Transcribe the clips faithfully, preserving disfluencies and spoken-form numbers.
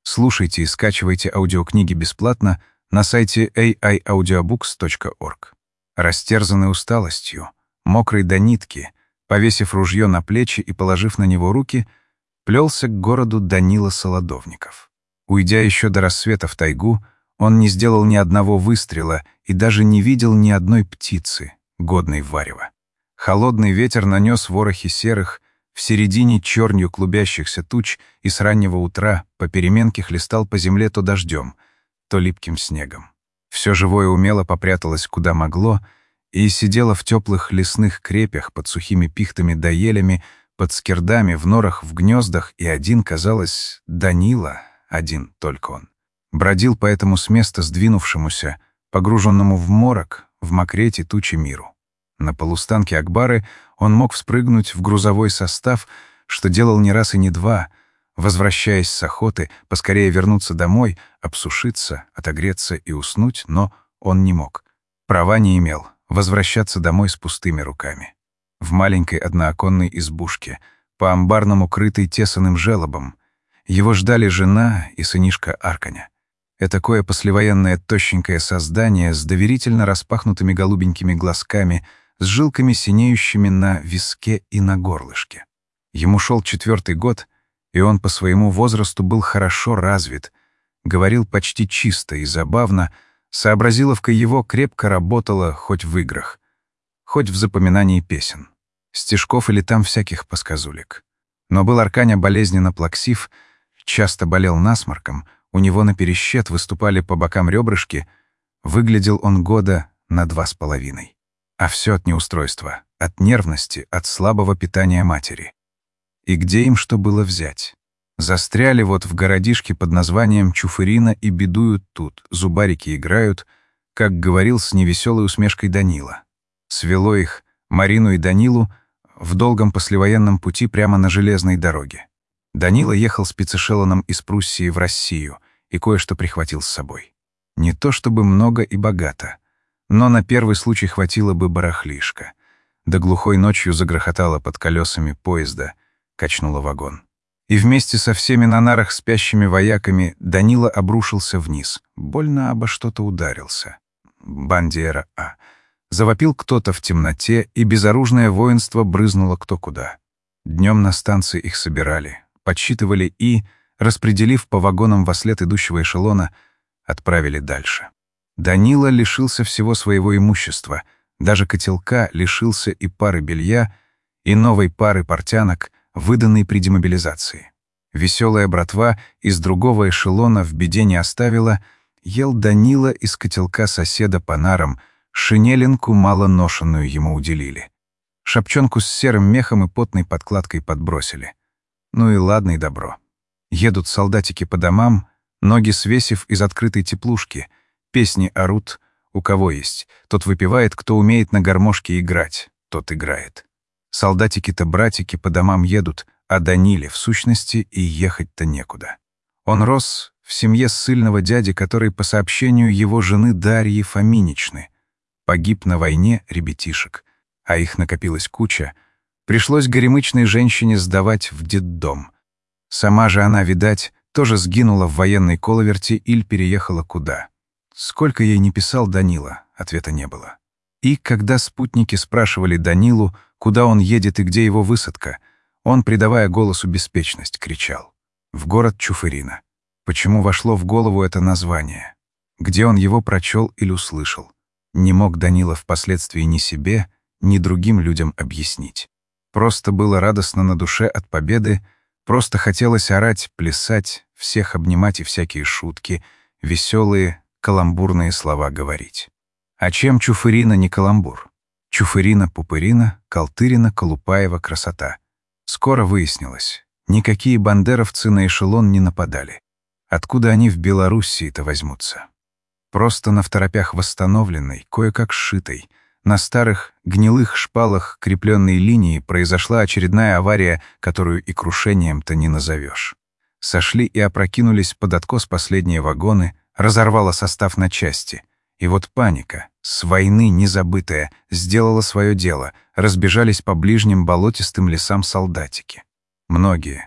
Слушайте и скачивайте аудиокниги бесплатно на сайте эй ай аудиобукс точка орг. Растерзанный усталостью, мокрый до нитки, повесив ружье на плечи и положив на него руки, плелся к городу Данила Солодовников. Уйдя еще до рассвета в тайгу, он не сделал ни одного выстрела и даже не видел ни одной птицы, годной в варево. Холодный ветер нанес ворохи серых, в середине чернью клубящихся туч, и с раннего утра попеременке хлестал по земле то дождем, то липким снегом. Все живое умело попряталось куда могло и сидело в теплых лесных крепях под сухими пихтами да елями, под скирдами, в норах, в гнездах, и один, казалось, Данила, один только он, бродил по этому с места сдвинувшемуся, погруженному в морок, в мокрете тучи миру. На полустанке Акбары он мог вспрыгнуть в грузовой состав, что делал не раз и не два, возвращаясь с охоты, поскорее вернуться домой, обсушиться, отогреться и уснуть, но он не мог. Права не имел возвращаться домой с пустыми руками. В маленькой однооконной избушке, по амбарному крытой тесаным желобом, его ждали жена и сынишка Арканя. Этакое послевоенное тощенькое создание с доверительно распахнутыми голубенькими глазками, с жилками, синеющими на виске и на горлышке. Ему шел четвертый год, и он по своему возрасту был хорошо развит, говорил почти чисто и забавно, сообразиловка его крепко работала хоть в играх, хоть в запоминании песен, стишков или там всяких посказулек. Но был Арканя болезненно плаксив, часто болел насморком, у него на перещет выступали по бокам ребрышки, выглядел он года на два с половиной. А все от неустройства, от нервности, от слабого питания матери. И где им что было взять? Застряли вот в городишке под названием Чуфырина и бедуют тут, зубарики играют, как говорил с невеселой усмешкой Данила. Свело их, Марину и Данилу, в долгом послевоенном пути прямо на железной дороге. Данила ехал спецэшелоном из Пруссии в Россию и кое-что прихватил с собой. Не то чтобы много и богато, но на первый случай хватило бы барахлишка. Да глухой ночью загрохотало под колесами поезда, качнуло вагон. И вместе со всеми на нарах спящими вояками Данила обрушился вниз, больно обо что-то ударился. Бандера А. Завопил кто-то в темноте, и безоружное воинство брызнуло кто куда. Днем на станции их собирали, подсчитывали и, распределив по вагонам вослед идущего эшелона, отправили дальше. Данила лишился всего своего имущества, даже котелка лишился и пары белья, и новой пары портянок, выданной при демобилизации. Веселая братва из другого эшелона в беде не оставила, ел Данила из котелка соседа по нарам, шинелинку малоношенную ему уделили. Шапчонку с серым мехом и потной подкладкой подбросили. Ну и ладно и добро. Едут солдатики по домам, ноги свесив из открытой теплушки, песни орут, у кого есть. Тот выпивает, кто умеет на гармошке играть, тот играет. Солдатики-то братики по домам едут, а Даниле, в сущности, и ехать-то некуда. Он рос в семье ссыльного дяди, который, по сообщению его жены Дарьи Фоминичны, погиб на войне ребятишек, а их накопилась куча, пришлось горемычной женщине сдавать в детдом. Сама же она, видать, тоже сгинула в военной коловерти или переехала куда. Сколько ей не писал Данила, ответа не было. И когда спутники спрашивали Данилу, куда он едет и где его высадка, он, придавая голосу беспечность, кричал: «В город Чуфырина». Почему вошло в голову это название? Где он его прочел или услышал? Не мог Данила впоследствии ни себе, ни другим людям объяснить. Просто было радостно на душе от победы, просто хотелось орать, плясать, всех обнимать и всякие шутки, веселые, каламбурные слова говорить. А чем Чуфырина не каламбур? Чуфырина-пупырина, Калтырина, Колупаева, красота. Скоро выяснилось, никакие бандеровцы на эшелон не нападали. Откуда они в Белоруссии-то возьмутся? Просто на второпях восстановленной, кое-как сшитой, на старых гнилых шпалах крепленной линии произошла очередная авария, которую и крушением-то не назовешь. Сошли и опрокинулись под откос последние вагоны, разорвало состав на части. И вот паника, с войны незабытая, сделала свое дело, разбежались по ближним болотистым лесам солдатики. Многие,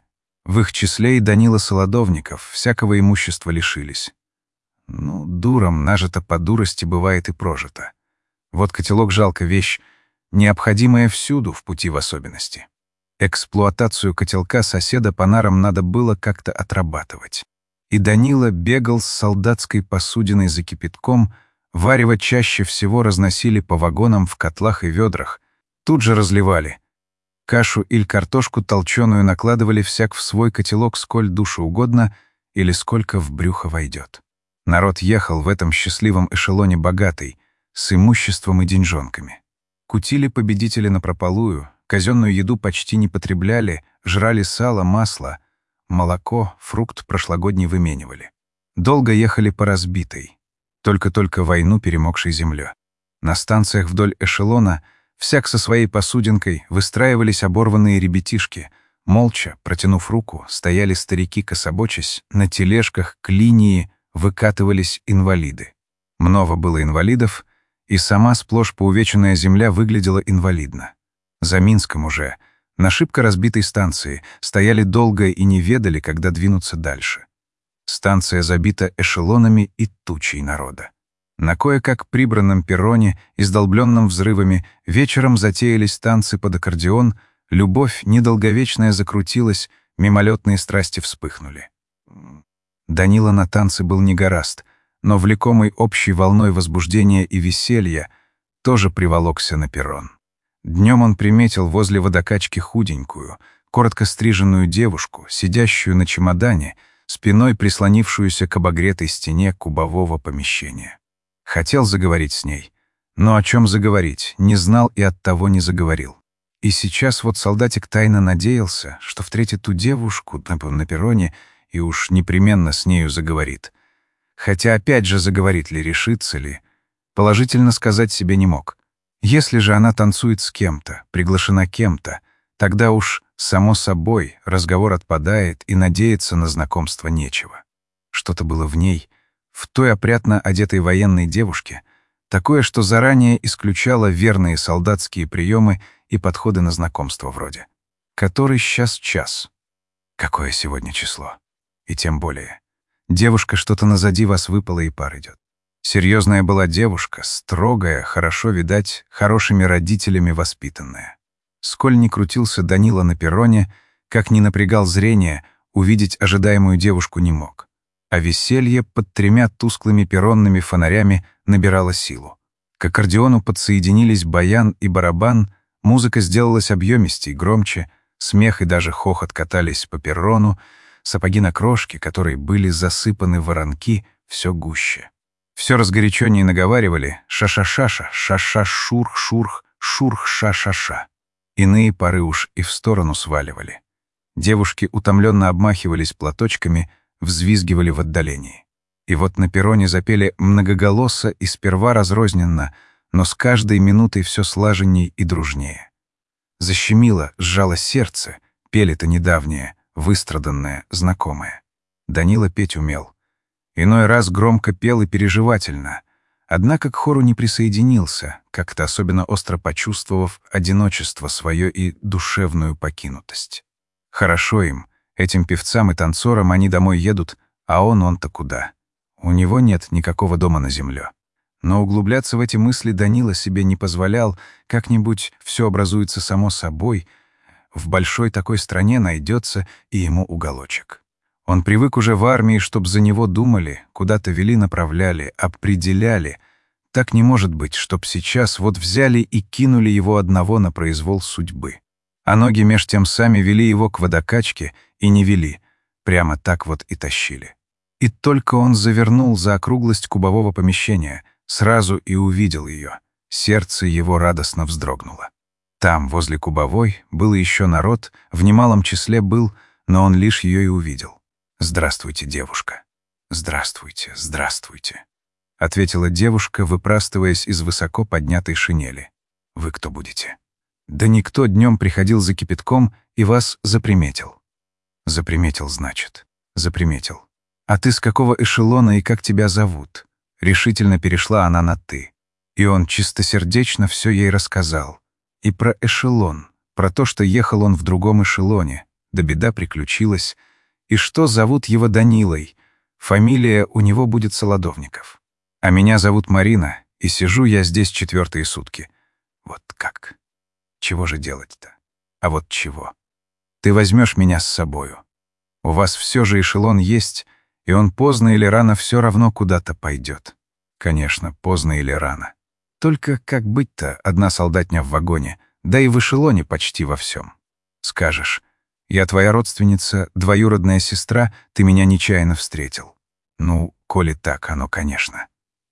В их числе и Данила Солодовников всякого имущества лишились. Ну, дуром нажито по дурости бывает и прожито. Вот котелок жалко вещь, необходимая всюду, в пути в особенности. Эксплуатацию котелка соседа по нарам надо было как-то отрабатывать. И Данила бегал с солдатской посудиной за кипятком, варево чаще всего разносили по вагонам в котлах и ведрах, тут же разливали. Кашу или картошку толченую накладывали всяк в свой котелок сколь душу угодно или сколько в брюхо войдет. Народ ехал в этом счастливом эшелоне богатый, с имуществом и деньжонками. Кутили победители напропалую, казенную еду почти не потребляли, жрали сало, масло, молоко, фрукт прошлогодний выменивали. Долго ехали по разбитой, только-только войну перемокшей земле. На станциях вдоль эшелона всяк со своей посудинкой выстраивались оборванные ребятишки. Молча, протянув руку, стояли старики, кособочась, на тележках к линии выкатывались инвалиды. Много было инвалидов, и сама сплошь поувеченная земля выглядела инвалидно. За Минском уже, на шибко разбитой станции, стояли долго и не ведали, когда двинуться дальше. Станция забита эшелонами и тучей народа. На кое-как прибранном перроне, издолбленном взрывами, вечером затеялись танцы под аккордеон, любовь недолговечная закрутилась, мимолетные страсти вспыхнули. Данила на танцы был не гораст, но, влекомый общей волной возбуждения и веселья, тоже приволокся на перрон. Днем он приметил возле водокачки худенькую, коротко стриженную девушку, сидящую на чемодане, спиной прислонившуюся к обогретой стене кубового помещения. Хотел заговорить с ней, но о чем заговорить, не знал и оттого не заговорил. И сейчас вот солдатик тайно надеялся, что встретит ту девушку на, на перроне и уж непременно с нею заговорит. Хотя опять же заговорит ли, решится ли, положительно сказать себе не мог. Если же она танцует с кем-то, приглашена кем-то, тогда уж, само собой, разговор отпадает и надеяться на знакомство нечего. Что-то было в ней, в той опрятно одетой военной девушке, такое, что заранее исключало верные солдатские приемы и подходы на знакомство вроде. Который сейчас час? Какое сегодня число? И тем более. Девушка что-то назади вас выпала, и пар идет. Серьезная была девушка, строгая, хорошо, видать, хорошими родителями воспитанная. Сколь ни крутился Данила на перроне, как ни напрягал зрение, увидеть ожидаемую девушку не мог. А веселье под тремя тусклыми перронными фонарями набирало силу. К аккордеону подсоединились баян и барабан, музыка сделалась объемистей, громче, смех и даже хохот катались по перрону, сапоги на крошке, которые были засыпаны воронки, все гуще. Все разгоряченнее наговаривали «ша-ша-ша-ша», «ша-ша-шурх-шурх», «шурх-ша-ша-ша». Иные пары уж и в сторону сваливали. Девушки утомленно обмахивались платочками, взвизгивали в отдалении. И вот на перроне запели многоголосо и сперва разрозненно, но с каждой минутой все слаженней и дружнее. Защемило, сжало сердце, пели-то недавнее, выстраданное, знакомое. Данила петь умел. Иной раз громко пел и переживательно, однако к хору не присоединился, как-то особенно остро почувствовав одиночество свое и душевную покинутость. Хорошо им, этим певцам и танцорам, они домой едут, а он, он-то куда? У него нет никакого дома на земле. Но углубляться в эти мысли Данила себе не позволял, как-нибудь все образуется само собой, в большой такой стране найдется и ему уголочек. Он привык уже в армии, чтоб за него думали, куда-то вели, направляли, определяли. Так не может быть, чтоб сейчас вот взяли и кинули его одного на произвол судьбы. А ноги меж тем сами вели его к водокачке и не вели, прямо так вот и тащили. И только он завернул за округлость кубового помещения, сразу и увидел ее. Сердце его радостно вздрогнуло. Там, возле кубовой, был еще народ, в немалом числе был, но он лишь ее и увидел. «Здравствуйте, девушка». «Здравствуйте, здравствуйте», — ответила девушка, выпрастываясь из высоко поднятой шинели. «Вы кто будете?» «Да никто днем приходил за кипятком и вас заприметил». «Заприметил, значит. Заприметил. А ты с какого эшелона и как тебя зовут?» Решительно перешла она на «ты». И он чистосердечно все ей рассказал. И про эшелон, про то, что ехал он в другом эшелоне, да беда приключилась. И что зовут его Данилой? Фамилия у него будет Солодовников. А меня зовут Марина, и сижу я здесь четвертые сутки. Вот как? Чего же делать-то? А вот чего? Ты возьмешь меня с собою. У вас все же эшелон есть, и он поздно или рано все равно куда-то пойдет. Конечно, поздно или рано. Только как быть-то, одна солдатня в вагоне, да и в эшелоне почти во всем. Скажешь, я твоя родственница, двоюродная сестра, ты меня нечаянно встретил. Ну, коли так, оно, конечно.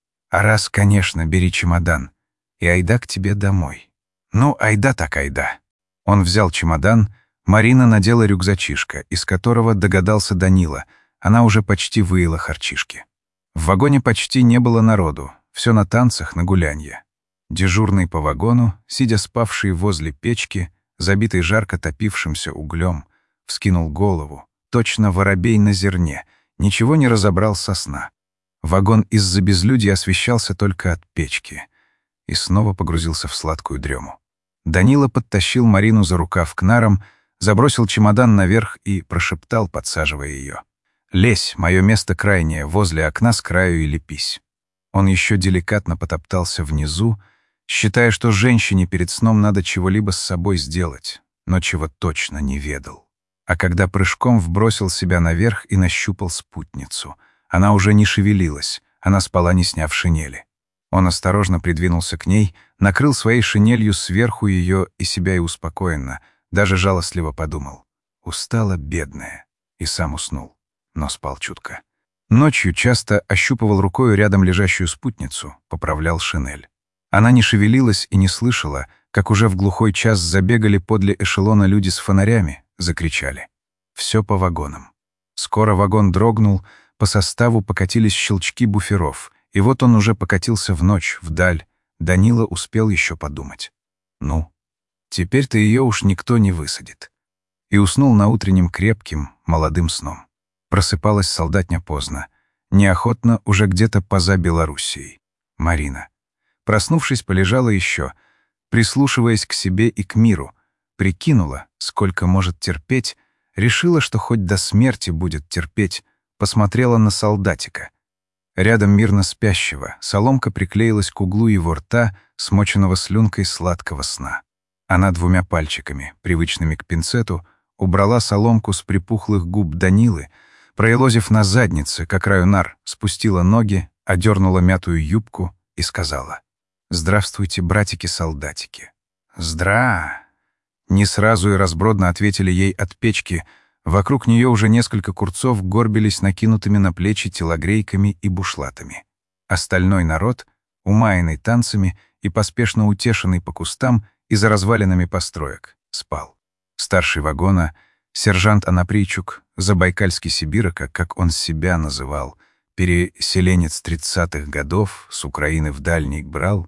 А раз, конечно, бери чемодан, и айда к тебе домой. Ну, айда так айда. Он взял чемодан, Марина надела рюкзачишко, из которого догадался Данила, она уже почти выела харчишки. В вагоне почти не было народу, все на танцах, на гулянье. Дежурный по вагону, сидя спавший возле печки, забитый жарко топившимся углем, вскинул голову, точно воробей на зерне, ничего не разобрал со сна. Вагон из-за безлюдья освещался только от печки. И снова погрузился в сладкую дрему. Данила подтащил Марину за рукав к нарам, забросил чемодан наверх и прошептал, подсаживая ее. «Лезь, мое место крайнее, возле окна с краю и лепись». Он еще деликатно потоптался внизу, считая, что женщине перед сном надо чего-либо с собой сделать, но чего точно не ведал. А когда прыжком вбросил себя наверх и нащупал спутницу, она уже не шевелилась, она спала, не сняв шинели. Он осторожно придвинулся к ней, накрыл своей шинелью сверху ее и себя и успокоенно, даже жалостливо подумал. Устала бедная. И сам уснул, но спал чутко. Ночью часто ощупывал рукою рядом лежащую спутницу, поправлял шинель. Она не шевелилась и не слышала, как уже в глухой час забегали подле эшелона люди с фонарями, закричали. Все по вагонам. Скоро вагон дрогнул, по составу покатились щелчки буферов, и вот он уже покатился в ночь, вдаль. Данила успел еще подумать. Ну, теперь-то ее уж никто не высадит. И уснул на утреннем крепким, молодым сном. Просыпалась солдатня поздно, неохотно уже где-то поза Белоруссией. Марина. Проснувшись, полежала еще, прислушиваясь к себе и к миру, прикинула, сколько может терпеть, решила, что хоть до смерти будет терпеть, посмотрела на солдатика. Рядом мирно спящего соломка приклеилась к углу его рта, смоченного слюнкой сладкого сна. Она двумя пальчиками, привычными к пинцету, убрала соломку с припухлых губ Данилы, проелозив на заднице, к краю нар, спустила ноги, одернула мятую юбку и сказала: «Здравствуйте, братики-солдатики». «Здра!» Не сразу и разбродно ответили ей от печки. Вокруг нее уже несколько курцов горбились накинутыми на плечи телогрейками и бушлатами. Остальной народ, умаянный танцами и поспешно утешенный по кустам и за развалинами построек, спал. Старший вагона, сержант Анаприйчук, забайкальский сибиряка, как он себя называл, переселенец тридцатых годов, с Украины в дальний брал,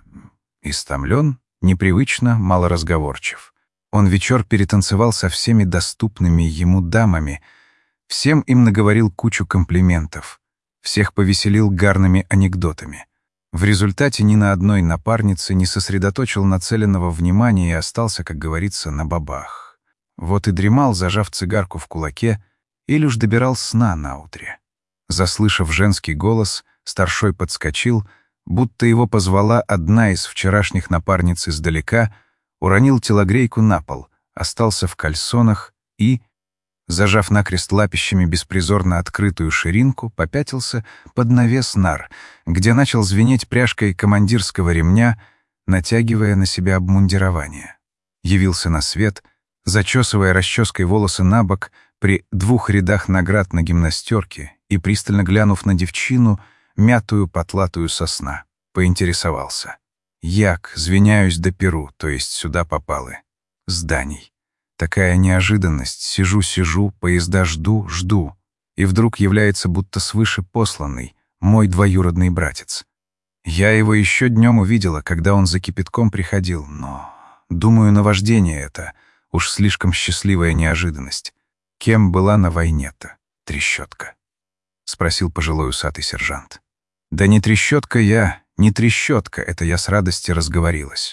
истомлен, непривычно, малоразговорчив. Он вечер перетанцевал со всеми доступными ему дамами, всем им наговорил кучу комплиментов, всех повеселил гарными анекдотами. В результате ни на одной напарнице не сосредоточил нацеленного внимания и остался, как говорится, на бабах. Вот и дремал, зажав цигарку в кулаке, или уж добирал сна наутре. Заслышав женский голос, старшой подскочил, будто его позвала одна из вчерашних напарниц издалека, уронил телогрейку на пол, остался в кальсонах и, зажав накрест лапищами беспризорно открытую ширинку, попятился под навес нар, где начал звенеть пряжкой командирского ремня, натягивая на себя обмундирование. Явился на свет, зачесывая расческой волосы на бок при двух рядах наград на гимнастерке и, пристально глянув на девчину, мятую потлатую со сна, поинтересовался. «Як, звиняюсь до перу, то есть сюда попалы. Зданий. Такая неожиданность. Сижу-сижу, поезда жду, жду. И вдруг является будто свыше посланный, мой двоюродный братец. Я его еще днем увидела, когда он за кипятком приходил, но, думаю, наваждение это, уж слишком счастливая неожиданность. Кем была на войне-то? Трещотка?» — спросил пожилой усатый сержант. «Да не трещотка я, не трещотка, это я с радости разговорилась.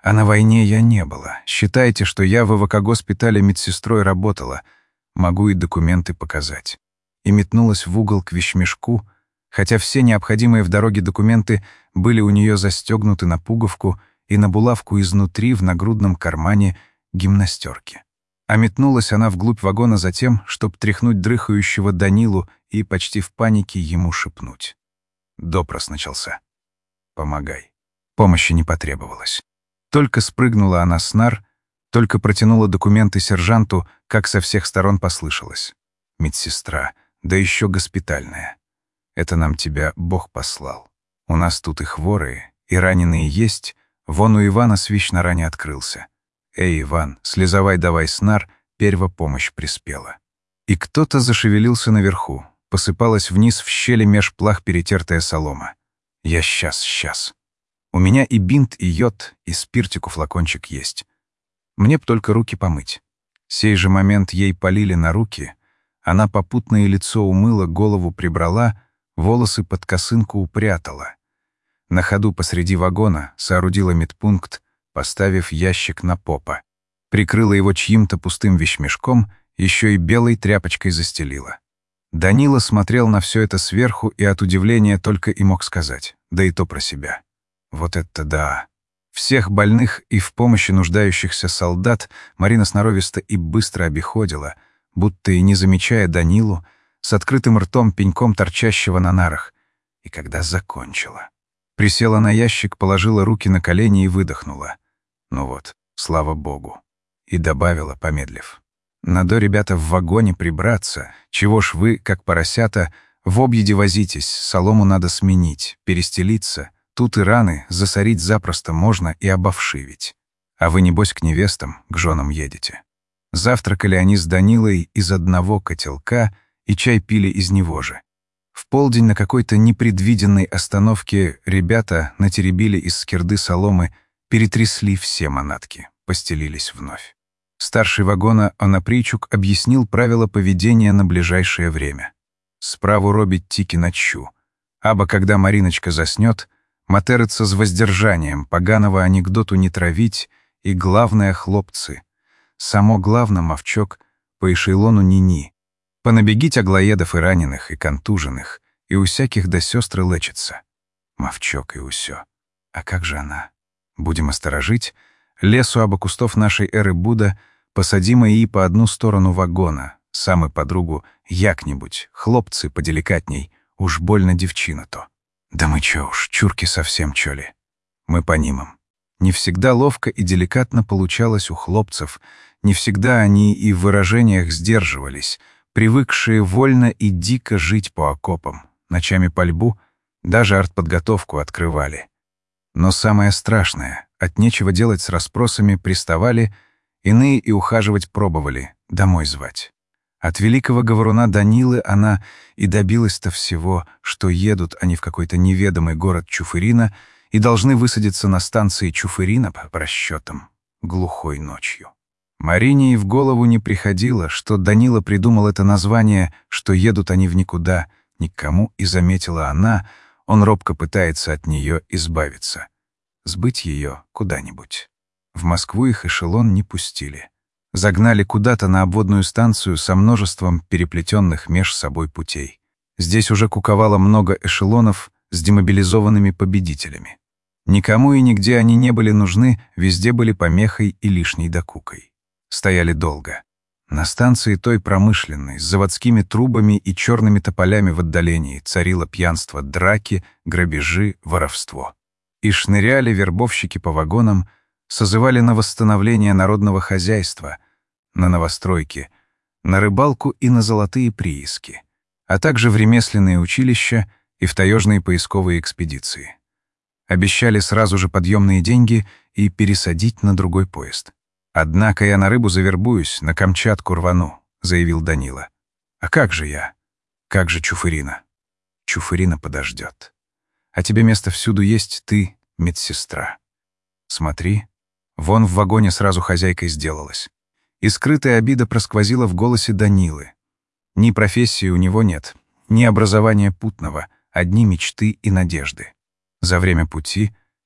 А на войне я не была. Считайте, что я в эвакогоспитале медсестрой работала. Могу и документы показать». И метнулась в угол к вещмешку, хотя все необходимые в дороге документы были у нее застегнуты на пуговку и на булавку изнутри в нагрудном кармане гимнастерки. А метнулась она вглубь вагона за тем, чтобы тряхнуть дрыхающего Данилу и почти в панике ему шепнуть. Допрос начался. «Помогай». Помощи не потребовалось. Только спрыгнула она с нар, только протянула документы сержанту, как со всех сторон послышалось. «Медсестра, да еще госпитальная. Это нам тебя Бог послал. У нас тут и хворые, и раненые есть. Вон у Ивана свищ на ране открылся. Эй, Иван, слезавай давай с нар, перва помощь приспела». И кто-то зашевелился наверху, посыпалась вниз в щели меж плах перетертая солома. «Я сейчас, сейчас. У меня и бинт, и йод, и спиртику флакончик есть. Мне б только руки помыть». Сей же момент ей полили на руки, она попутное лицо умыла, голову прибрала, волосы под косынку упрятала. На ходу посреди вагона соорудила медпункт, поставив ящик на попа. Прикрыла его чьим-то пустым вещмешком, еще и белой тряпочкой застелила. Данила смотрел на все это сверху и от удивления только и мог сказать, да и то про себя. Вот это да! Всех больных и в помощи нуждающихся солдат Марина сноровисто и быстро обиходила, будто и не замечая Данилу, с открытым ртом пеньком торчащего на нарах. И когда закончила, присела на ящик, положила руки на колени и выдохнула. Ну вот, слава богу. И добавила, помедлив. «Надо, ребята, в вагоне прибраться. Чего ж вы, как поросята, в объеде возитесь, солому надо сменить, перестелиться. Тут и раны засорить запросто можно и обовшивить. А вы, небось, к невестам, к женам едете». Завтракали они с Данилой из одного котелка и чай пили из него же. В полдень на какой-то непредвиденной остановке ребята натеребили из скирды соломы, перетрясли все манатки, постелились вновь. Старший вагона Онапричук объяснил правила поведения на ближайшее время. Справу робить тики ночу. Аба, когда Мариночка заснет, материться с воздержанием, поганого анекдоту не травить, и главное, хлопцы. Само главное, мовчок, по эшелону ни-ни. Понабегить аглоедов и раненых, и контуженных, и у всяких до сестры лечится. Мовчок и усё. А как же она? Будем осторожить. Лесу оба кустов нашей эры Будда, посадимо и по одну сторону вагона, сам и подругу як-нибудь, хлопцы поделикатней, уж больно девчина-то. Да мы чё уж, чурки совсем чё ли. Мы по нимам. Не всегда ловко и деликатно получалось у хлопцев, не всегда они и в выражениях сдерживались, привыкшие вольно и дико жить по окопам, ночами пальбу, даже артподготовку открывали. Но самое страшное, от нечего делать с расспросами приставали, иные и ухаживать пробовали, домой звать. От великого говоруна Данилы она и добилась-то всего, что едут они в какой-то неведомый город Чуфырина и должны высадиться на станции Чуфырина по расчетам глухой ночью. Марине и в голову не приходило, что Данила придумал это название, что едут они в никуда, никому, и заметила она, он робко пытается от нее избавиться. Сбыть ее куда-нибудь. В Москву их эшелон не пустили. Загнали куда-то на обводную станцию со множеством переплетенных меж собой путей. Здесь уже куковало много эшелонов с демобилизованными победителями. Никому и нигде они не были нужны, везде были помехой и лишней докукой. Стояли долго. На станции той промышленной, с заводскими трубами и черными тополями в отдалении, царило пьянство, драки, грабежи, воровство. И шныряли вербовщики по вагонам, созывали на восстановление народного хозяйства, на новостройки, на рыбалку и на золотые прииски, а также в ремесленные училища и в таежные поисковые экспедиции. Обещали сразу же подъемные деньги и пересадить на другой поезд. «Однако я на рыбу завербуюсь, на Камчатку рвану», — заявил Данила. «А как же я? Как же Чуфырина?» «Чуфырина подождет. А тебе место всюду есть, ты — медсестра. Смотри, вон в вагоне сразу хозяйкой сделалась». И скрытая обида просквозила в голосе Данилы. Ни профессии у него нет, ни образования путного, одни мечты и надежды. За время пути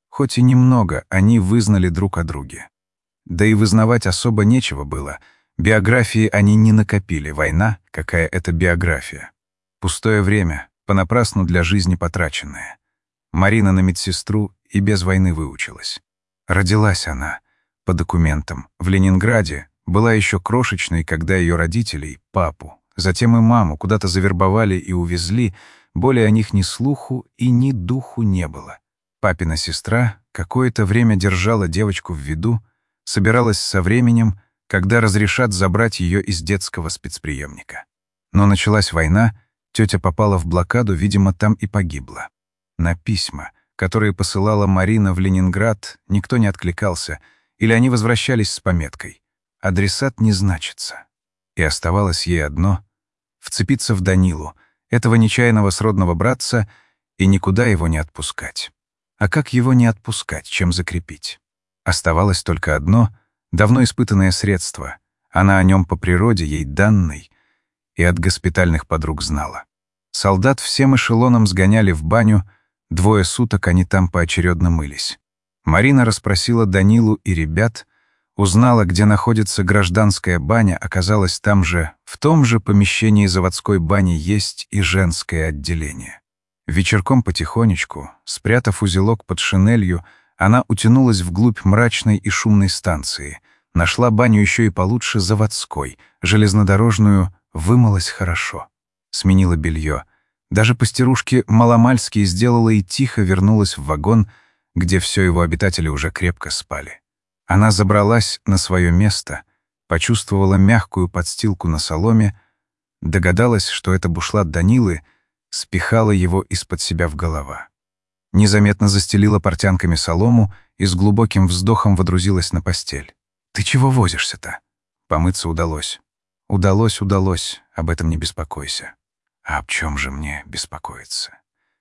Хоть и немного, они вызнали друг о друге. Да и вызнавать особо нечего было. Биографии они не накопили. Война — какая это биография? Пустое время, понапрасну для жизни потраченное. Марина на медсестру и без войны выучилась. Родилась она, по документам, в Ленинграде, была еще крошечной, когда ее родителей, папу, затем и маму куда-то завербовали и увезли, более о них ни слуху и ни духу не было. Папина сестра какое-то время держала девочку в виду, собиралась со временем, когда разрешат забрать ее из детского спецприемника. Но началась война, тетя попала в блокаду, видимо, там и погибла. На письма, которые посылала Марина в Ленинград, никто не откликался, или они возвращались с пометкой «Адресат не значится». И оставалось ей одно — вцепиться в Данилу, этого нечаянного сродного братца, и никуда его не отпускать. А как его не отпускать, чем закрепить? Оставалось только одно — давно испытанное средство. Она о нем по природе, ей данной, и от госпитальных подруг знала. Солдат всем эшелоном сгоняли в баню, двое суток они там поочередно мылись. Марина расспросила Данилу и ребят, узнала, где находится гражданская баня, оказалось, там же, в том же помещении заводской бани есть и женское отделение. Вечерком потихонечку, спрятав узелок под шинелью, она утянулась вглубь мрачной и шумной станции, нашла баню еще и получше заводской, железнодорожную, вымылась хорошо. Сменила белье. Даже постирушки маломальски сделала и тихо вернулась в вагон, где все его обитатели уже крепко спали. Она забралась на свое место, почувствовала мягкую подстилку на соломе, догадалась, что это бушлат Данилы, спихала его из-под себя в голова. Незаметно застелила портянками солому и с глубоким вздохом водрузилась на постель. «Ты чего возишься-то?» Помыться удалось. «Удалось, удалось, об этом не беспокойся». «А об чем же мне беспокоиться?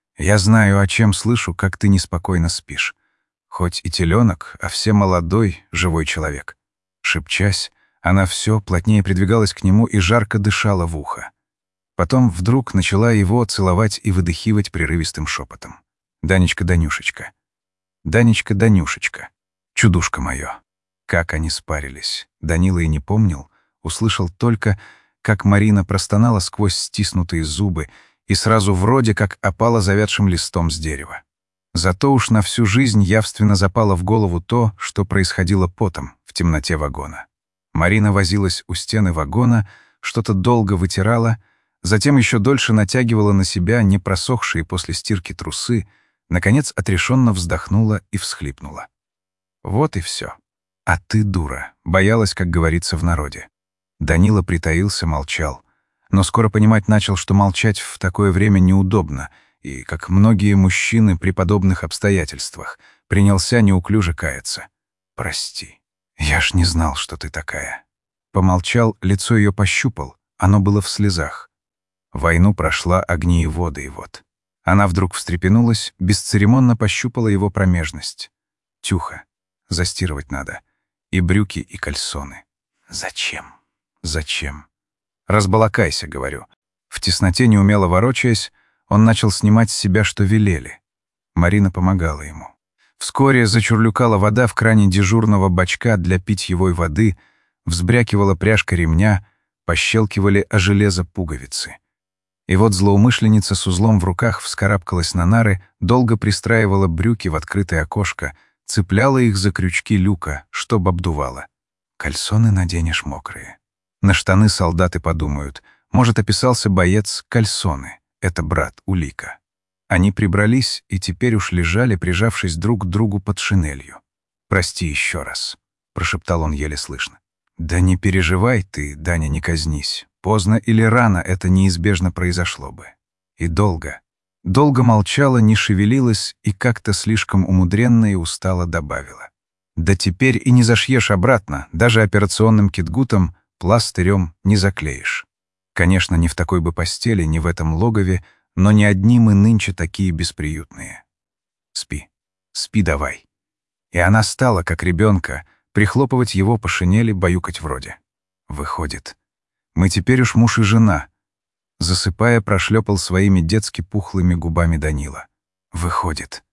Я знаю, о чем слышу, как ты неспокойно спишь. Хоть и теленок, а все молодой, живой человек». Шепчась, она все плотнее придвигалась к нему и жарко дышала в ухо. Потом вдруг начала его целовать и выдыхивать прерывистым шепотом. «Данечка, Данюшечка, Данечка, Данюшечка, чудушка мое». Как они спарились, Данила и не помнил, услышал только, как Марина простонала сквозь стиснутые зубы и сразу вроде как опала завядшим листом с дерева. Зато уж на всю жизнь явственно запало в голову то, что происходило потом в темноте вагона. Марина возилась у стены вагона, что-то долго вытирала, затем еще дольше натягивала на себя не просохшие после стирки трусы, наконец отрешенно вздохнула и всхлипнула. Вот и все. А ты, дура, боялась, как говорится в народе. Данила притаился, молчал. Но скоро понимать начал, что молчать в такое время неудобно, и, как многие мужчины при подобных обстоятельствах, принялся неуклюже каяться. «Прости, я ж не знал, что ты такая». Помолчал, лицо ее пощупал, оно было в слезах. Войну прошла огни и воды, и вот. Она вдруг встрепенулась, бесцеремонно пощупала его промежность. «Тюха, застирывать надо. И брюки, и кальсоны». «Зачем? Зачем?» «Разбалакайся», — говорю. В тесноте, неумело ворочаясь, он начал снимать с себя, что велели. Марина помогала ему. Вскоре зачурлюкала вода в кране дежурного бачка для питьевой воды, взбрякивала пряжка ремня, пощелкивали о железо пуговицы. И вот злоумышленница с узлом в руках вскарабкалась на нары, долго пристраивала брюки в открытое окошко, цепляла их за крючки люка, чтоб обдувала. «Кальсоны наденешь мокрые». На штаны солдаты подумают. Может, описался боец кальсоны. Это брат, улика. Они прибрались и теперь уж лежали, прижавшись друг к другу под шинелью. «Прости еще раз», — прошептал он еле слышно. «Да не переживай ты, Даня, не казнись. Поздно или рано это неизбежно произошло бы». И долго, долго молчала, не шевелилась и как-то слишком умудренно и устало добавила. «Да теперь и не зашьешь обратно, даже операционным китгутом, пластырем не заклеишь. Конечно, не в такой бы постели, не в этом логове, но не одни мы нынче такие бесприютные. Спи, спи давай». И она стала, как ребенка, прихлопывать его по шинели, баюкать вроде. Выходит, мы теперь уж муж и жена. Засыпая, прошлепал своими детски пухлыми губами Данила. Выходит,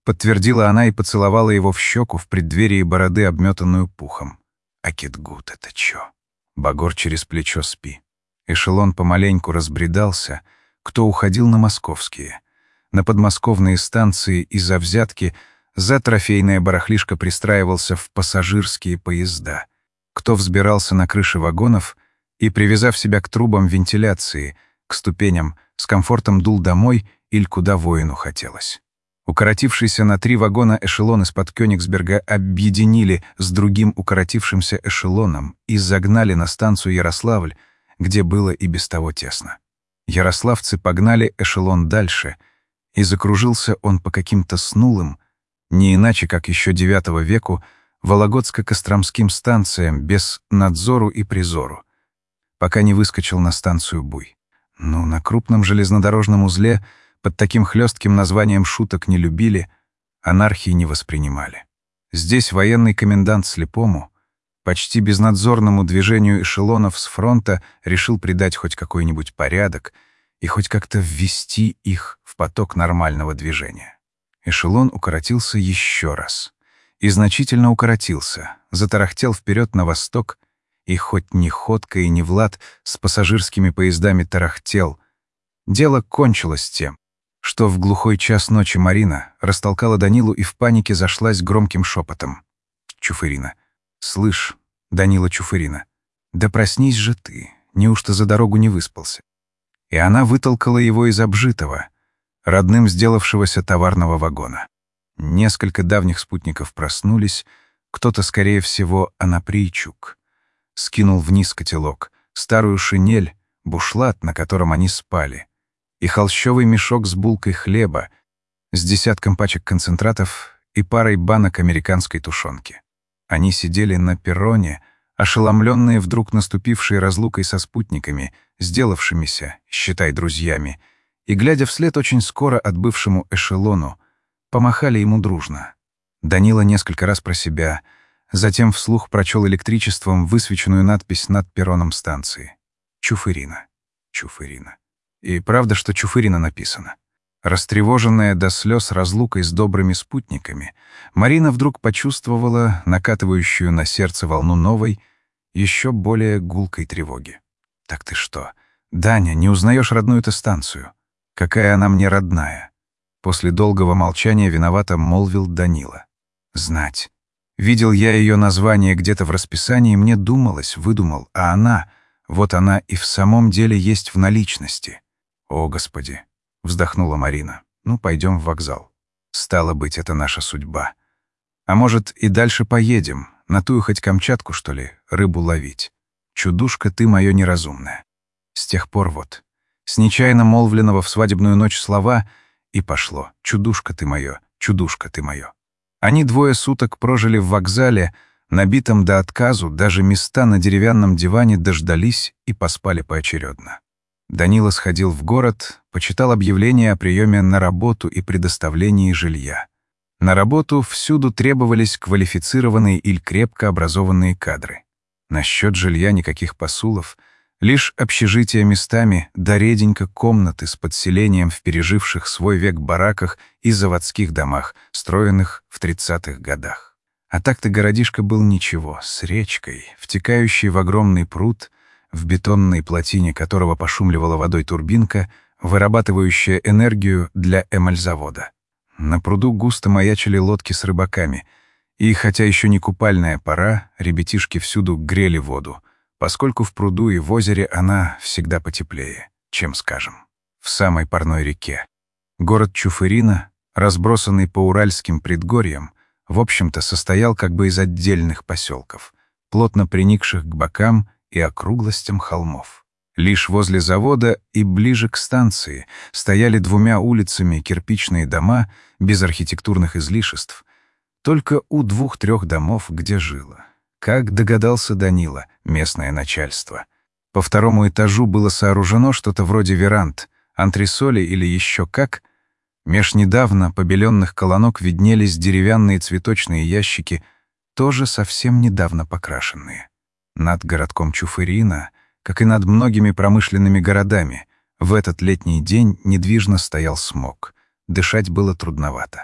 подтвердила она и поцеловала его в щеку в преддверии бороды, обметанную пухом. «Акитгут, это чё?» Багор через плечо спи. Эшелон помаленьку разбредался, кто уходил на московские. На подмосковные станции из-за взятки за трофейное барахлишко пристраивался в пассажирские поезда. Кто взбирался на крыши вагонов и, привязав себя к трубам вентиляции, к ступеням, с комфортом дул домой или куда воину хотелось. Укоротившийся на три вагона эшелон из-под Кёнигсберга объединили с другим укоротившимся эшелоном и загнали на станцию Ярославль, где было и без того тесно. Ярославцы погнали эшелон дальше, и закружился он по каким-то снулым, не иначе как еще девятого веку, Вологодско-Костромским станциям без надзору и призору, пока не выскочил на станцию Буй. Ну, на крупном железнодорожном узле под таким хлестким названием шуток не любили, анархии не воспринимали. Здесь военный комендант слепому, почти безнадзорному движению эшелонов с фронта решил придать хоть какой-нибудь порядок и хоть как-то ввести их в поток нормального движения. Эшелон укоротился еще раз. И значительно укоротился, затарахтел вперед на восток, и хоть ни Ходка и ни Влад с пассажирскими поездами тарахтел, дело кончилось тем, что в глухой час ночи Марина растолкала Данилу и в панике зашлась громким шепотом. «Чуфырина! Слышь, Данила Чуфырина, да проснись же ты, неужто за дорогу не выспался?» И она вытолкала его из обжитого, родным сделавшегося товарного вагона. Несколько давних спутников проснулись, кто-то, скорее всего, Анаприйчук. Скинул вниз котелок, старую шинель, бушлат, на котором они спали, и холщовый мешок с булкой хлеба, с десятком пачек концентратов и парой банок американской тушенки. Они сидели на перроне, ошеломленные вдруг наступившей разлукой со спутниками, сделавшимися, считай, друзьями, и, глядя вслед очень скоро отбывшему эшелону, помахали ему дружно. Данила несколько раз про себя, затем вслух прочел электричеством высвеченную надпись над перроном станции. «Чуфырина, Чуфырина». И правда, что Чуфырина написано. Растревоженная до слез разлукой с добрыми спутниками, Марина вдруг почувствовала накатывающую на сердце волну новой, еще более гулкой тревоги. «Так ты что, Даня, не узнаешь родную-то станцию? Какая она мне родная?» После долгого молчания виновато молвил Данила. «Знать. Видел я ее название где-то в расписании, мне думалось, выдумал, а она, вот она и в самом деле есть в наличности». «О, Господи!» — вздохнула Марина. «Ну, пойдем в вокзал. Стало быть, это наша судьба. А может, и дальше поедем, на тую хоть Камчатку, что ли, рыбу ловить. Чудушка ты моё неразумная». С тех пор вот, с нечаянно молвленного в свадебную ночь слова — и пошло. «Чудушка ты моё, чудушка ты моё». Они двое суток прожили в вокзале, набитом до отказу, даже места на деревянном диване дождались и поспали поочередно. Данила сходил в город, почитал объявление о приеме на работу и предоставлении жилья. На работу всюду требовались квалифицированные или крепко образованные кадры. Насчет жилья никаких посулов, лишь общежития местами, да реденько комнаты с подселением в переживших свой век бараках и заводских домах, строенных в тридцатых годах. А так-то городишко был ничего, с речкой, втекающей в огромный пруд, в бетонной плотине которого пошумливала водой турбинка, вырабатывающая энергию для эмальзавода. На пруду густо маячили лодки с рыбаками, и, хотя еще не купальная пора, ребятишки всюду грели воду, поскольку в пруду и в озере она всегда потеплее, чем, скажем, в самой парной реке. Город Чуфырина, разбросанный по уральским предгорьям, в общем-то состоял как бы из отдельных поселков, плотно приникших к бокам и округлостям холмов. Лишь возле завода и ближе к станции стояли двумя улицами кирпичные дома без архитектурных излишеств, только у двух-трех домов, где жило, как догадался Данила, местное начальство. По второму этажу было сооружено что-то вроде веранд, антресоли или еще как. Меж недавно побеленных колонок виднелись деревянные цветочные ящики, тоже совсем недавно покрашенные. Над городком Чуфырина, как и над многими промышленными городами, в этот летний день недвижно стоял смог. Дышать было трудновато.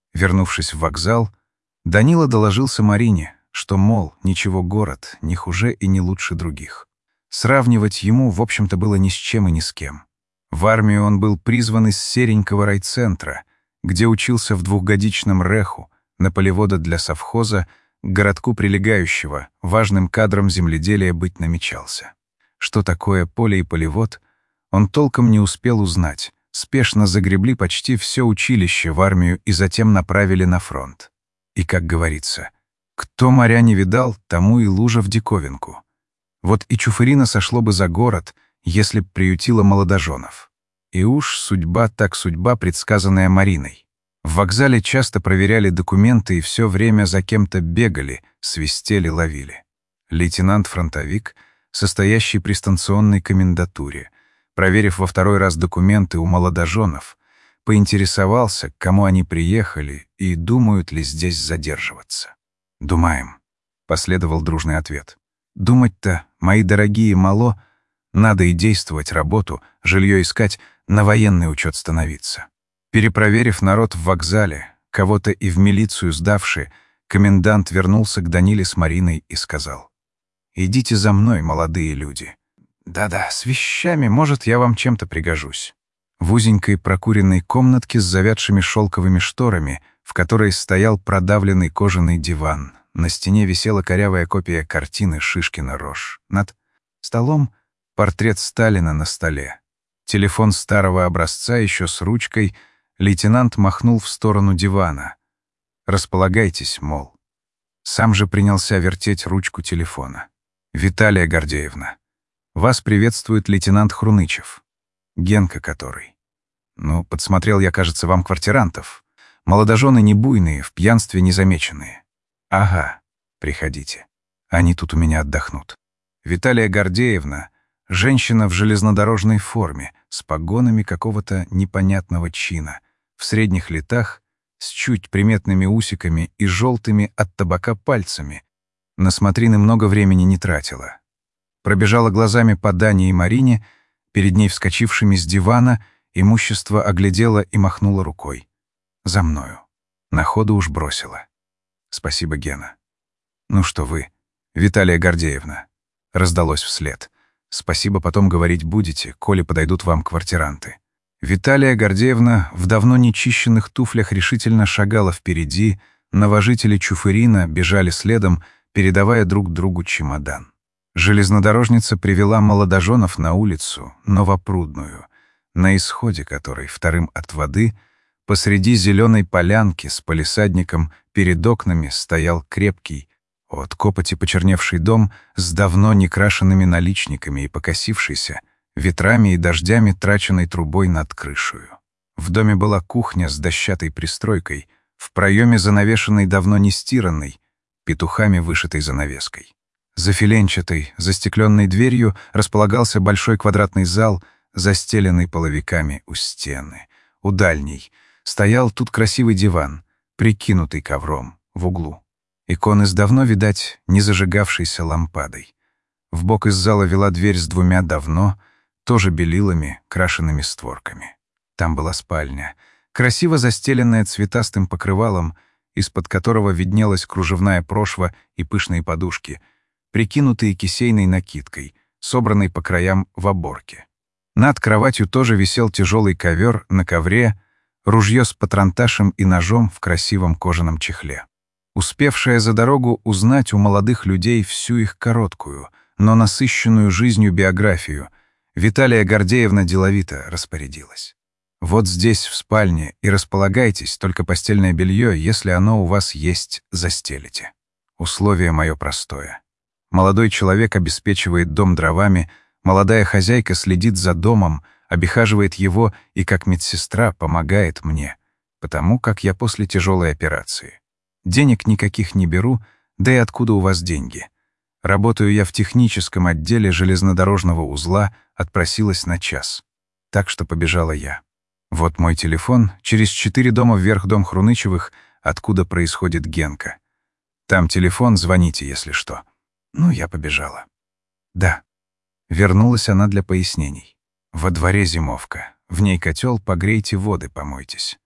Вернувшись в вокзал, Данила доложился Марине, что, мол, ничего, город не хуже и не лучше других. Сравнивать ему, в общем-то, было ни с чем и ни с кем. В армию он был призван из серенького райцентра, где учился в двухгодичном рэху, на полевода для совхоза, к городку прилегающего, важным кадром земледелия быть намечался. Что такое поле и полевод, он толком не успел узнать. Спешно загребли почти все училище в армию и затем направили на фронт. И, как говорится, кто моря не видал, тому и лужа в диковинку. Вот и Чуфырина сошло бы за город, если б приютила молодоженов. И уж судьба так судьба, предсказанная Мариной. В вокзале часто проверяли документы и все время за кем-то бегали, свистели, ловили. Лейтенант-фронтовик, состоящий при станционной комендатуре, проверив во второй раз документы у молодоженов, поинтересовался, к кому они приехали и думают ли здесь задерживаться. «Думаем», — последовал дружный ответ. «Думать-то, мои дорогие, мало, надо и действовать, работу, жилье искать, на военный учет становиться». Перепроверив народ в вокзале, кого-то и в милицию сдавши, комендант вернулся к Даниле с Мариной и сказал: «Идите за мной, молодые люди. Да-да, с вещами, может, я вам чем-то пригожусь». В узенькой прокуренной комнатке с завядшими шелковыми шторами, в которой стоял продавленный кожаный диван, на стене висела корявая копия картины Шишкина «Рожь». Над столом портрет Сталина на столе. Телефон старого образца еще с ручкой. Лейтенант махнул в сторону дивана. «Располагайтесь, мол». Сам же принялся вертеть ручку телефона. «Виталия Гордеевна, вас приветствует лейтенант Хрунычев. Генка который. Ну, подсмотрел я, кажется, вам квартирантов. Молодожены не буйные, в пьянстве незамеченные. Ага, приходите. Они тут у меня отдохнут. Виталия Гордеевна — женщина в железнодорожной форме, с погонами какого-то непонятного чина, в средних летах, с чуть приметными усиками и желтыми от табака пальцами. На смотрины много времени не тратила. Пробежала глазами по Дане и Марине, перед ней вскочившими с дивана, имущество оглядела и махнула рукой. «За мною». На ходу уж бросила. «Спасибо, Гена». «Ну что вы, Виталия Гордеевна», — раздалось вслед. «Спасибо потом говорить будете, коли подойдут вам квартиранты». Виталия Гордеевна в давно нечищенных туфлях решительно шагала впереди, новожители Чуфырина бежали следом, передавая друг другу чемодан. Железнодорожница привела молодоженов на улицу, Новопрудную, на исходе которой, вторым от воды, посреди зеленой полянки с палисадником перед окнами стоял крепкий, от копоти почерневший дом с давно некрашенными наличниками и покосившийся, ветрами и дождями траченной трубой над крышею. В доме была кухня с дощатой пристройкой, в проеме занавешенной давно не стиранной, петухами вышитой занавеской. За филенчатой, застекленной дверью располагался большой квадратный зал, застеленный половиками у стены. У дальней стоял тут красивый диван, прикинутый ковром, в углу. Иконы с давно, видать, не зажигавшейся лампадой. Вбок из зала вела дверь с двумя давно, тоже белилами, крашенными створками. Там была спальня, красиво застеленная цветастым покрывалом, из-под которого виднелась кружевная прошва и пышные подушки, прикинутые кисейной накидкой, собранной по краям в оборке. Над кроватью тоже висел тяжелый ковер, на ковре ружье с патронташем и ножом в красивом кожаном чехле. Успевшая за дорогу узнать у молодых людей всю их короткую, но насыщенную жизнью биографию, Виталия Гордеевна деловито распорядилась. «Вот здесь, в спальне, и располагайтесь, только постельное белье, если оно у вас есть, застелите. Условие мое простое. Молодой человек обеспечивает дом дровами, молодая хозяйка следит за домом, обихаживает его и, как медсестра, помогает мне, потому как я после тяжелой операции. Денег никаких не беру, да и откуда у вас деньги? Работаю я в техническом отделе железнодорожного узла, отпросилась на час. Так что побежала я. Вот мой телефон, через четыре дома вверх дом Хрунычевых, откуда происходит Генка. Там телефон, звоните, если что». Ну, я побежала. Да. Вернулась она для пояснений. Во дворе зимовка. В ней котел, погрейте воды, помойтесь.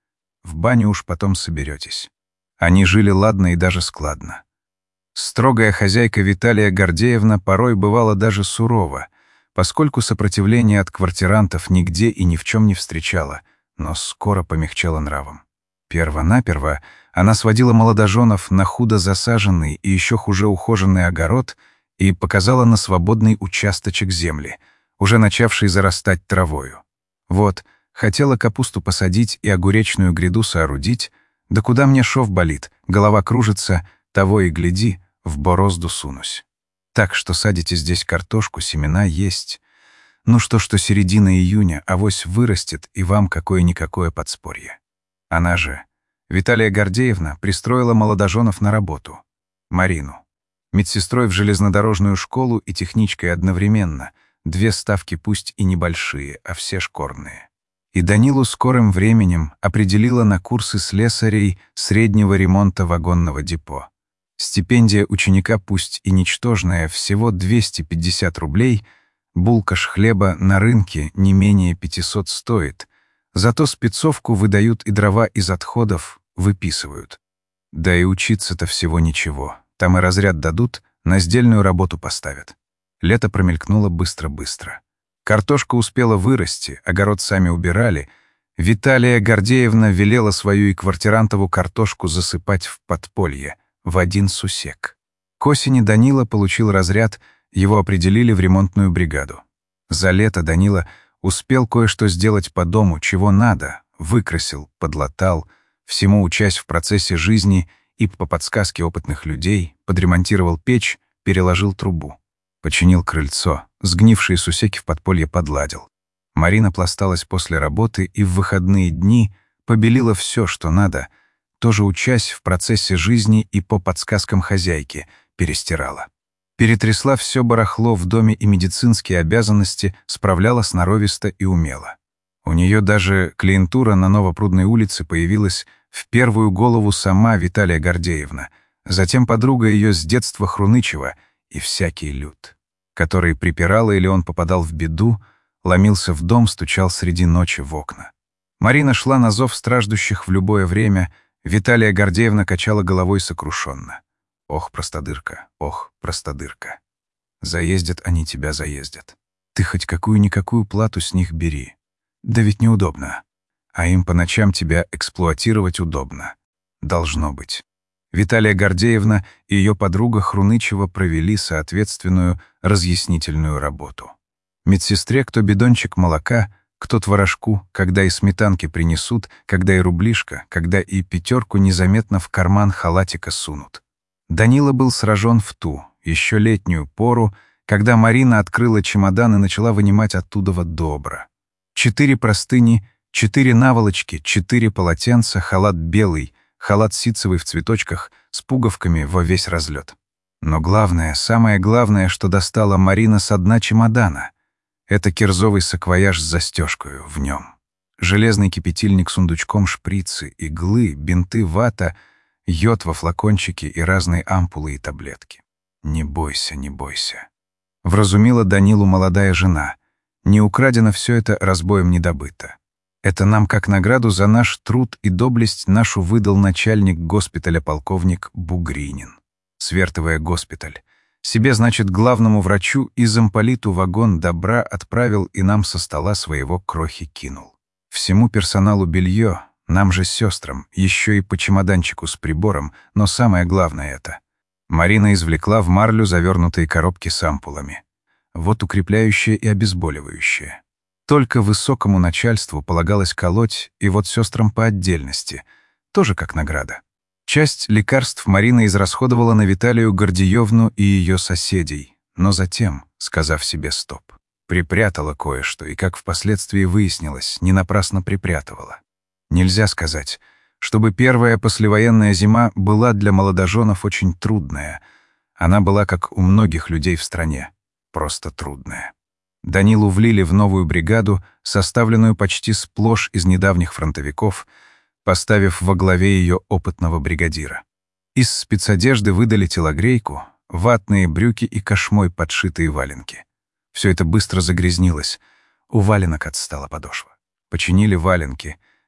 В баню уж потом соберетесь. Они жили ладно и даже складно. Строгая хозяйка Виталия Гордеевна порой бывала даже сурова, поскольку сопротивления от квартирантов нигде и ни в чем не встречала, но скоро помягчала нравом. Перво-наперво она сводила молодоженов на худо засаженный и еще хуже ухоженный огород и показала на свободный участочек земли, уже начавший зарастать травою. Вот, хотела капусту посадить и огуречную гряду соорудить, да куда мне шов болит, голова кружится, того и гляди, в борозду сунусь. Так что садите здесь картошку, семена есть. Ну что, что середина июня, авось вырастет, и вам какое-никакое подспорье. Она же, Виталия Гордеевна, пристроила молодоженов на работу. Марину. Медсестрой в железнодорожную школу и техничкой одновременно. Две ставки пусть и небольшие, а все шкорные. И Данилу скорым временем определила на курсы слесарей среднего ремонта вагонного депо. Стипендия ученика пусть и ничтожная, всего двести пятьдесят рублей, булка ж хлеба на рынке не менее пятисот стоит, зато спецовку выдают и дрова из отходов выписывают. Да и учиться-то всего ничего, там и разряд дадут, на сдельную работу поставят. Лето промелькнуло быстро-быстро. Картошка успела вырасти, огород сами убирали. Виталия Гордеевна велела свою и квартирантову картошку засыпать в подполье, в один сусек. К осени Данила получил разряд, его определили в ремонтную бригаду. За лето Данила успел кое-что сделать по дому, чего надо, выкрасил, подлатал, всему учась в процессе жизни и по подсказке опытных людей, подремонтировал печь, переложил трубу. Починил крыльцо, сгнившие сусеки в подполье подладил. Марина пласталась после работы и в выходные дни побелила все, что надо, тоже учась в процессе жизни и по подсказкам хозяйки, перестирала. Перетрясла все барахло в доме и медицинские обязанности справляла сноровисто и умело. У нее даже клиентура на Новопрудной улице появилась в первую голову сама Виталия Гордеевна, затем подруга ее с детства Хрунычева и всякий люд, который припирала или он попадал в беду, ломился в дом, стучал среди ночи в окна. Марина шла на зов страждущих в любое время, Виталия Гордеевна качала головой сокрушенно. Ох, простодырка, ох, простодырка. Заездят они тебя, заездят. Ты хоть какую-никакую плату с них бери. Да ведь неудобно. А им по ночам тебя эксплуатировать удобно. Должно быть. Виталия Гордеевна и ее подруга Хрунычева провели соответственную разъяснительную работу. Медсестре кто бидончик молока, кто творожку, когда и сметанки принесут, когда и рублишко, когда и пятерку незаметно в карман халатика сунут. Данила был сражен в ту, еще летнюю пору, когда Марина открыла чемодан и начала вынимать оттуда вот добро. Четыре простыни, четыре наволочки, четыре полотенца, халат белый, халат ситцевый в цветочках с пуговками во весь разлет. Но главное, самое главное, что достала Марина со дна чемодана — это кирзовый саквояж с застежкою в нем. Железный кипятильник с сундучком, шприцы, иглы, бинты, вата, йод во флакончике и разные ампулы и таблетки. «Не бойся, не бойся», — вразумила Данилу молодая жена. «Не украдено все это, разбоем не добыто. Это нам как награду за наш труд и доблесть нашу выдал начальник госпиталя полковник Бугринин. Свертывая госпиталь. Себе, значит, главному врачу и замполиту вагон добра отправил и нам со стола своего крохи кинул. Всему персоналу белье, нам же сестрам, еще и по чемоданчику с прибором, но самое главное это. Марина извлекла в марлю завернутые коробки с ампулами. Вот укрепляющее и обезболивающее. Только высокому начальству полагалось колоть, и вот сестрам по отдельности, тоже как награда. Часть лекарств Марина израсходовала на Виталию Гордеевну и ее соседей, но затем, сказав себе «стоп», припрятала кое-что, и, как впоследствии выяснилось, не напрасно припрятывала. Нельзя сказать, чтобы первая послевоенная зима была для молодоженов очень трудная. Она была, как у многих людей в стране, просто трудная. Данилу влили в новую бригаду, составленную почти сплошь из недавних фронтовиков, поставив во главе ее опытного бригадира. Из спецодежды выдали телогрейку, ватные брюки и кошмой подшитые валенки. Все это быстро загрязнилось. У валенок отстала подошва. Починили валенки.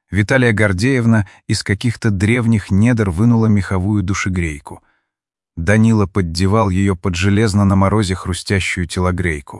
Виталия Гордеевна из каких-то древних недр вынула меховую душегрейку. Данила поддевал ее под железно на морозе хрустящую телогрейку.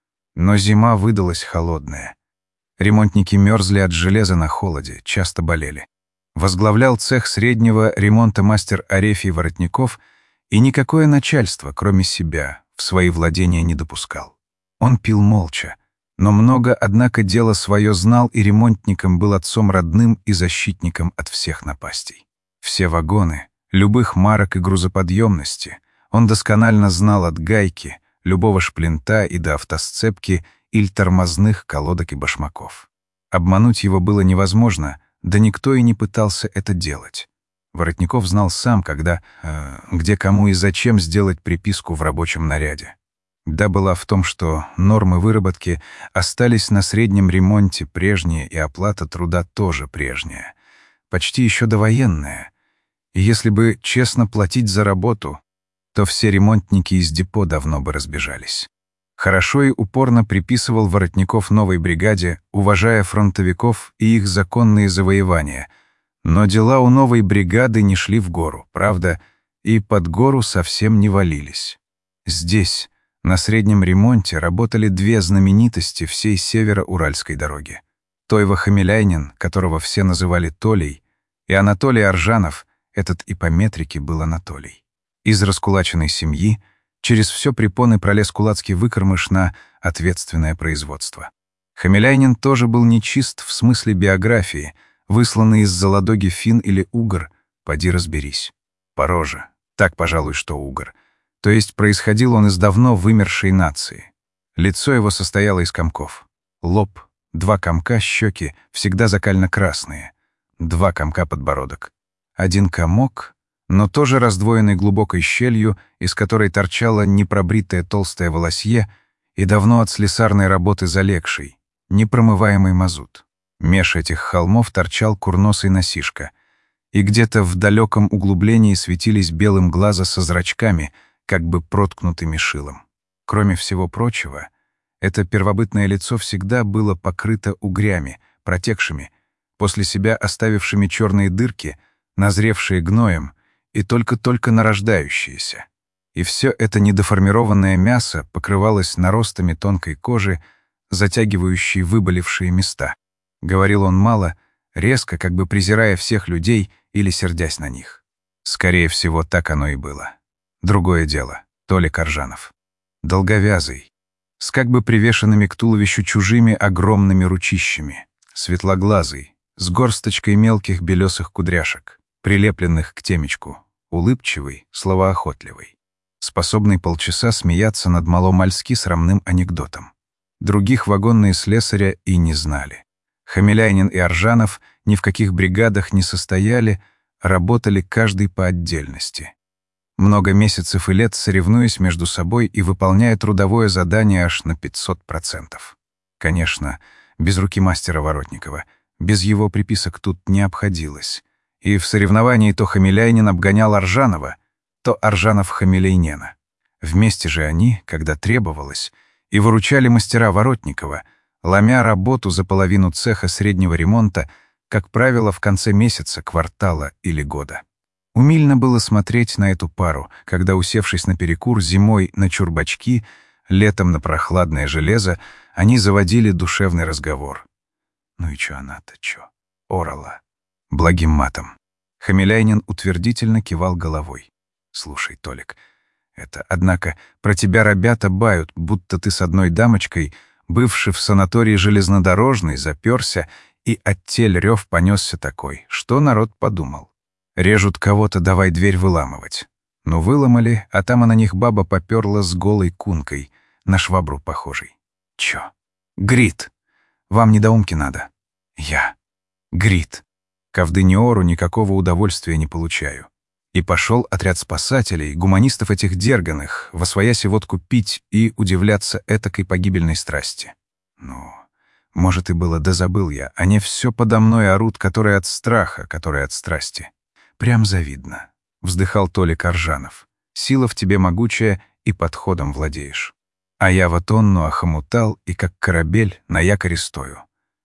Но зима выдалась холодная. Ремонтники мерзли от железа на холоде, часто болели. Возглавлял цех среднего ремонта мастер Арефий Воротников, и никакое начальство, кроме себя, в свои владения не допускал. Он пил молча, но много, однако, дело свое знал и ремонтником был отцом родным и защитником от всех напастей. Все вагоны, любых марок и грузоподъемности он досконально знал от гайки, любого шплинта и до автосцепки или тормозных колодок и башмаков. Обмануть его было невозможно, да никто и не пытался это делать. Воротников знал сам, когда, э, где, кому и зачем сделать приписку в рабочем наряде. Беда была в том, что нормы выработки остались на среднем ремонте прежние, и оплата труда тоже прежняя, почти еще довоенная. И если бы честно платить за работу, то все ремонтники из депо давно бы разбежались. Хорошо и упорно приписывал Воротников новой бригаде, уважая фронтовиков и их законные завоевания. Но дела у новой бригады не шли в гору, правда, и под гору совсем не валились. Здесь, на среднем ремонте, работали две знаменитости всей северо-уральской дороги. Тойва Хамиляйнин, которого все называли Толей, и Анатолий Аржанов, этот и по метрике был Анатолий. Из раскулаченной семьи через все препоны пролез кулацкий выкормыш на ответственное производство. Хамиляйнин тоже был нечист в смысле биографии, высланный из-за Ладоги фин или угор, поди разберись. По роже, так, пожалуй, что угор. То есть происходил он из давно вымершей нации. Лицо его состояло из комков. Лоб, два комка, щеки, всегда закально-красные. Два комка подбородок. Один комок, но тоже раздвоенный глубокой щелью, из которой торчало непробритое толстое волосье и давно от слесарной работы залегший, непромываемый мазут. Меж этих холмов торчал курносый носишка, и где-то в далеком углублении светились белым глаза со зрачками, как бы проткнутыми шилом. Кроме всего прочего, это первобытное лицо всегда было покрыто угрями, протекшими, после себя оставившими черные дырки, назревшие гноем, и только-только нарождающиеся. И все это недоформированное мясо покрывалось наростами тонкой кожи, затягивающей выболевшие места. Говорил он мало, резко, как бы презирая всех людей или сердясь на них. Скорее всего, так оно и было. Другое дело. Толик Аржанов. Долговязый, с как бы привешенными к туловищу чужими огромными ручищами, светлоглазый, с горсточкой мелких белесых кудряшек, прилепленных к темечку, улыбчивый, словоохотливый, способный полчаса смеяться над маломальски срамным анекдотом. Других вагонные слесаря и не знали. Хамиляйнин и Аржанов ни в каких бригадах не состояли, работали каждый по отдельности. Много месяцев и лет соревнуясь между собой и выполняя трудовое задание аж на пятьсот процентов. Конечно, без руки мастера Воротникова, без его приписок тут не обходилось. И в соревновании то Хамиляйнин обгонял Аржанова, то Аржанов Хамиляйнена. Вместе же они, когда требовалось, и выручали мастера Воротникова, ломя работу за половину цеха среднего ремонта, как правило, в конце месяца, квартала или года. Умильно было смотреть на эту пару, когда, усевшись на перекур зимой на чурбачки, летом на прохладное железо, они заводили душевный разговор. Ну и чё она-то, чё? Орала. Благим матом. Хамиляйнин утвердительно кивал головой. «Слушай, Толик, это, однако, про тебя ребята бают, будто ты с одной дамочкой, бывший в санатории железнодорожный, заперся, и оттель рев понесся такой. Что народ подумал? Режут кого-то, давай дверь выламывать. Ну, выломали, а там и на них баба поперла с голой кункой, на швабру похожей. Чё? Грит. Вам недоумки надо. Я. Грит. Ковдыниору никакого удовольствия не получаю. И пошел отряд спасателей, гуманистов этих дерганых, восвояси водку пить и удивляться этакой погибельной страсти. Ну, может, и было, да забыл я. Они все подо мной орут, которые от страха, которые от страсти. Прям завидно. Вздыхал Толик Аржанов. Сила в тебе могучая, и подходом владеешь. А я вот онну охомутал, и как корабель на якоре стою.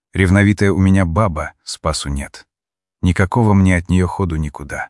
Ревновитая у меня баба, спасу нет. Никакого мне от нее ходу никуда.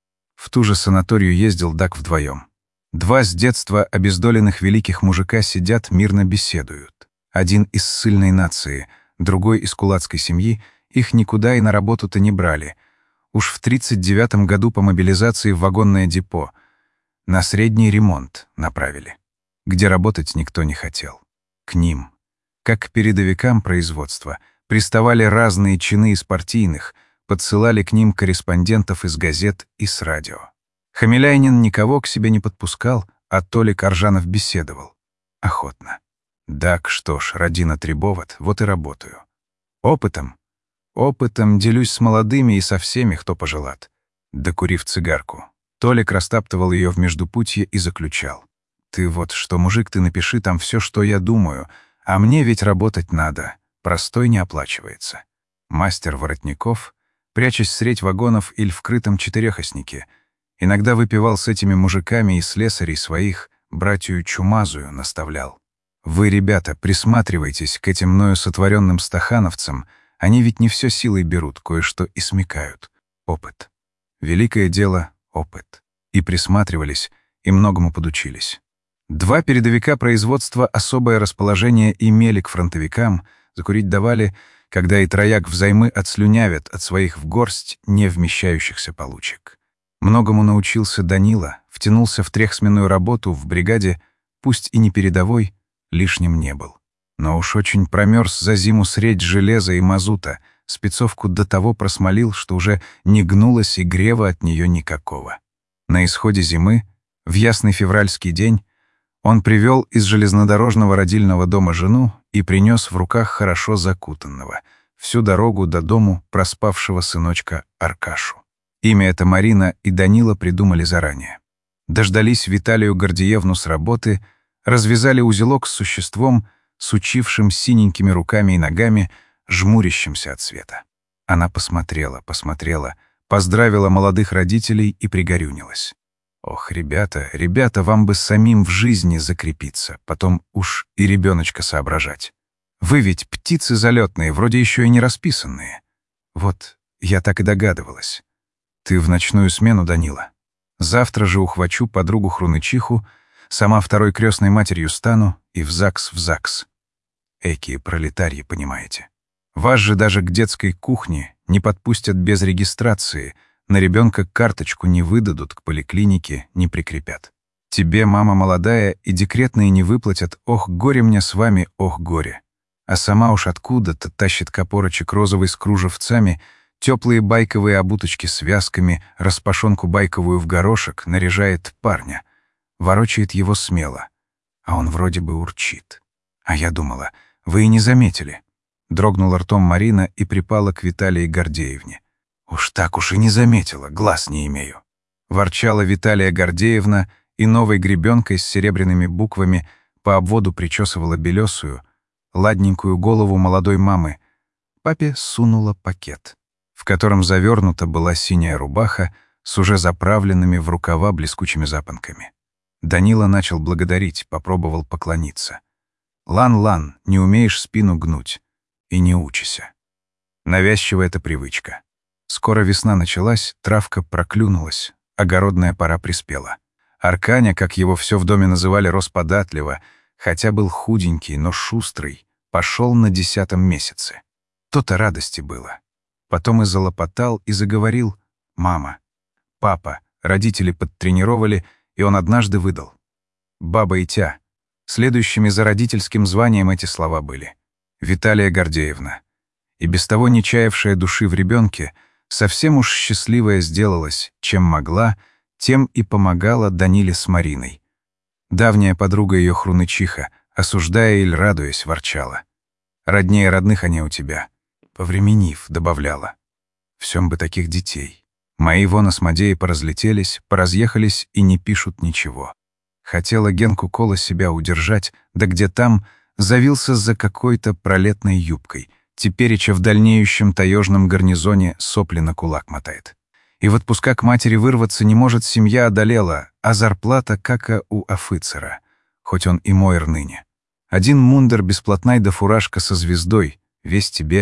В ту же санаторию ездил Дак вдвоем. Два с детства обездоленных великих мужика сидят, мирно беседуют. Один из ссыльной нации, другой из кулацкой семьи, их никуда и на работу-то не брали. Уж в тридцать девятом году по мобилизации в вагонное депо на средний ремонт направили, где работать никто не хотел. К ним, как к передовикам производства, приставали разные чины из партийных, подсылали к ним корреспондентов из газет и с радио. Хамиляйнин никого к себе не подпускал, а Толик Аржанов беседовал. Охотно. Так что ж, родина требоват, вот и работаю. Опытом? Опытом делюсь с молодыми и со всеми, кто пожелат. Докурив цигарку, Толик растаптывал ее в междупутье и заключал. Ты вот что, мужик, ты напиши там все, что я думаю, а мне ведь работать надо, простой не оплачивается. Мастер Воротников, прячась средь вагонов или в крытом четырехоснике, иногда выпивал с этими мужиками и слесарей своих, братью Чумазую наставлял. Вы, ребята, присматривайтесь к этим мною сотворенным стахановцам, они ведь не все силой берут, кое-что и смекают. Опыт. Великое дело — опыт. И присматривались, и многому подучились. Два передовика производства особое расположение имели к фронтовикам, закурить давали, когда и трояк взаймы отслюнявят от своих в горсть не вмещающихся получек. Многому научился Данила, втянулся в трехсменную работу в бригаде, пусть и не передовой, лишним не был. Но уж очень промерз за зиму средь железа и мазута, спецовку до того просмолил, что уже не гнулось и грева от нее никакого. На исходе зимы, в ясный февральский день, он привел из железнодорожного родильного дома жену и принес в руках хорошо закутанного, всю дорогу до дому проспавшего сыночка Аркашу. Имя это Марина и Данила придумали заранее. Дождались Виталию Гордеевну с работы, развязали узелок с существом, сучившим синенькими руками и ногами, жмурящимся от света. Она посмотрела, посмотрела, поздравила молодых родителей и пригорюнилась. Ох, ребята, ребята, вам бы самим в жизни закрепиться, потом уж и ребеночка соображать. Вы ведь птицы залетные, вроде еще и не расписанные. Вот, я так и догадывалась. Ты в ночную смену, Данила. Завтра же ухвачу подругу Хрунычиху, сама второй крестной матерью стану и в ЗАГС в ЗАГС. Экие пролетарии, понимаете. Вас же даже к детской кухне не подпустят без регистрации, на ребенка карточку не выдадут, к поликлинике не прикрепят. Тебе, мама молодая, и декретные не выплатят, ох, горе мне с вами, ох, горе. А сама уж откуда-то тащит копорочек розовый с кружевцами, теплые байковые обуточки с вязками, распашонку байковую в горошек, наряжает парня. Ворочает его смело, а он вроде бы урчит. А я думала, вы и не заметили. Дрогнула ртом Марина и припала к Виталии Гордеевне. Уж так уж и не заметила, глаз не имею. Ворчала Виталия Гордеевна и новой гребенкой с серебряными буквами по обводу причесывала белесую, ладненькую голову молодой мамы. Папе сунула пакет, в котором завернута была синяя рубаха с уже заправленными в рукава блескучими запонками. Данила начал благодарить, попробовал поклониться. «Лан-лан, не умеешь спину гнуть. И не учися». Навязчивая эта привычка. Скоро весна началась, травка проклюнулась, огородная пора приспела. Арканя, как его все в доме называли, рос податливо, хотя был худенький, но шустрый, пошел на десятом месяце. То-то радости было. Потом и залопотал, и заговорил «мама», «папа», родители подтренировали, и он однажды выдал. «Баба и тя». Следующими за родительским званием эти слова были. Виталия Гордеевна. И без того не чаявшая души в ребенке, совсем уж счастливая сделалась, чем могла, тем и помогала Даниле с Мариной. Давняя подруга ее Хрунычиха, осуждая или радуясь, ворчала. «Роднее родных они у тебя», повременив, добавляла. «Всем бы таких детей. Мои вон осмодеи поразлетелись, поразъехались и не пишут ничего». Хотела Генку Кола себя удержать, да где там завился за какой-то пролетной юбкой, тепереча в дальнеющем таежном гарнизоне сопли на кулак мотает. И в отпуска к матери вырваться не может, семья одолела, а зарплата кака у офицера, хоть он и мойр ныне. Один мундир бесплатной да фуражка со звездой, весь тебе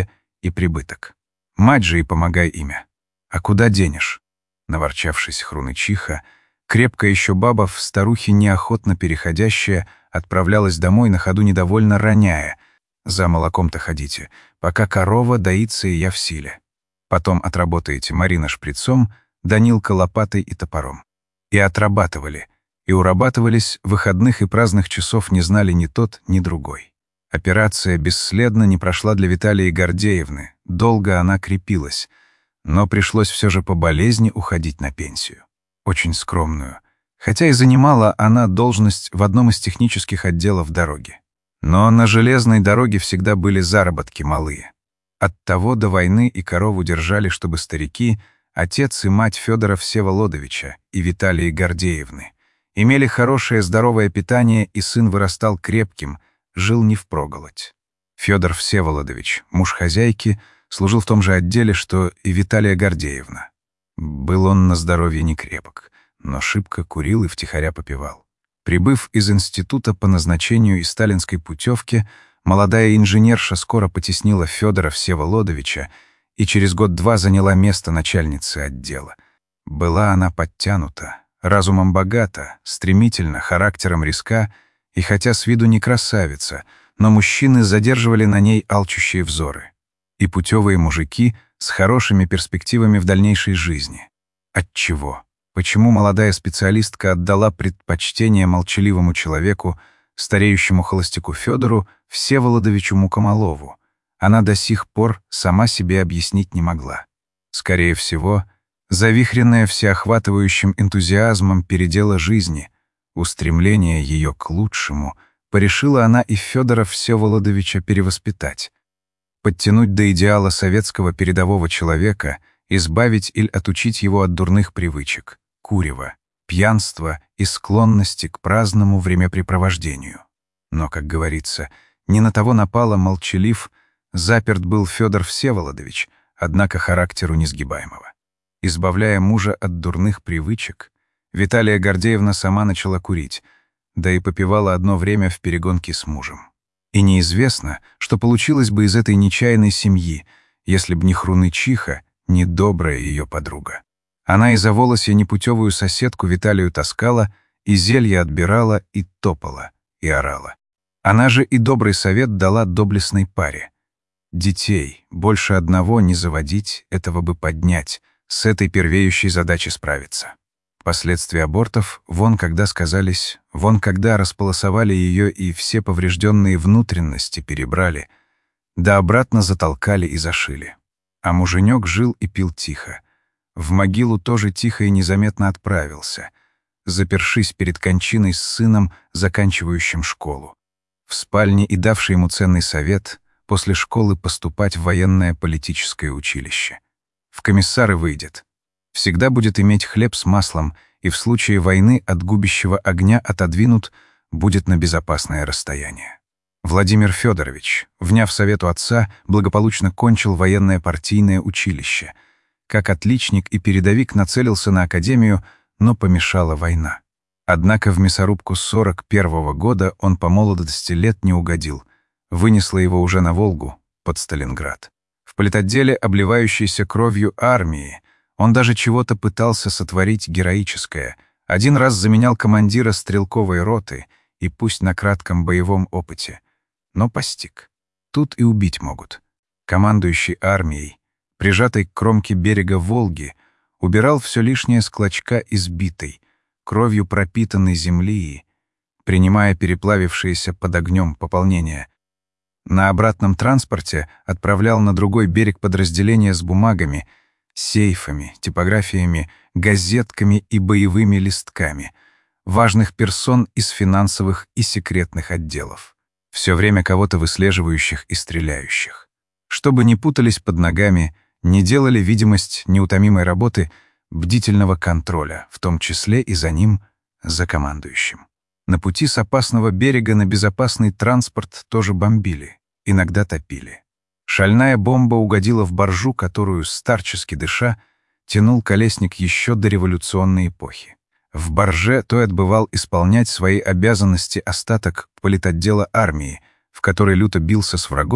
и прибыток. Мать же и помогай имя. А куда денешь? Наворчавшись хрунычиха, крепкая еще баба, в старухе неохотно переходящая, отправлялась домой, на ходу недовольно роняя: «За молоком-то ходите, пока корова доится и я в силе. Потом отработаете Марина шприцом, Данилка лопатой и топором». И отрабатывали, и урабатывались, выходных и праздных часов не знали ни тот, ни другой. Операция бесследно не прошла для Виталии Гордеевны, долго она крепилась, но пришлось все же по болезни уходить на пенсию. Очень скромную, хотя и занимала она должность в одном из технических отделов дороги. Но на железной дороге всегда были заработки малые. Оттого до войны и корову держали, чтобы старики, отец и мать Федора Всеволодовича и Виталии Гордеевны, имели хорошее здоровое питание, и сын вырастал крепким, жил не впроголодь. Федор Всеволодович, муж хозяйки, служил в том же отделе, что и Виталия Гордеевна. Был он на здоровье не крепок, но шибко курил и втихаря попивал. Прибыв из института по назначению из сталинской путевки, молодая инженерша скоро потеснила Федора Всеволодовича и через год-два заняла место начальницы отдела. Была она подтянута, разумом богата, стремительно, характером резка, и хотя с виду не красавица, но мужчины задерживали на ней алчущие взоры. И путевые мужики с хорошими перспективами в дальнейшей жизни. Отчего? Почему молодая специалистка отдала предпочтение молчаливому человеку, стареющему холостяку Федору Всеволодовичу Мукомолову? Она до сих пор сама себе объяснить не могла. Скорее всего, завихренная всеохватывающим энтузиазмом передела жизни, устремление ее к лучшему, порешила она и Федора Всеволодовича перевоспитать, подтянуть до идеала советского передового человека, избавить или отучить его от дурных привычек, курева, пьянства и склонности к праздному времяпрепровождению. Но, как говорится, не на того напало молчалив, заперт был Федор Всеволодович, однако характеру несгибаемого. Избавляя мужа от дурных привычек, Виталия Гордеевна сама начала курить, да и попивала одно время в перегонке с мужем. И неизвестно, что получилось бы из этой нечаянной семьи, если б не хрунычиха, не добрая ее подруга. Она и за волосья непутевую соседку Виталию таскала, и зелье отбирала, и топала, и орала. Она же и добрый совет дала доблестной паре. Детей, больше одного не заводить, этого бы поднять, с этой первеющей задачей справиться. Последствия абортов вон когда сказались, вон когда располосовали ее и все поврежденные внутренности перебрали, да обратно затолкали и зашили. А муженек жил и пил тихо. В могилу тоже тихо и незаметно отправился, запершись перед кончиной с сыном, заканчивающим школу. В спальне и давший ему ценный совет после школы поступать в военное политическое училище. В комиссары выйдет. Всегда будет иметь хлеб с маслом, и в случае войны от губящего огня отодвинут, будет на безопасное расстояние. Владимир Федорович, вняв совету отца, благополучно кончил военное партийное училище. Как отличник и передовик нацелился на академию, но помешала война. Однако в мясорубку сорок первого года он по молодости лет не угодил. Вынесло его уже на Волгу, под Сталинград. В политотделе, обливающейся кровью армии, он даже чего-то пытался сотворить героическое. Один раз заменял командира стрелковой роты, и пусть на кратком боевом опыте, но постиг. Тут и убить могут. Командующий армией, прижатый к кромке берега Волги, убирал все лишнее с клочка избитой, кровью пропитанной земли, принимая переплавившиеся под огнем пополнения. На обратном транспорте отправлял на другой берег подразделения с бумагами, сейфами, типографиями, газетками и боевыми листками, важных персон из финансовых и секретных отделов, все время кого-то выслеживающих и стреляющих. Чтобы не путались под ногами, не делали видимость неутомимой работы, бдительного контроля, в том числе и за ним, за командующим. На пути с опасного берега на безопасный транспорт тоже бомбили, иногда топили. Шальная бомба угодила в баржу, которую, старчески дыша, тянул колесник еще до революционной эпохи. В барже той отбывал исполнять свои обязанности остаток политотдела армии, в которой люто бился с врагом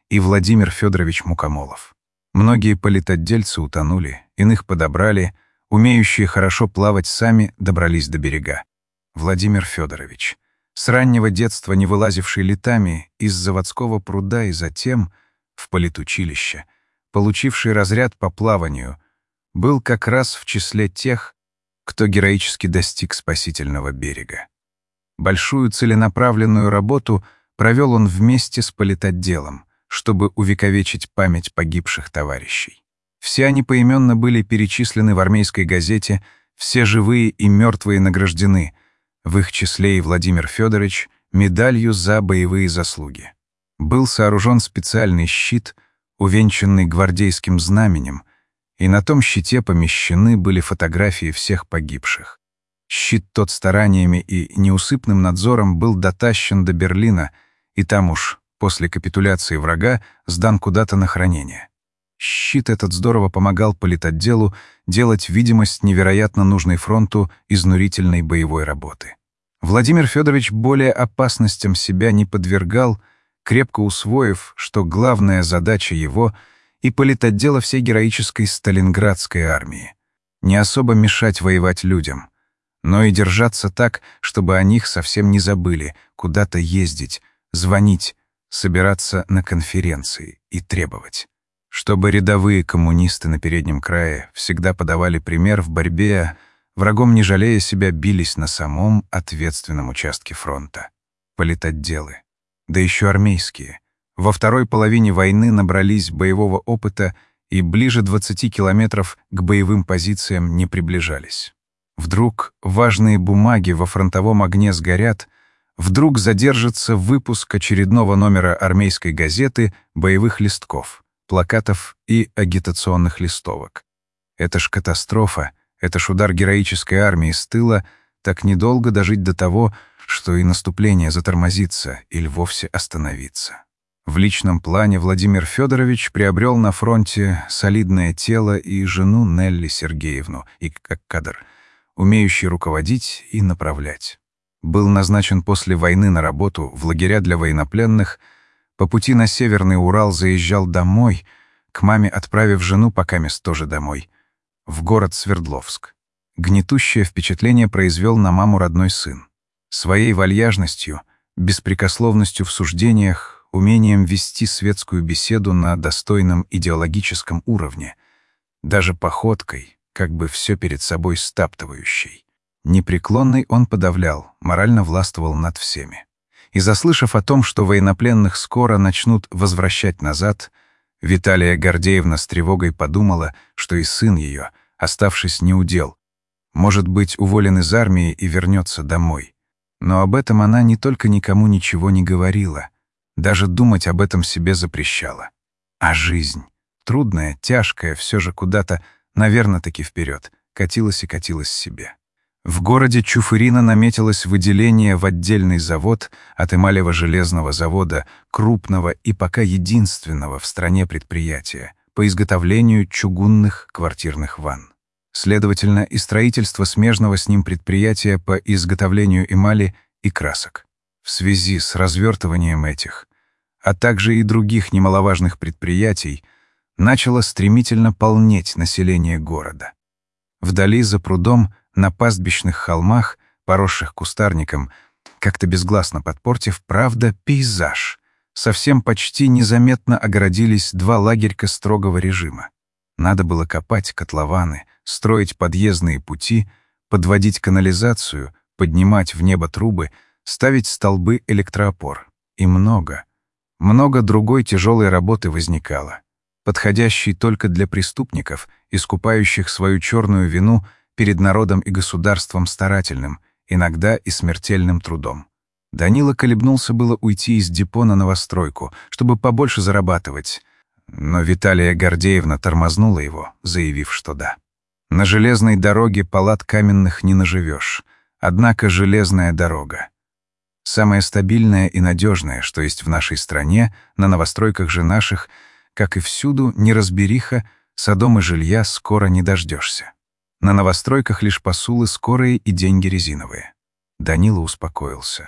и Владимир Федорович Мукомолов. Многие политотдельцы утонули, иных подобрали, умеющие хорошо плавать сами добрались до берега. Владимир Федорович, с раннего детства не вылазивший летами из заводского пруда и затем в политучилище, получивший разряд по плаванию, был как раз в числе тех, кто героически достиг спасительного берега. Большую целенаправленную работу провел он вместе с политотделом, чтобы увековечить память погибших товарищей. Все они поименно были перечислены в армейской газете, все живые и мертвые награждены, в их числе и Владимир Федорович, медалью за боевые заслуги. Был сооружен специальный щит, увенчанный гвардейским знаменем, и на том щите помещены были фотографии всех погибших. Щит тот стараниями и неусыпным надзором был дотащен до Берлина, и там уж, после капитуляции врага, сдан куда-то на хранение. Щит этот здорово помогал политотделу делать видимость невероятно нужной фронту изнурительной боевой работы. Владимир Федорович более опасностям себя не подвергал, крепко усвоив, что главная задача его и политотдела всей героической Сталинградской армии — не особо мешать воевать людям, но и держаться так, чтобы о них совсем не забыли, куда-то ездить, звонить, собираться на конференции и требовать. Чтобы рядовые коммунисты на переднем крае всегда подавали пример в борьбе, врагом не жалея себя, бились на самом ответственном участке фронта. Политотделы, да еще армейские, во второй половине войны набрались боевого опыта и ближе двадцати километров к боевым позициям не приближались. Вдруг важные бумаги во фронтовом огне сгорят, вдруг задержится выпуск очередного номера армейской газеты боевых листков, плакатов и агитационных листовок. Это ж катастрофа, это ж удар героической армии с тыла, так недолго дожить до того, что и наступление затормозится или вовсе остановится. В личном плане Владимир Федорович приобрел на фронте солидное тело и жену Нелли Сергеевну, и как кадр, умеющий руководить и направлять. Был назначен после войны на работу в лагеря для военнопленных, по пути на Северный Урал заезжал домой, к маме отправив жену покамест тоже домой, в город Свердловск. Гнетущее впечатление произвел на маму родной сын. Своей вальяжностью, беспрекословностью в суждениях, умением вести светскую беседу на достойном идеологическом уровне, даже походкой, как бы все перед собой стаптывающей. Непреклонный он подавлял, морально властвовал над всеми. И заслышав о том, что военнопленных скоро начнут возвращать назад, Виталия Гордеевна с тревогой подумала, что и сын ее, оставшись неудел, может быть уволен из армии и вернется домой. Но об этом она не только никому ничего не говорила, даже думать об этом себе запрещала. А жизнь, трудная, тяжкая, все же куда-то, наверно-таки вперед, катилась и катилась себе. В городе Чуфырина наметилось выделение в отдельный завод от эмалево-железного завода, крупного и пока единственного в стране предприятия по изготовлению чугунных квартирных ванн. Следовательно, и строительство смежного с ним предприятия по изготовлению эмали и красок. В связи с развертыванием этих, а также и других немаловажных предприятий, начало стремительно полнеть население города. Вдали за прудом, на пастбищных холмах, поросших кустарником, как-то безгласно подпортив, правда, пейзаж, совсем почти незаметно огородились два лагерька строгого режима. Надо было копать котлованы, строить подъездные пути, подводить канализацию, поднимать в небо трубы, ставить столбы электроопор. И много, много другой тяжелой работы возникало, подходящей только для преступников, искупающих свою черную вину перед народом и государством старательным, иногда и смертельным трудом. Данила колебнулся было уйти из депо на новостройку, чтобы побольше зарабатывать, но Виталия Гордеевна тормознула его, заявив, что да. На железной дороге палат каменных не наживешь, однако железная дорога. Самое стабильное и надежное, что есть в нашей стране, на новостройках же наших, как и всюду, неразбериха, садом и жилья скоро не дождешься. На новостройках лишь посулы скорые и деньги резиновые. Данила успокоился.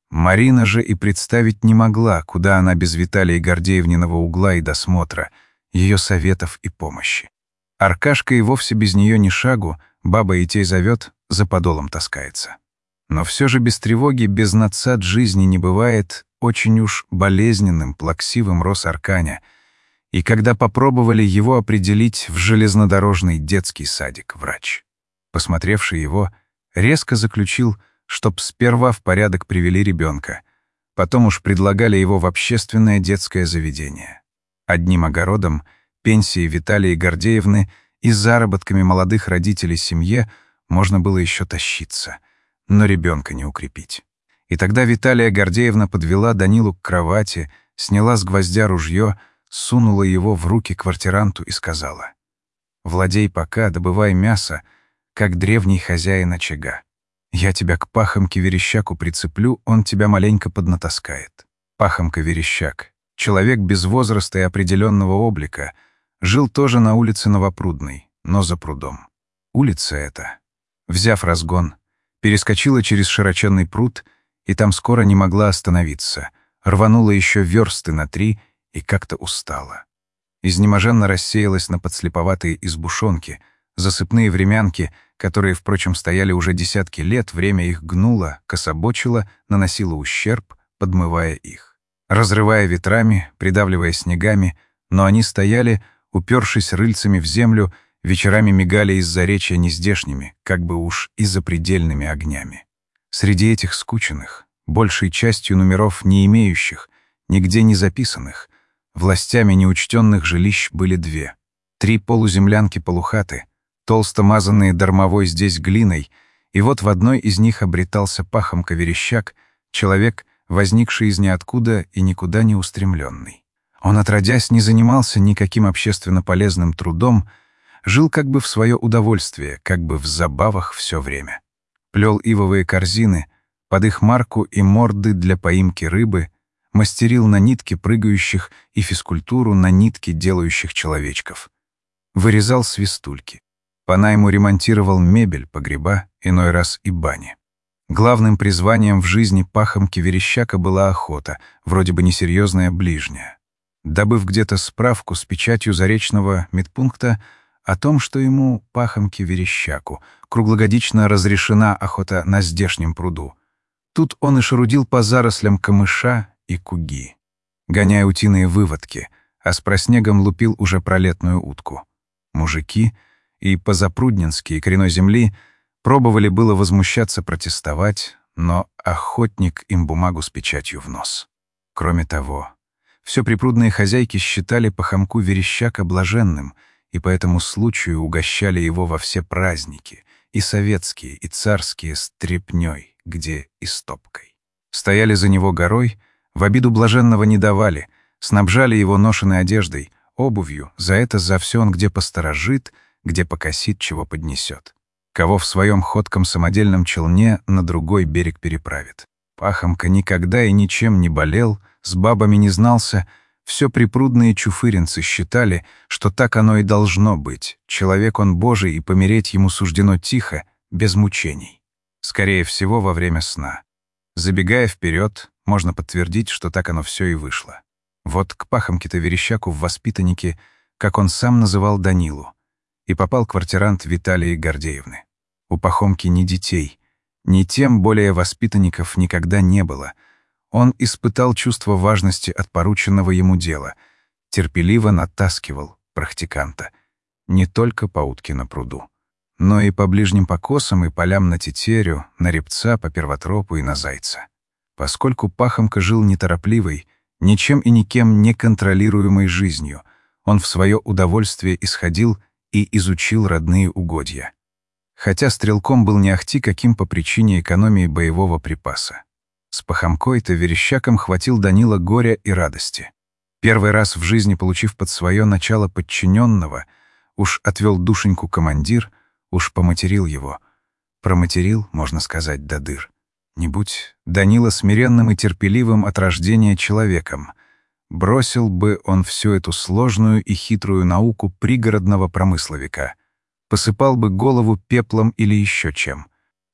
Марина же и представить не могла, куда она без Виталия Гордеевниного угла и досмотра, ее советов и помощи. Аркашка и вовсе без нее ни шагу, баба и тей зовет, за подолом таскается. Но все же без тревоги, без надсад жизни не бывает, очень уж болезненным, плаксивым рос Арканя, и когда попробовали его определить в железнодорожный детский садик врач, посмотревший его, резко заключил, чтоб сперва в порядок привели ребенка, потом уж предлагали его в общественное детское заведение. Одним огородом, пенсией Виталии Гордеевны и заработками молодых родителей семье можно было еще тащиться, но ребенка не укрепить. И тогда Виталия Гордеевна подвела Данилу к кровати, сняла с гвоздя ружье, сунула его в руки квартиранту и сказала: «Владей пока, добывай мясо, как древний хозяин очага. Я тебя к Пахомке-Верещаку прицеплю, он тебя маленько поднатаскает». Пахомка-Верещак, человек без возраста и определенного облика, жил тоже на улице Новопрудной, но за прудом. Улица эта, взяв разгон, перескочила через широченный пруд и там скоро не могла остановиться, рванула еще версты на три и как-то устала. Изнеможенно рассеялась на подслеповатые избушонки, засыпные времянки, которые, впрочем, стояли уже десятки лет, время их гнуло, кособочило, наносило ущерб, подмывая их. Разрывая ветрами, придавливая снегами, но они стояли, упершись рыльцами в землю, вечерами мигали из заречья нездешними, как бы уж и запредельными огнями. Среди этих скученных, большей частью номеров не имеющих, нигде не записанных, властями неучтенных жилищ были две. Три полуземлянки-полухаты, толсто мазанные дармовой здесь глиной, и вот в одной из них обретался Пахомка-Верещак, человек, возникший из ниоткуда и никуда не устремленный. Он, отродясь, не занимался никаким общественно полезным трудом, жил как бы в свое удовольствие, как бы в забавах все время. Плел ивовые корзины, под их марку и морды для поимки рыбы, мастерил на нитке прыгающих и физкультуру на нитке делающих человечков. Вырезал свистульки. По найму ремонтировал мебель, погреба, иной раз и бани. Главным призванием в жизни Пахомки-Верещака была охота, вроде бы несерьезная ближняя. Добыв где-то справку с печатью заречного медпункта о том, что ему, Пахомке-Верещаку, круглогодично разрешена охота на здешнем пруду, тут он и шарудил по зарослям камыша и куги, гоняя утиные выводки, а с проснегом лупил уже пролетную утку. Мужики и позапрудненские коренной земли пробовали было возмущаться, протестовать, но охотник им бумагу с печатью в нос. Кроме того, все припрудные хозяйки считали Пахомку Верещака блаженным и по этому случаю угощали его во все праздники, и советские, и царские, стряпнёй, где и стопкой. Стояли за него горой, в обиду блаженного не давали, снабжали его ношеной одеждой, обувью, за это за все он где посторожит, где покосит, чего поднесет. Кого в своем ходком самодельном челне на другой берег переправит. Пахомка никогда и ничем не болел, с бабами не знался, все припрудные чуфыринцы считали, что так оно и должно быть. Человек он Божий, и помереть ему суждено тихо, без мучений. Скорее всего, во время сна. Забегая вперед, можно подтвердить, что так оно все и вышло. Вот к Пахомке-то Верещаку в воспитаннике, как он сам называл Данилу, и попал квартирант Виталии Гордеевны. У Пахомки ни детей, ни тем более воспитанников никогда не было. Он испытал чувство важности от порученного ему дела, терпеливо натаскивал практиканта не только по утке на пруду, но и по ближним покосам и полям на тетерю, на репца, по первотропу и на зайца. Поскольку Пахомка жил неторопливой, ничем и никем не контролируемой жизнью, он в свое удовольствие исходил и изучил родные угодья. Хотя стрелком был не ахти каким по причине экономии боевого припаса. С Пахомкой-то Верещаком хватил Данила горя и радости. Первый раз в жизни, получив под свое начало подчиненного, уж отвел душеньку командир, уж поматерил его. Проматерил, можно сказать, до дыр. Не будь Данила смиренным и терпеливым от рождения человеком, бросил бы он всю эту сложную и хитрую науку пригородного промысловика, посыпал бы голову пеплом или еще чем.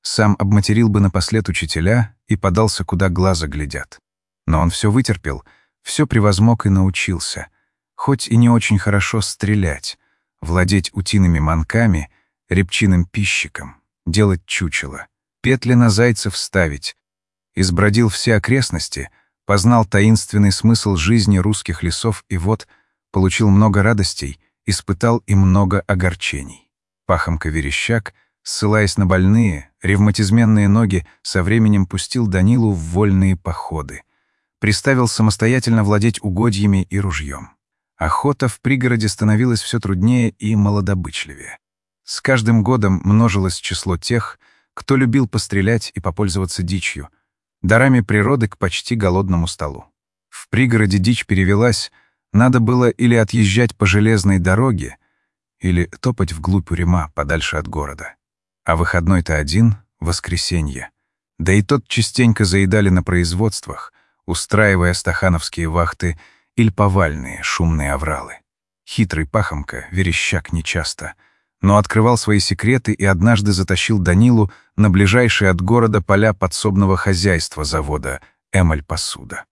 Сам обматерил бы напослед учителя и подался, куда глаза глядят. Но он все вытерпел, все превозмог и научился. Хоть и не очень хорошо стрелять, владеть утиными манками, репчиным пищиком, делать чучело, петли на зайцев ставить. Избродил все окрестности, познал таинственный смысл жизни русских лесов и вод, получил много радостей, испытал и много огорчений. Пахомка-верещак, ссылаясь на больные, ревматизменные ноги, со временем пустил Данилу в вольные походы. Приставил самостоятельно владеть угодьями и ружьем. Охота в пригороде становилась все труднее и малодобычливее. С каждым годом множилось число тех, кто любил пострелять и попользоваться дичью, дарами природы к почти голодному столу. В пригороде дичь перевелась, надо было или отъезжать по железной дороге, или топать вглубь Уремма, подальше от города. А выходной-то один — воскресенье. Да и тот частенько заедали на производствах, устраивая стахановские вахты или повальные шумные авралы. Хитрый Пахомка, верещак нечасто, но открывал свои секреты и однажды затащил Данилу на ближайшие от города поля подсобного хозяйства завода «Эмаль-посуда».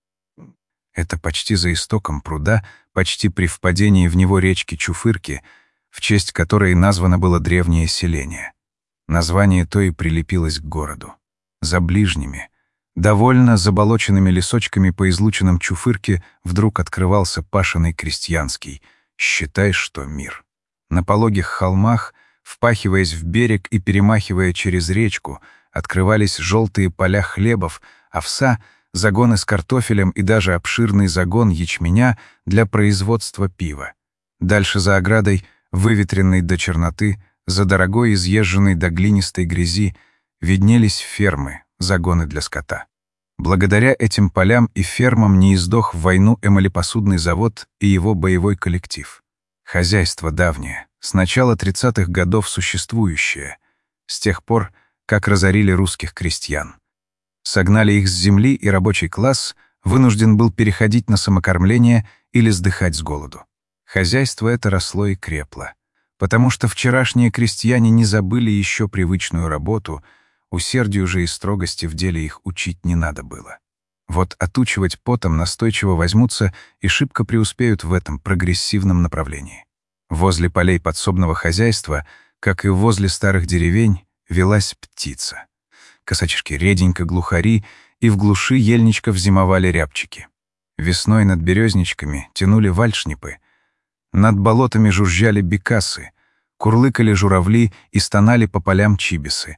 Это почти за истоком пруда, почти при впадении в него речки Чуфырки, в честь которой названо было древнее селение. Название то и прилепилось к городу. За ближними, довольно заболоченными лесочками по излучинам Чуфырки вдруг открывался пашеный крестьянский, считай, что мир. На пологих холмах, впахиваясь в берег и перемахивая через речку, открывались желтые поля хлебов, овса, загоны с картофелем и даже обширный загон ячменя для производства пива. Дальше за оградой, выветренной до черноты, за дорогой изъезженной до глинистой грязи, виднелись фермы, загоны для скота. Благодаря этим полям и фермам не издох в войну эмалепосудный завод и его боевой коллектив. Хозяйство давнее, с начала тридцатых годов существующее, с тех пор, как разорили русских крестьян. Согнали их с земли, и рабочий класс вынужден был переходить на самокормление или сдыхать с голоду. Хозяйство это росло и крепло, потому что вчерашние крестьяне не забыли еще привычную работу, усердию же и строгости в деле их учить не надо было. Вот отучивать потом настойчиво возьмутся и шибко преуспеют в этом прогрессивном направлении. Возле полей подсобного хозяйства, как и возле старых деревень, велась птица. Косачки реденько глухари, и в глуши ельничков зимовали рябчики. Весной над березничками тянули вальшнипы, над болотами жужжали бекасы, курлыкали журавли и стонали по полям чибисы.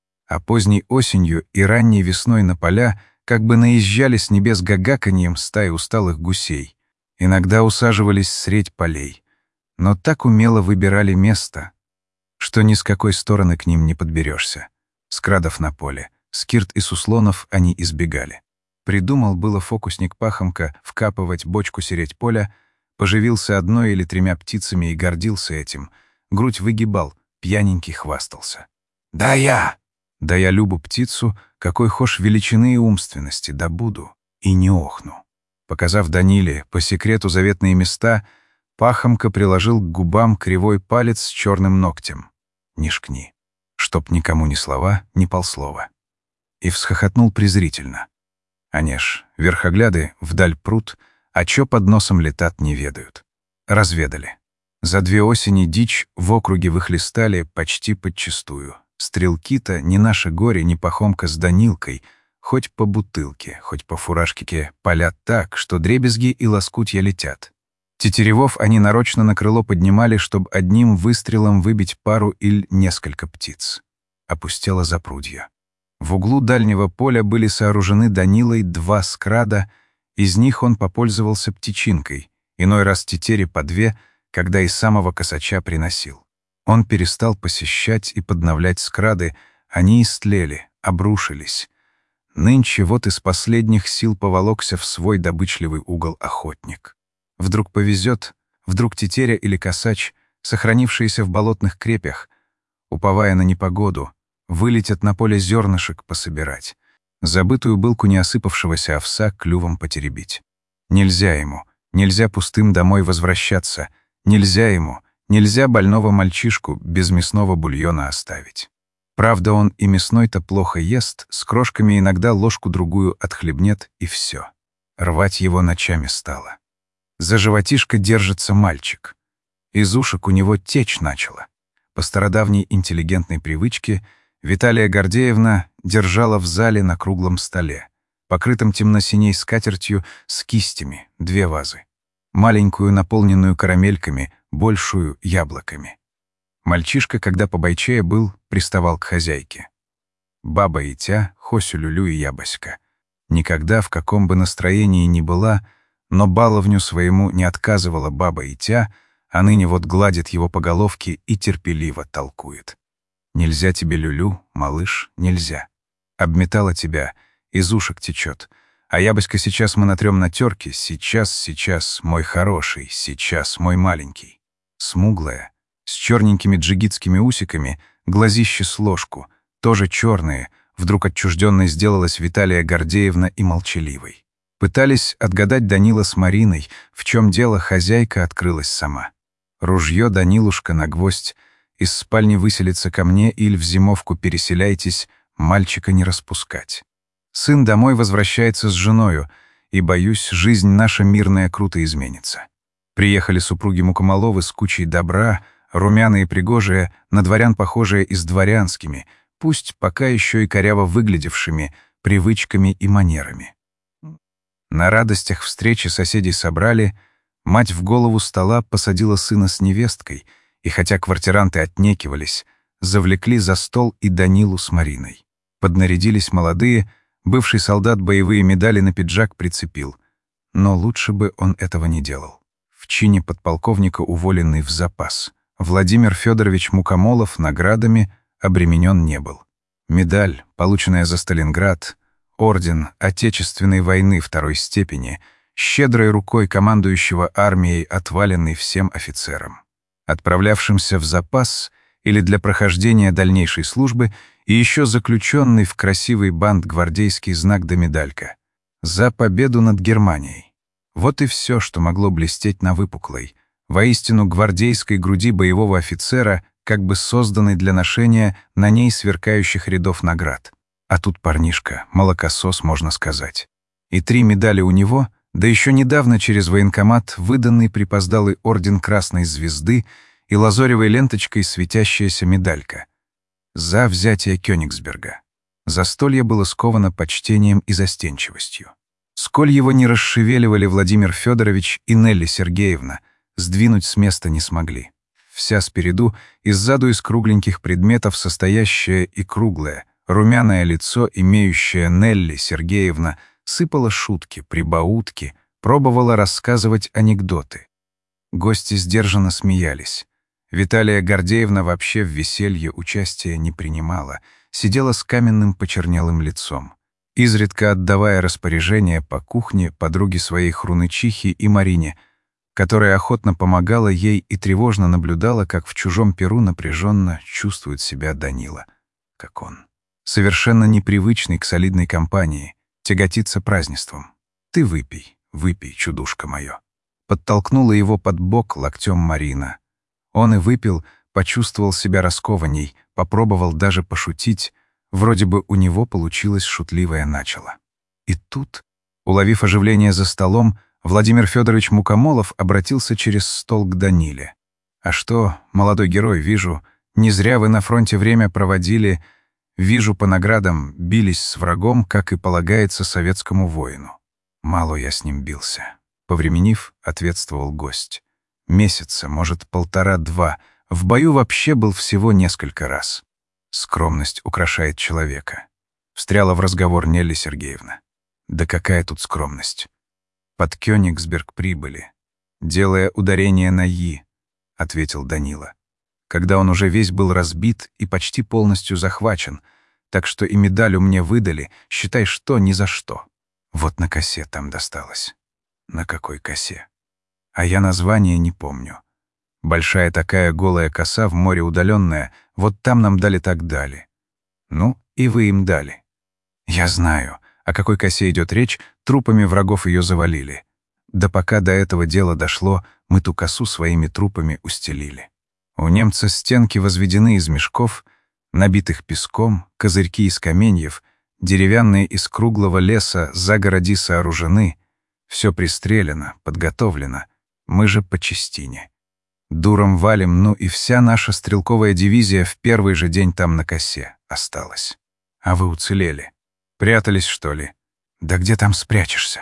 А поздней осенью и ранней весной на поля как бы наезжали с небес гагаканьем стаи усталых гусей. Иногда усаживались средь полей, но так умело выбирали место, что ни с какой стороны к ним не подберешься. Скрадов на поле, скирт и суслонов они избегали. Придумал было фокусник Пахомка вкапывать бочку середь поля, поживился одной или тремя птицами и гордился этим, грудь выгибал, пьяненький хвастался. «Да я!» «Да я любу птицу, какой хошь величины и умственности, да буду, и не охну». Показав Даниле по секрету заветные места, Пахомка приложил к губам кривой палец с черным ногтем. «Не шкни, чтоб никому ни слова, ни полслова». И всхохотнул презрительно. Анеж, верхогляды вдаль прут, а чё под носом летат, не ведают. Разведали. За две осени дичь в округе выхлестали почти подчистую. Стрелки-то ни наше горе, ни Пахомка с Данилкой, хоть по бутылке, хоть по фуражке палят так, что дребезги и лоскутья летят. Тетеревов они нарочно на крыло поднимали, чтобы одним выстрелом выбить пару или несколько птиц. Опустело запрудье. В углу дальнего поля были сооружены Данилой два скрада, из них он попользовался птичинкой, иной раз тетери по две, когда и самого косача приносил. Он перестал посещать и подновлять скрады, они истлели, обрушились. Нынче вот из последних сил поволокся в свой добычливый угол охотник. Вдруг повезет, вдруг тетеря или косач, сохранившиеся в болотных крепях, уповая на непогоду, вылетят на поле зернышек пособирать, забытую былку неосыпавшегося овса клювом потеребить. Нельзя ему, нельзя пустым домой возвращаться, нельзя ему, нельзя больного мальчишку без мясного бульона оставить. Правда, он и мясной-то плохо ест, с крошками иногда ложку-другую отхлебнет, и все. Рвать его ночами стало. За животишко держится мальчик. Из ушек у него течь начала. По стародавней интеллигентной привычке Виталия Гордеевна держала в зале на круглом столе, покрытом темно-синей скатертью с кистями, две вазы. Маленькую, наполненную карамельками, большую — яблоками. Мальчишка, когда побойчее был, приставал к хозяйке. Баба и тя, Хосю, Люлю и Ябоська. Никогда, в каком бы настроении ни была, но баловню своему не отказывала баба и тя, а ныне вот гладит его по головке и терпеливо толкует. «Нельзя тебе, Люлю, малыш, нельзя. Обметала тебя, из ушек течет. А Ябоська, сейчас мы натрем на терке, сейчас, сейчас, мой хороший, сейчас, мой маленький». Смуглая, с черненькими джигитскими усиками, глазище с ложку, тоже черные, вдруг отчужденной сделалась Виталия Гордеевна и молчаливой. Пытались отгадать Данила с Мариной, в чем дело, хозяйка открылась сама. Ружье Данилушка на гвоздь, из спальни выселиться ко мне или в зимовку переселяйтесь, мальчика не распускать. Сын домой возвращается с женою, и, боюсь, жизнь наша мирная круто изменится. Приехали супруги Мукомоловы с кучей добра, румяные пригожие, на дворян похожие и с дворянскими, пусть пока еще и коряво выглядевшими, привычками и манерами. На радостях встречи соседей собрали, мать в голову стола посадила сына с невесткой, и хотя квартиранты отнекивались, завлекли за стол и Данилу с Мариной. Поднарядились молодые, бывший солдат боевые медали на пиджак прицепил, но лучше бы он этого не делал. В чине подполковника уволенный в запас. Владимир Федорович Мукомолов наградами обременен не был. Медаль, полученная за Сталинград, орден Отечественной войны второй степени, щедрой рукой командующего армией, отваленный всем офицерам, отправлявшимся в запас или для прохождения дальнейшей службы, и еще заключенный в красивый бант гвардейский знак да медалька. За победу над Германией. Вот и все, что могло блестеть на выпуклой, воистину гвардейской груди боевого офицера, как бы созданной для ношения на ней сверкающих рядов наград. А тут парнишка, молокосос, можно сказать. И три медали у него, да еще недавно через военкомат выданный припоздалый орден Красной Звезды и лазоревой ленточкой светящаяся медалька. За взятие Кёнигсберга. Застолье было сковано почтением и застенчивостью. Сколь его не расшевеливали Владимир Федорович и Нелли Сергеевна, сдвинуть с места не смогли. Вся спереду и сзаду из кругленьких предметов состоящее и круглое, румяное лицо, имеющее Нелли Сергеевна, сыпала шутки, прибаутки, пробовала рассказывать анекдоты. Гости сдержанно смеялись. Виталия Гордеевна вообще в веселье участия не принимала, сидела с каменным почернелым лицом, изредка отдавая распоряжения по кухне подруге своей Хрунычихе и Марине, которая охотно помогала ей и тревожно наблюдала, как в чужом перу напряженно чувствует себя Данила, как он. Совершенно непривычный к солидной компании, тяготится празднеством. «Ты выпей, выпей, чудушка мое». Подтолкнула его под бок локтем Марина. Он и выпил, почувствовал себя раскованней, попробовал даже пошутить, вроде бы у него получилось шутливое начало. И тут, уловив оживление за столом, Владимир Федорович Мукомолов обратился через стол к Даниле. «А что, молодой герой, вижу, не зря вы на фронте время проводили, вижу, по наградам бились с врагом, как и полагается советскому воину». «Мало я с ним бился», — повременив, ответствовал гость. «Месяца, может, полтора-два, в бою вообще был всего несколько раз». «Скромность украшает человека», — встряла в разговор Нелли Сергеевна. «Да какая тут скромность? Под Кёнигсберг прибыли, делая ударение на «и», — ответил Данила, когда он уже весь был разбит и почти полностью захвачен, так что и медаль мне выдали, считай, что ни за что. Вот на косе там досталось». «На какой косе?» «А я название не помню. Большая такая голая коса в море удаленная, вот там нам дали так дали». «Ну, и вы им дали». «Я знаю, о какой косе идет речь, трупами врагов ее завалили. Да пока до этого дела дошло, мы ту косу своими трупами устелили. У немца стенки возведены из мешков, набитых песком, козырьки из каменьев, деревянные из круглого леса загороди сооружены, все пристрелено, подготовлено, мы же по частине. Дуром валим, ну и вся наша стрелковая дивизия в первый же день там на косе осталась. А вы уцелели. Прятались, что ли? Да где там спрячешься?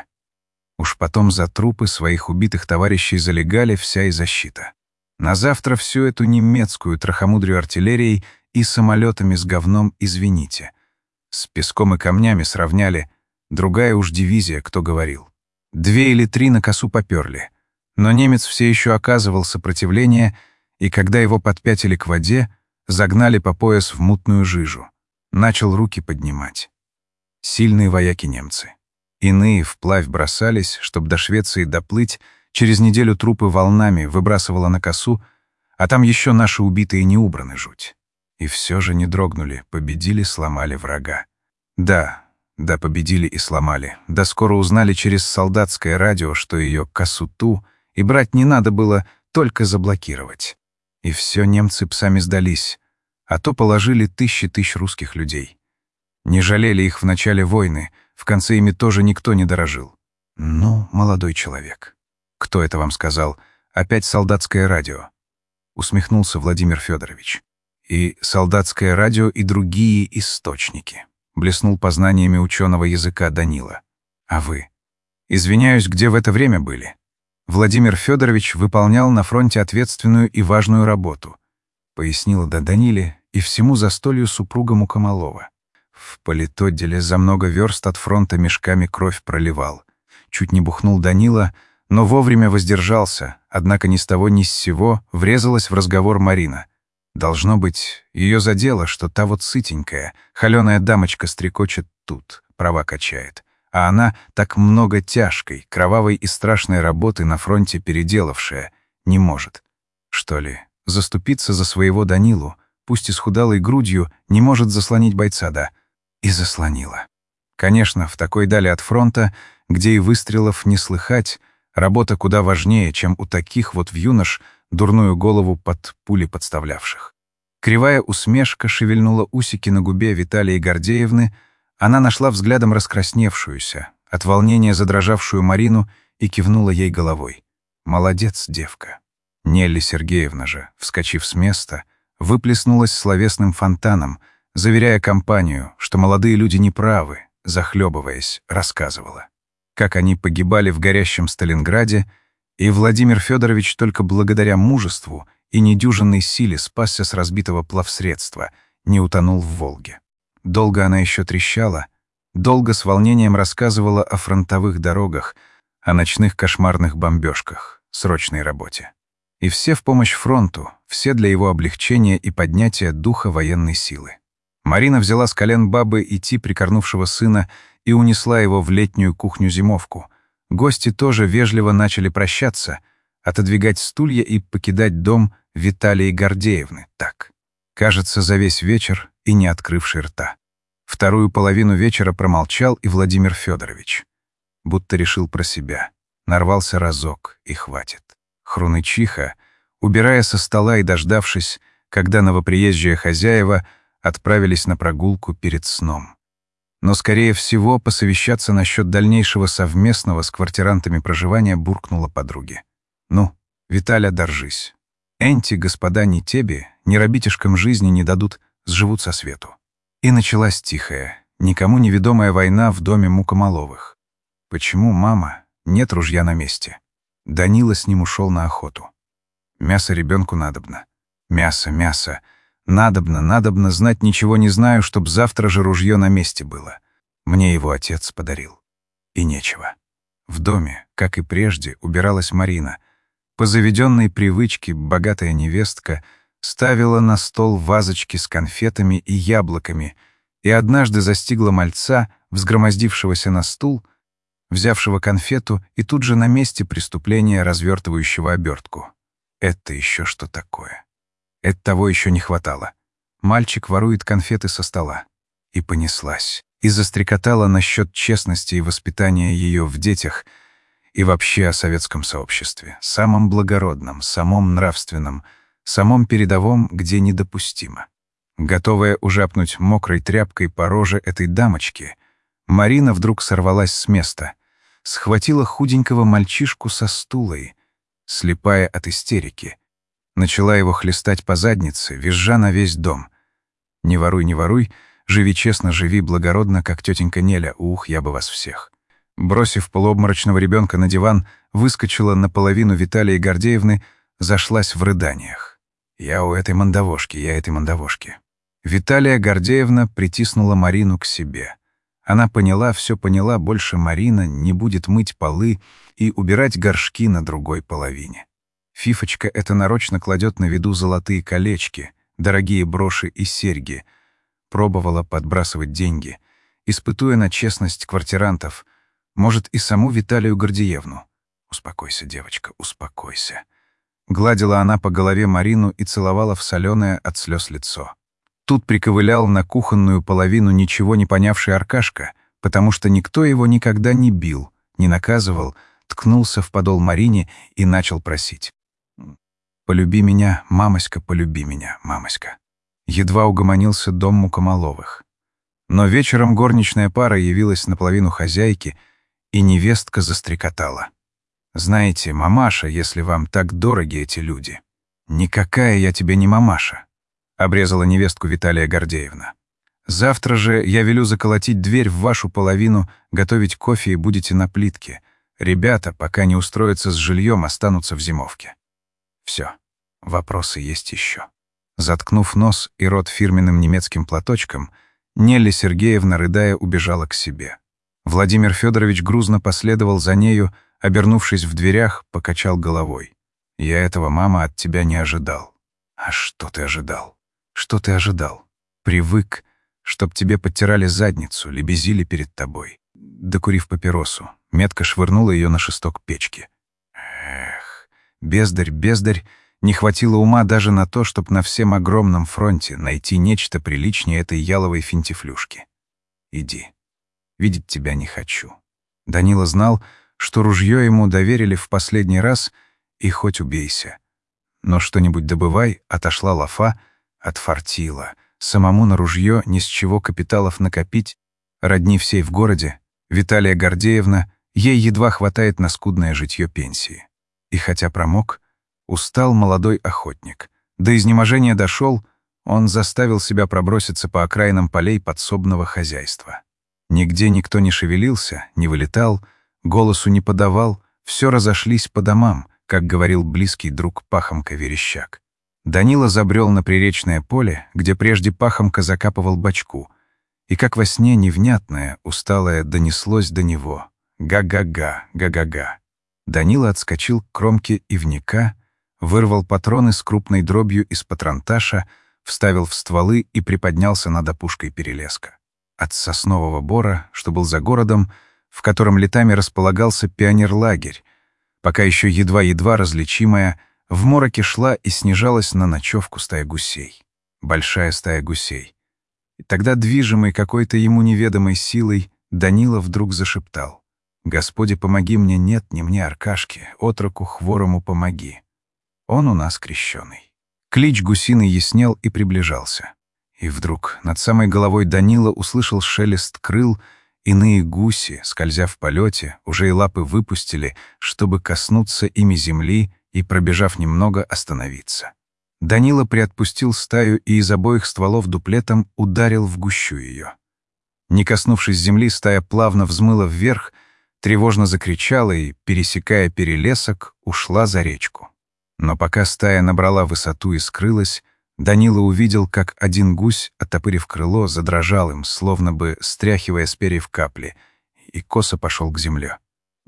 Уж потом за трупы своих убитых товарищей залегали вся и защита. На завтра всю эту немецкую трахомудрию артиллерией и самолетами с говном, извините. С песком и камнями сравняли, другая уж дивизия, кто говорил. Две или три на косу поперли. Но немец все еще оказывал сопротивление, и когда его подпятили к воде, загнали по пояс в мутную жижу. Начал руки поднимать. Сильные вояки немцы. Иные вплавь бросались, чтоб до Швеции доплыть, через неделю трупы волнами выбрасывало на косу, а там еще наши убитые не убраны, жуть. И все же не дрогнули, победили, сломали врага. Да, да, победили и сломали. Да скоро узнали через солдатское радио, что ее косу ту, и брать не надо было, только заблокировать. И все немцы псами сдались, а то положили тысячи тысяч русских людей. Не жалели их в начале войны, в конце ими тоже никто не дорожил. Ну, молодой человек. Кто это вам сказал? Опять солдатское радио. Усмехнулся Владимир Федорович. И солдатское радио, и другие источники. Блеснул познаниями ученого языка Данила. А вы? Извиняюсь, где в это время были? Владимир Федорович выполнял на фронте ответственную и важную работу. Пояснила да Даниле и всему застолью супруга Мукомолова. В политотделе за много верст от фронта мешками кровь проливал. Чуть не бухнул Данила, но вовремя воздержался, однако ни с того ни с сего врезалась в разговор Марина. Должно быть, ее задело, что та вот сытенькая, холеная дамочка стрекочет тут, права качает. А она так много тяжкой, кровавой и страшной работы на фронте переделавшая, не может. Что ли, заступиться за своего Данилу, пусть и с худалой грудью, не может заслонить бойца, да? И заслонила. Конечно, в такой дали от фронта, где и выстрелов не слыхать, работа куда важнее, чем у таких вот вьюнош дурную голову под пули подставлявших. Кривая усмешка шевельнула усики на губе Виталии Гордеевны, она нашла взглядом раскрасневшуюся, от волнения задрожавшую Марину и кивнула ей головой. «Молодец, девка». Нелли Сергеевна же, вскочив с места, выплеснулась словесным фонтаном, заверяя компанию, что молодые люди неправы, захлебываясь, рассказывала. Как они погибали в горящем Сталинграде, и Владимир Федорович только благодаря мужеству и недюжинной силе спасся с разбитого плавсредства, не утонул в Волге. Долго она еще трещала, долго с волнением рассказывала о фронтовых дорогах, о ночных кошмарных бомбежках, срочной работе. И все в помощь фронту, все для его облегчения и поднятия духа военной силы. Марина взяла с колен бабы идти прикорнувшего сына и унесла его в летнюю кухню-зимовку. Гости тоже вежливо начали прощаться, отодвигать стулья и покидать дом Виталии Гордеевны. Так, кажется, за весь вечер и не открывший рта. Вторую половину вечера промолчал и Владимир Федорович. Будто решил про себя. Нарвался разок, и хватит. Хрунычиха, убирая со стола и дождавшись, когда новоприезжие хозяева отправились на прогулку перед сном. Но, скорее всего, посовещаться насчет дальнейшего совместного с квартирантами проживания буркнула подруге. «Ну, Виталя, держись. Энти, господа, ни тебе, ни рабитишкам жизни не дадут, сживут со свету». И началась тихая, никому неведомая война в доме Мукомоловых. Почему, мама, нет ружья на месте? Данила с ним ушел на охоту. Мясо ребенку надобно. Мясо, мясо. Надобно, надобно, знать ничего не знаю, чтоб завтра же ружье на месте было. Мне его отец подарил. И нечего. В доме, как и прежде, убиралась Марина. По заведенной привычке богатая невестка ставила на стол вазочки с конфетами и яблоками и однажды застигла мальца, взгромоздившегося на стул, взявшего конфету и тут же на месте преступления развертывающего обертку. Это еще что такое? Это того еще не хватало. Мальчик ворует конфеты со стола. И понеслась. И застрекотала насчет честности и воспитания ее в детях и вообще о советском сообществе, самом благородном, самом нравственном, самом передовом, где недопустимо. Готовая ужапнуть мокрой тряпкой по роже этой дамочки, Марина вдруг сорвалась с места, схватила худенького мальчишку со стулой, слепая от истерики, начала его хлестать по заднице, визжа на весь дом. «Не воруй, не воруй, живи честно, живи благородно, как тетенька Неля, ух, я бы вас всех». Бросив полуобморочного ребенка на диван, выскочила наполовину Виталии Гордеевны, зашлась в рыданиях. «Я у этой мандавошки, я этой мандавошки». Виталия Гордеевна притиснула Марину к себе. Она поняла, все поняла, больше Марина не будет мыть полы и убирать горшки на другой половине. Фифочка это нарочно кладет на виду золотые колечки, дорогие броши и серьги. Пробовала подбрасывать деньги, испытуя на честность квартирантов, может, и саму Виталию Гордеевну. «Успокойся, девочка, успокойся». Гладила она по голове Марину и целовала в соленое от слез лицо. Тут приковылял на кухонную половину ничего не понявший Аркашка, потому что никто его никогда не бил, не наказывал, ткнулся в подол Марине и начал просить. «Полюби меня, мамоська, полюби меня, мамоська». Едва угомонился дом Мукомоловых. Но вечером горничная пара явилась наполовину хозяйки, и невестка застрекотала. «Знаете, мамаша, если вам так дороги эти люди». «Никакая я тебе не мамаша», — обрезала невестку Виталия Гордеевна. «Завтра же я велю заколотить дверь в вашу половину, готовить кофе и будете на плитке. Ребята, пока не устроятся с жильем, останутся в зимовке». Все. Вопросы есть еще. Заткнув нос и рот фирменным немецким платочком, Нелли Сергеевна, рыдая, убежала к себе. Владимир Федорович грузно последовал за нею, обернувшись в дверях, покачал головой. «Я этого, мама, от тебя не ожидал». «А что ты ожидал? Что ты ожидал? Привык, чтоб тебе подтирали задницу, лебезили перед тобой». Докурив папиросу, метко швырнула ее на шесток печки. Эх, бездарь, бездарь, не хватило ума даже на то, чтоб на всем огромном фронте найти нечто приличнее этой яловой финтифлюшки. «Иди. Видеть тебя не хочу». Данила знал, что ружье ему доверили в последний раз, и хоть убейся. Но что-нибудь добывай, отошла лафа, отфартила. Самому на ружье ни с чего капиталов накопить, родни всей в городе, Виталия Гордеевна, ей едва хватает на скудное житье пенсии. И хотя промок, устал молодой охотник. До изнеможения дошел, он заставил себя проброситься по окраинам полей подсобного хозяйства. Нигде никто не шевелился, не вылетал, голосу не подавал, все разошлись по домам, как говорил близкий друг Пахомка Верещак. Данила забрел на приречное поле, где прежде Пахомка закапывал бочку, и как во сне невнятное, усталое донеслось до него. Га-га-га, га-га-га. Данила отскочил к кромке ивника, вырвал патроны с крупной дробью из патронташа, вставил в стволы и приподнялся над опушкой перелеска. От соснового бора, что был за городом, в котором летами располагался пионерлагерь, пока еще едва-едва различимая, в мороке шла и снижалась на ночевку стая гусей. Большая стая гусей. И тогда, движимый какой-то ему неведомой силой, Данила вдруг зашептал: «Господи, помоги мне, нет, не мне, Аркашке, отроку хворому помоги. Он у нас крещеный». Клич гусиный яснел и приближался. И вдруг над самой головой Данила услышал шелест крыл, иные гуси, скользя в полете, уже и лапы выпустили, чтобы коснуться ими земли и, пробежав немного, остановиться. Данила приотпустил стаю и из обоих стволов дуплетом ударил в гущу ее. Не коснувшись земли, стая плавно взмыла вверх, тревожно закричала и, пересекая перелесок, ушла за речку. Но пока стая набрала высоту и скрылась, Данила увидел, как один гусь, оттопырив крыло, задрожал им, словно бы стряхивая с перьев капли, и косо пошел к земле.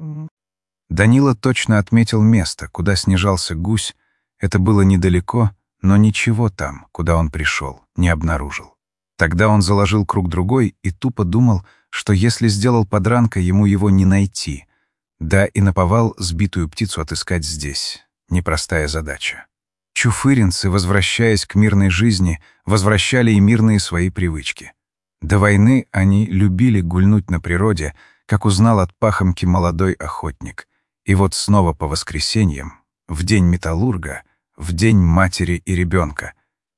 Данила точно отметил место, куда снижался гусь. Это было недалеко, но ничего там, куда он пришел, не обнаружил. Тогда он заложил круг другой и тупо думал, что если сделал подранка, ему его не найти. Да и наповал сбитую птицу отыскать здесь. Непростая задача. Чуфыринцы, возвращаясь к мирной жизни, возвращали и мирные свои привычки. До войны они любили гульнуть на природе, как узнал от Пахомки молодой охотник. И вот снова по воскресеньям, в день металлурга, в день матери и ребенка,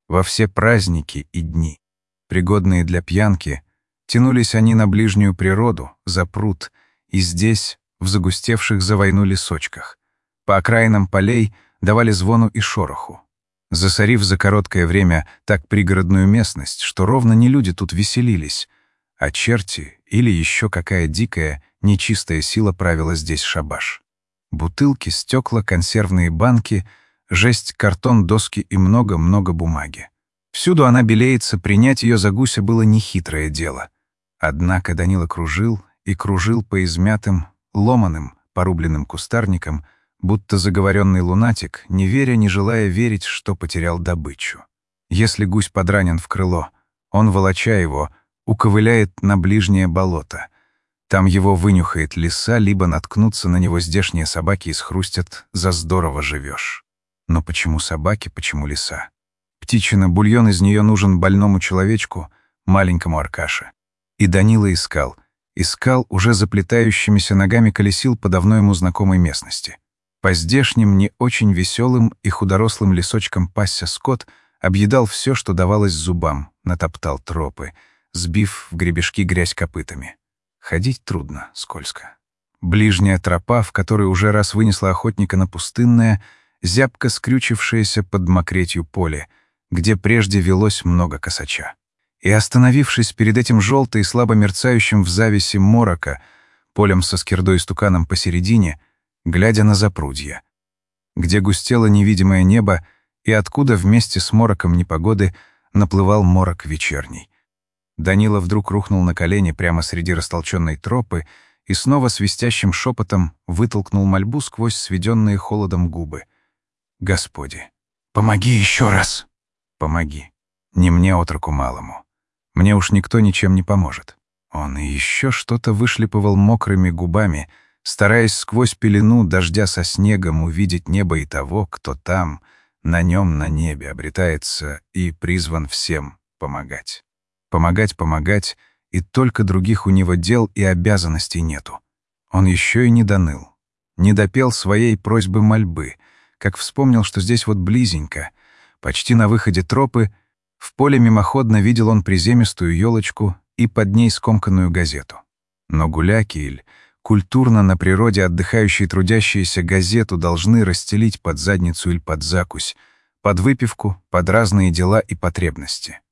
во все праздники и дни. Пригодные для пьянки, тянулись они на ближнюю природу, за пруд, и здесь, в загустевших за войну лесочках. По окраинам полей давали звону и шороху, засорив за короткое время так пригородную местность, что ровно не люди тут веселились, а черти или еще какая дикая, нечистая сила правила здесь шабаш. Бутылки, стекла, консервные банки, жесть, картон, доски и много-много бумаги. Всюду она белеется, принять ее за гуся было нехитрое дело. Однако Данила кружил и кружил по измятым, ломаным, порубленным кустарникам, будто заговоренный лунатик, не веря, не желая верить, что потерял добычу. Если гусь подранен в крыло, он, волоча его, уковыляет на ближнее болото. Там его вынюхает лиса, либо наткнутся на него здешние собаки и схрустят «за здорово живешь». Но почему собаки, почему лиса? Птичина, бульон из нее нужен больному человечку, маленькому Аркаше. И Данила искал, искал, уже заплетающимися ногами колесил по давно ему знакомой местности. По здешним, не очень веселым и худорослым лесочкам пасся скот, объедал все, что давалось зубам, натоптал тропы, сбив в гребешки грязь копытами. Ходить трудно, скользко. Ближняя тропа, в которой уже раз вынесла охотника на пустынное, зябко скрючившееся под мокретью поле, где прежде велось много косача. И, остановившись перед этим желто и слабо мерцающим в зависи морока, полем со скирдой-стуканом посередине, глядя на запрудье, где густело невидимое небо и откуда вместе с мороком непогоды наплывал морок вечерний. Данила вдруг рухнул на колени прямо среди растолченной тропы и снова свистящим шепотом вытолкнул мольбу сквозь сведенные холодом губы. «Господи, помоги еще раз! Помоги! Не мне, отроку малому. Мне уж никто ничем не поможет». Он и еще что-то вышлепывал мокрыми губами, стараясь сквозь пелену дождя со снегом увидеть небо и того, кто там, на нем, на небе, обретается и призван всем помогать. Помогать, помогать, и только других у него дел и обязанностей нету. Он еще и не доныл, не допел своей просьбы мольбы, как вспомнил, что здесь вот близенько, почти на выходе тропы, в поле мимоходно видел он приземистую елочку и под ней скомканную газету. Но гуляки или культурно на природе отдыхающие трудящиеся газету должны расстелить под задницу или под закусь, под выпивку, под разные дела и потребности.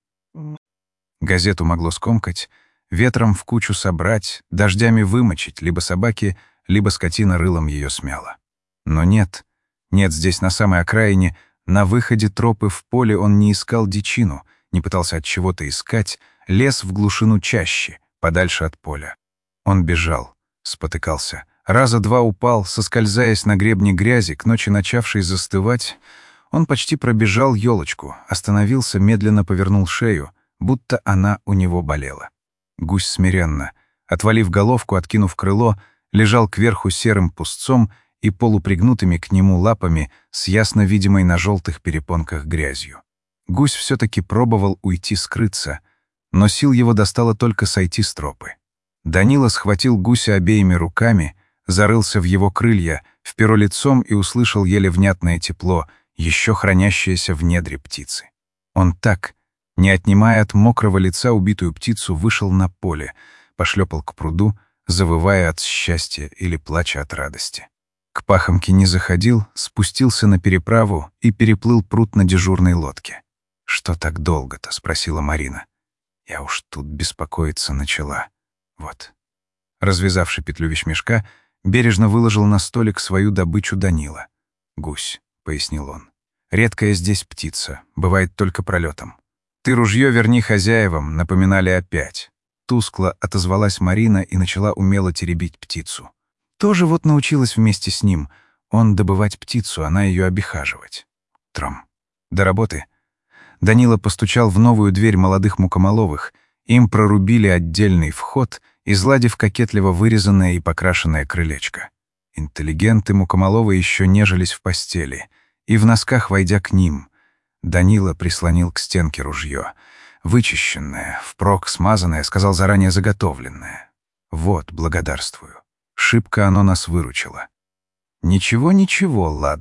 Газету могло скомкать, ветром в кучу собрать, дождями вымочить, либо собаки, либо скотина рылом ее смяла. Но нет, нет здесь на самой окраине, на выходе тропы в поле он не искал дичину, не пытался от чего-то искать, лез в глушину чаще, подальше от поля. Он бежал, спотыкался, раза два упал, соскользаясь на гребне грязи, к ночи начавшей застывать. Он почти пробежал елочку, остановился, медленно повернул шею, будто она у него болела. Гусь смиренно, отвалив головку, откинув крыло, лежал кверху серым пустцом и полупригнутыми к нему лапами с ясно видимой на желтых перепонках грязью. Гусь все-таки пробовал уйти, скрыться, но сил его достало только сойти с тропы. Данила схватил гуся обеими руками, зарылся в его крылья, в перо лицом и услышал еле внятное тепло, еще хранящееся в недре птицы. Он так, не отнимая от мокрого лица убитую птицу, вышел на поле, пошлепал к пруду, завывая от счастья или плача от радости. К пахомке не заходил, спустился на переправу и переплыл пруд на дежурной лодке. «Что так долго-то?» — спросила Марина. «Я уж тут беспокоиться начала. Вот». Развязавши петлю вещмешка, бережно выложил на столик свою добычу Данила. «Гусь», — пояснил он. «Редкая здесь птица, бывает только пролетом. Ты ружье верни хозяевам», — напоминали опять. Тускло отозвалась Марина и начала умело теребить птицу. Тоже вот научилась вместе с ним. Он добывать птицу, она ее обихаживать. Тром. До работы. Данила постучал в новую дверь молодых Мукомоловых. Им прорубили отдельный вход, изладив кокетливо вырезанное и покрашенное крылечко. Интеллигенты Мукомоловы еще нежились в постели. И в носках, войдя к ним, Данила прислонил к стенке ружье. Вычищенное, впрок смазанное, сказал заранее заготовленное. «Вот, благодарствую. Шибко оно нас выручило». «Ничего, ничего, ладно.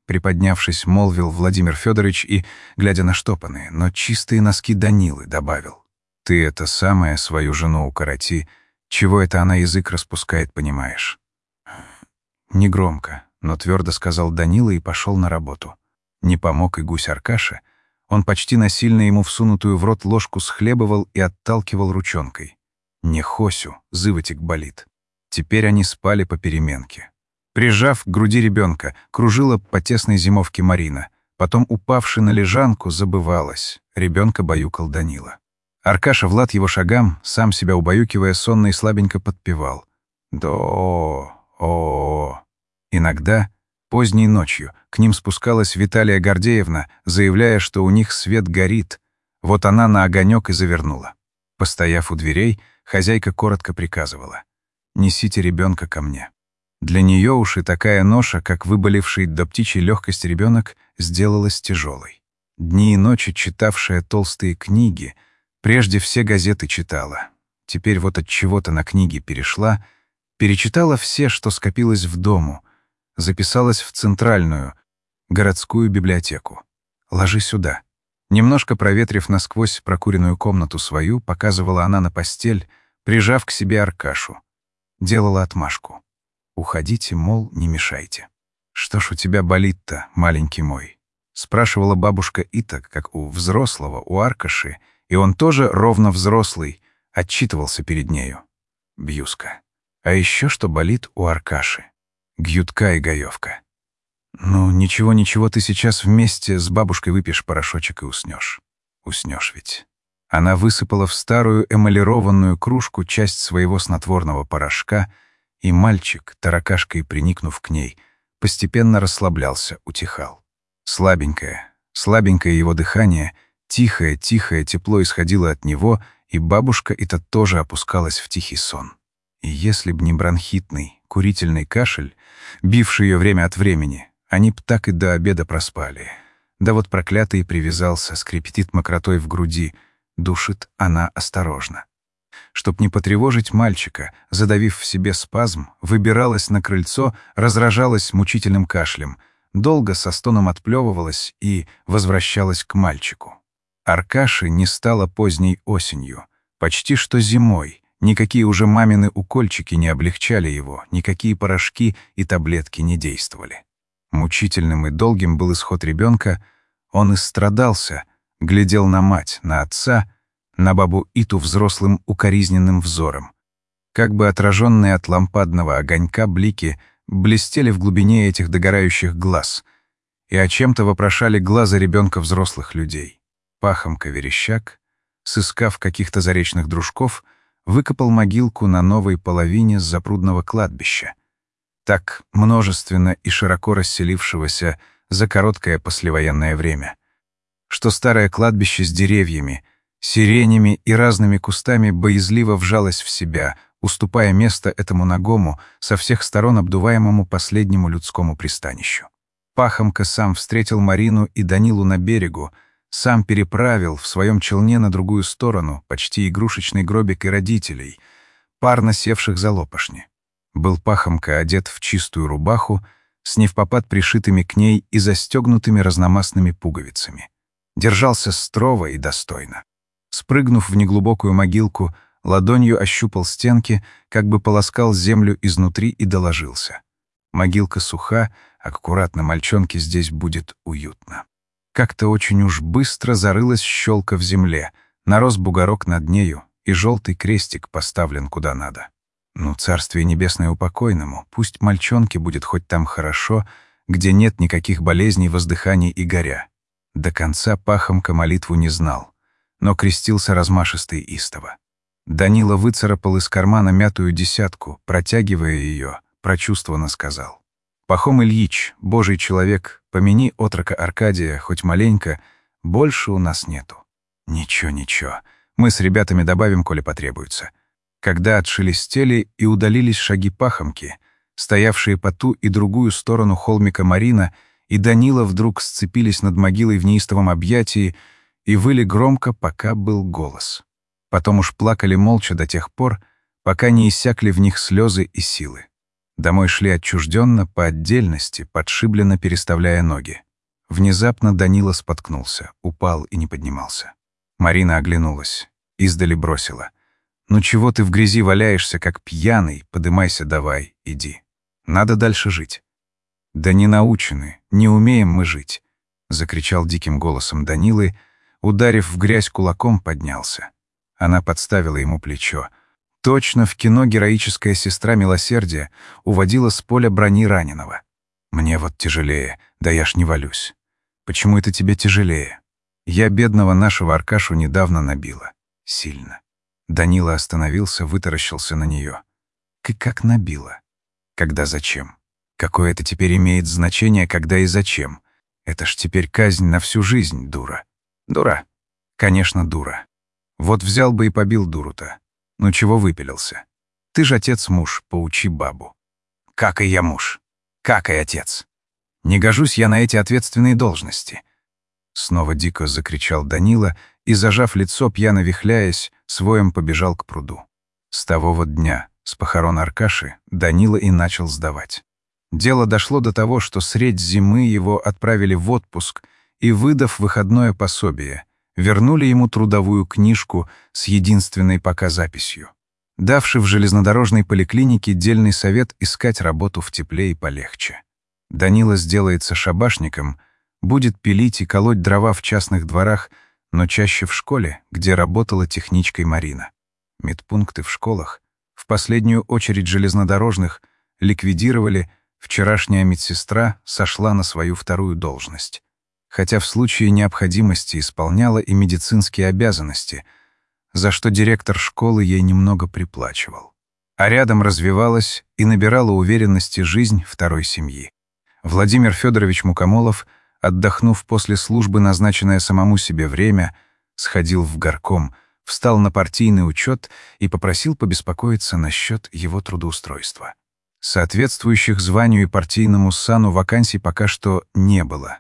приподнявшись, молвил Владимир Федорович и, глядя на штопанные, но чистые носки Данилы, добавил: «Ты это самое свою жену укороти, чего это она язык распускает, понимаешь?» Негромко, но твердо сказал Данила и пошел на работу. Не помог и гусь Аркаша. Он почти насильно ему всунутую в рот ложку схлебывал и отталкивал ручонкой. Не Хосю, зывотик болит. Теперь они спали по переменке. Прижав к груди ребенка, кружила по тесной зимовке Марина. Потом, упавши на лежанку, забывалась. Ребенка баюкал Данила. Аркаша, Влад его шагам, сам себя убаюкивая, сонно и слабенько подпевал. До, о. Иногда, поздней ночью, к ним спускалась Виталия Гордеевна, заявляя, что у них свет горит. Вот она на огонек и завернула. Постояв у дверей, хозяйка коротко приказывала: «Несите ребенка ко мне». Для нее уж и такая ноша, как выболевший до птичьей легкости ребенок, сделалась тяжелой. Дни и ночи читавшая толстые книги, прежде все газеты читала. Теперь вот от чего-то на книги перешла, перечитала все, что скопилось в дому, записалась в центральную, городскую библиотеку. «Ложи сюда». Немножко проветрив насквозь прокуренную комнату свою, показывала она на постель, прижав к себе Аркашу. Делала отмашку. «Уходите, мол, не мешайте». «Что ж у тебя болит-то, маленький мой?» — спрашивала бабушка Ита, как у взрослого, у Аркаши, и он тоже, ровно взрослый, отчитывался перед нею. Бьюска. А еще что болит у Аркаши? Гьютка и гаевка. «Ну, ничего-ничего, ты сейчас вместе с бабушкой выпьешь порошочек и уснешь. Уснешь ведь». Она высыпала в старую эмалированную кружку часть своего снотворного порошка, и мальчик, таракашкой приникнув к ней, постепенно расслаблялся, утихал. Слабенькое, слабенькое его дыхание, тихое-тихое тепло исходило от него, и бабушка эта тоже опускалась в тихий сон. И если б не бронхитный, курительный кашель, бивший ее время от времени, они б так и до обеда проспали. Да вот проклятый привязался, скрипит мокротой в груди, душит она осторожно. Чтоб не потревожить мальчика, задавив в себе спазм, выбиралась на крыльцо, разражалась мучительным кашлем, долго со стоном отплевывалась и возвращалась к мальчику. Аркаши не стало поздней осенью, почти что зимой. Никакие уже мамины укольчики не облегчали его, никакие порошки и таблетки не действовали. Мучительным и долгим был исход ребенка, он истрадался, глядел на мать, на отца, на бабу Иту взрослым укоризненным взором. Как бы отраженные от лампадного огонька блики блестели в глубине этих догорающих глаз и о чем-то вопрошали глаза ребенка взрослых людей. Пахомка-верещак, сыскав каких-то заречных дружков, выкопал могилку на новой половине запрудного кладбища, так множественно и широко расселившегося за короткое послевоенное время, что старое кладбище с деревьями, сиренями и разными кустами боязливо вжалось в себя, уступая место этому нагому, со всех сторон обдуваемому последнему людскому пристанищу. Пахомка сам встретил Марину и Данилу на берегу, сам переправил в своем челне на другую сторону почти игрушечный гробик и родителей, парно севших за лопашни. Был Пахомка одет в чистую рубаху, с невпопад пришитыми к ней и застегнутыми разномастными пуговицами. Держался строго и достойно. Спрыгнув в неглубокую могилку, ладонью ощупал стенки, как бы полоскал землю изнутри и доложился. Могилка суха, аккуратно мальчонке здесь будет уютно. Как-то очень уж быстро зарылась щелка в земле, нарос бугорок над нею, и желтый крестик поставлен куда надо. Ну, царствие небесное упокойному, пусть мальчонке будет хоть там хорошо, где нет никаких болезней, воздыханий и горя. До конца Пахомка молитву не знал, но крестился размашисто и истово. Данила выцарапал из кармана мятую десятку, протягивая ее, прочувствованно сказал: «Пахом Ильич, божий человек, помяни отрока Аркадия хоть маленько, больше у нас нету». «Ничего, ничего, мы с ребятами добавим, коли потребуется». Когда отшелестели и удалились шаги Пахомки, стоявшие по ту и другую сторону холмика Марина и Данила вдруг сцепились над могилой в неистовом объятии и выли громко, пока был голос. Потом уж плакали молча до тех пор, пока не иссякли в них слезы и силы. Домой шли отчужденно, по отдельности, подшибленно переставляя ноги. Внезапно Данила споткнулся, упал и не поднимался. Марина оглянулась, издали бросила. «Ну чего ты в грязи валяешься, как пьяный? Подымайся давай, иди. Надо дальше жить». «Да не научены, не умеем мы жить», — закричал диким голосом Данилы, ударив в грязь кулаком, поднялся. Она подставила ему плечо. Точно в кино героическая сестра милосердия уводила с поля брони раненого. «Мне вот тяжелее, да я ж не валюсь». «Почему это тебе тяжелее?» «Я бедного нашего Аркашу недавно набила. Сильно». Данила остановился, вытаращился на нее. «Ты как набила?» «Когда зачем?» «Какое это теперь имеет значение, когда и зачем? Это ж теперь казнь на всю жизнь, дура». «Дура?» «Конечно, дура. Вот взял бы и побил дуру-то. Ну чего выпилился? Ты ж отец-муж, поучи бабу». «Как и я муж? Как и отец? Не гожусь я на эти ответственные должности». Снова дико закричал Данила и, зажав лицо, пьяно вихляясь, своем побежал к пруду. С того вот дня, с похорон Аркаши, Данила и начал сдавать. Дело дошло до того, что средь зимы его отправили в отпуск и, выдав выходное пособие, вернули ему трудовую книжку с единственной пока записью, давши в железнодорожной поликлинике дельный совет искать работу в тепле и полегче. Данила сделается шабашником, будет пилить и колоть дрова в частных дворах, но чаще в школе, где работала техничкой Марина. Медпункты в школах, в последнюю очередь железнодорожных, ликвидировали, вчерашняя медсестра сошла на свою вторую должность, хотя в случае необходимости исполняла и медицинские обязанности, за что директор школы ей немного приплачивал. А рядом развивалась и набирала уверенности жизнь второй семьи. Владимир Федорович Мукомолов, отдохнув после службы назначенное самому себе время, сходил в горком, встал на партийный учет и попросил побеспокоиться насчет его трудоустройства. Соответствующих званию и партийному сану вакансий пока что не было,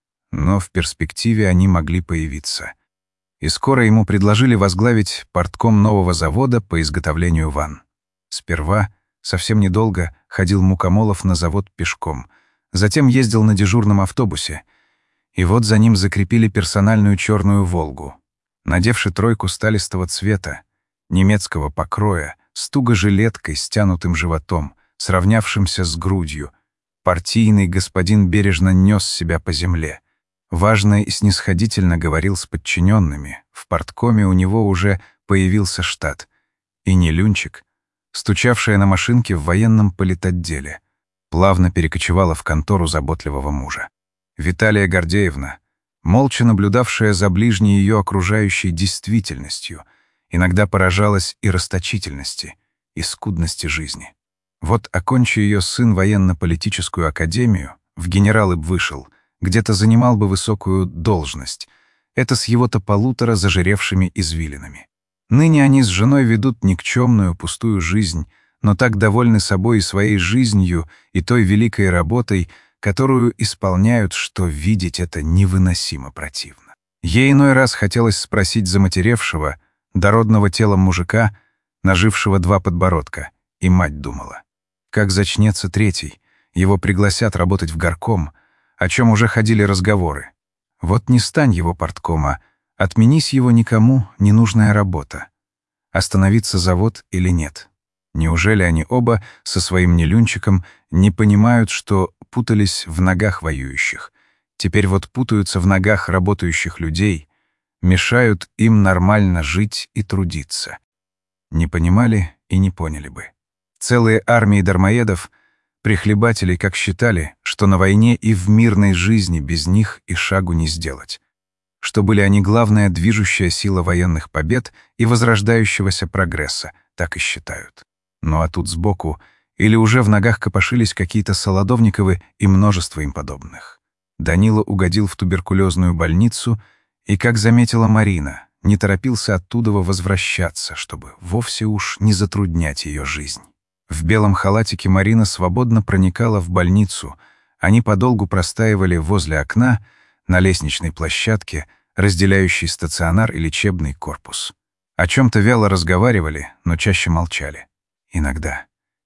но в перспективе они могли появиться. И скоро ему предложили возглавить партком нового завода по изготовлению ванн. Сперва, совсем недолго, ходил Мукомолов на завод пешком, затем ездил на дежурном автобусе, и вот за ним закрепили персональную черную «Волгу», надевши тройку сталистого цвета, немецкого покроя, с туго-жилеткой, стянутым животом, сравнявшимся с грудью. Партийный господин бережно нес себя по земле. Важно и снисходительно говорил с подчиненными. В парткоме у него уже появился штат. И Нелюнчик, стучавшая на машинке в военном политотделе, плавно перекочевала в контору заботливого мужа. Виталия Гордеевна, молча наблюдавшая за ближней ее окружающей действительностью, иногда поражалась и расточительности, и скудности жизни. Вот, окончи ее сын военно-политическую академию, в генералы б вышел, где-то занимал бы высокую должность. Это с его-то полутора зажиревшими извилинами. Ныне они с женой ведут никчемную, пустую жизнь, но так довольны собой и своей жизнью, и той великой работой, которую исполняют, что видеть это невыносимо противно. Ей иной раз хотелось спросить заматеревшего, дородного телом мужика, нажившего два подбородка, и мать думала. Как зачнется третий, его пригласят работать в горком, о чем уже ходили разговоры. Вот не стань его парткома, отменись его никому ненужная работа. Остановится завод или нет? Неужели они оба со своим Нелюнчиком не понимают, что путались в ногах воюющих? Теперь вот путаются в ногах работающих людей, мешают им нормально жить и трудиться. Не понимали и не поняли бы. Целые армии дармоедов, прихлебателей, как считали, что на войне и в мирной жизни без них и шагу не сделать. Что были они главная движущая сила военных побед и возрождающегося прогресса, так и считают. Ну а тут сбоку или уже в ногах копошились какие-то Солодовниковы и множество им подобных. Данила угодил в туберкулезную больницу и, как заметила Марина, не торопился оттуда возвращаться, чтобы вовсе уж не затруднять ее жизнь. В белом халатике Марина свободно проникала в больницу, они подолгу простаивали возле окна на лестничной площадке, разделяющей стационар и лечебный корпус. О чем-то вяло разговаривали, но чаще молчали. Иногда,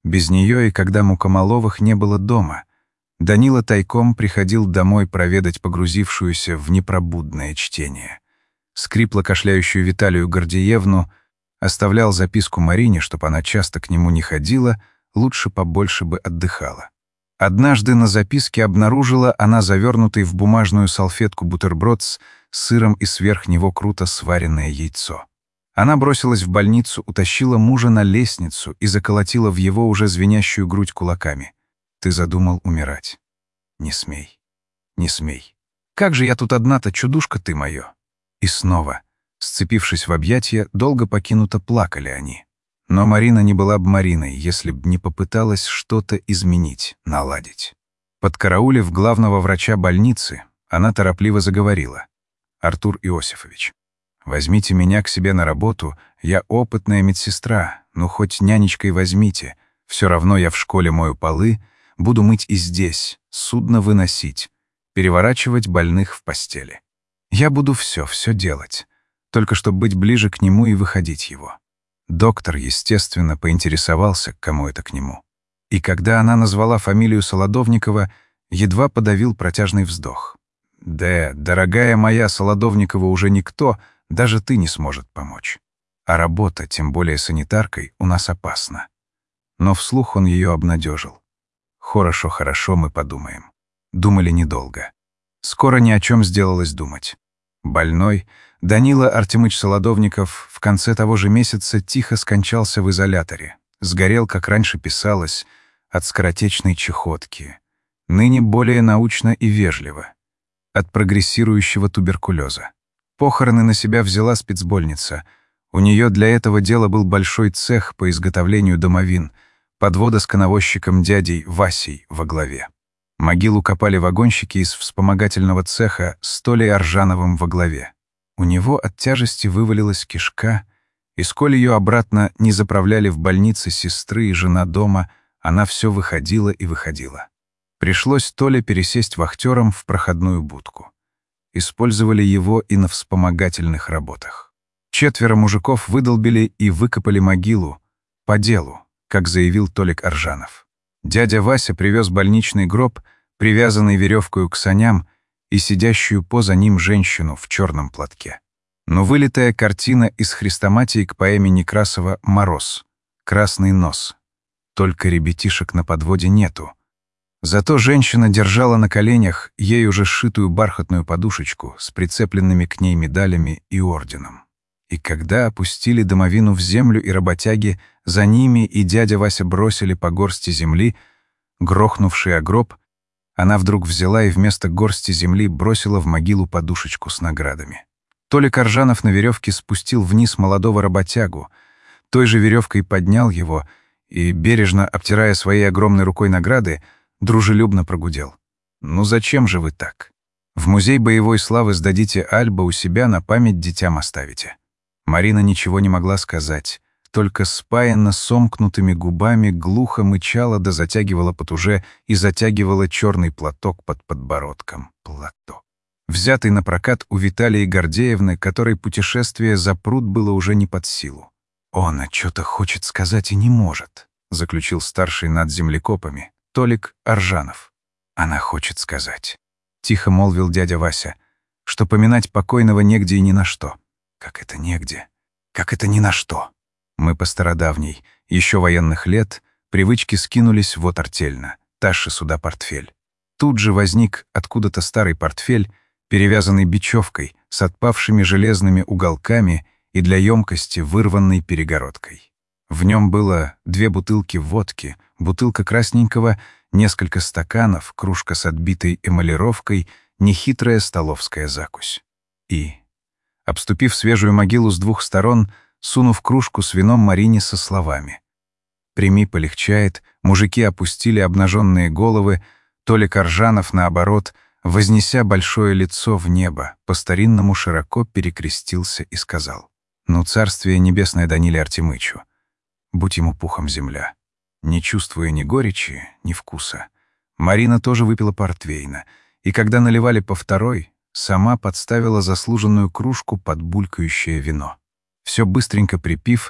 Без нее и когда Мукомоловых не было дома, Данила тайком приходил домой проведать погрузившуюся в непробудное чтение. Скрипло кашляющую Виталию Гордеевну, оставлял записку Марине, чтобы она часто к нему не ходила, лучше побольше бы отдыхала. Однажды на записке обнаружила она завернутый в бумажную салфетку бутерброд с сыром и сверх него круто сваренное яйцо. Она бросилась в больницу, утащила мужа на лестницу и заколотила в его уже звенящую грудь кулаками. «Ты задумал умирать. Не смей. Не смей. Как же я тут одна-то, чудушка ты моё!» И снова, сцепившись в объятия, долго покинуто плакали они. Но Марина не была б Мариной, если б не попыталась что-то изменить, наладить. Подкараулив главного врача больницы, она торопливо заговорила. «Артур Иосифович, возьмите меня к себе на работу, я опытная медсестра, ну хоть нянечкой возьмите, все равно я в школе мою полы, буду мыть и здесь, судно выносить, переворачивать больных в постели. Я буду все, все делать, только чтобы быть ближе к нему и выходить его». Доктор, естественно, поинтересовался, к кому это к нему. И когда она назвала фамилию Солодовникова, едва подавил протяжный вздох. «Да, дорогая моя Солодовникова, уже никто, даже ты не сможет помочь. А работа, тем более санитаркой, у нас опасна». Но вслух он ее обнадежил. «Хорошо, хорошо, мы подумаем». Думали недолго. Скоро ни о чем сделалось думать. Больной, Данила Артемыч Солодовников, в конце того же месяца тихо скончался в изоляторе. Сгорел, как раньше писалось, от скоротечной чехотки. Ныне более научно и вежливо. От прогрессирующего туберкулеза. Похороны на себя взяла спецбольница. У нее для этого дела был большой цех по изготовлению домовин, подвода с коновозчиком дядей Васей во главе. Могилу копали вагонщики из вспомогательного цеха с Толей Аржановым во главе. У него от тяжести вывалилась кишка, и сколь ее обратно не заправляли в больнице сестры и жена дома, она все выходила и выходила. Пришлось Толе пересесть вахтером в проходную будку. Использовали его и на вспомогательных работах. Четверо мужиков выдолбили и выкопали могилу по делу, как заявил Толик Аржанов. Дядя Вася привез больничный гроб, привязанный веревкою к саням, и сидящую поза ним женщину в черном платке. Но вылитая картина из хрестоматии к поэме Некрасова «Мороз», «Красный нос». Только ребятишек на подводе нету. Зато женщина держала на коленях ей уже сшитую бархатную подушечку с прицепленными к ней медалями и орденом. И когда опустили домовину в землю и работяги, за ними и дядя Вася бросили по горсти земли, грохнувший о гроб, она вдруг взяла и вместо горсти земли бросила в могилу подушечку с наградами. Толик Аржанов на веревке спустил вниз молодого работягу, той же веревкой поднял его и, бережно обтирая своей огромной рукой награды, дружелюбно прогудел. «Ну зачем же вы так? В музей боевой славы сдадите альба, у себя на память детям оставите». Марина ничего не могла сказать, только спаянно сомкнутыми губами глухо мычала да затягивала потуже и затягивала черный платок под подбородком. Платок. Взятый на прокат у Виталии Гордеевны, которой путешествие за пруд было уже не под силу. «Он а что-то хочет сказать и не может», — заключил старший над землекопами, Толик Аржанов. «Она хочет сказать», — тихо молвил дядя Вася, «что поминать покойного негде и ни на что». «Как это негде? Как это ни на что?» Мы по стародавней, еще военных лет, привычки скинулись вот артельно, тащи сюда портфель. Тут же возник откуда-то старый портфель, перевязанный бечевкой, с отпавшими железными уголками и для емкости вырванной перегородкой. В нем было две бутылки водки, бутылка красненького, несколько стаканов, кружка с отбитой эмалировкой, нехитрая столовская закусь. И, обступив свежую могилу с двух сторон, сунув кружку с вином Марине со словами: «Прими, полегчает», мужики опустили обнаженные головы, Толик Аржанов, наоборот, вознеся большое лицо в небо, по-старинному широко перекрестился и сказал: «Ну, царствие небесное Даниле Артемычу, будь ему пухом земля». Не чувствуя ни горечи, ни вкуса, Марина тоже выпила портвейна, и когда наливали по второй, сама подставила заслуженную кружку под булькающее вино. Все быстренько припив,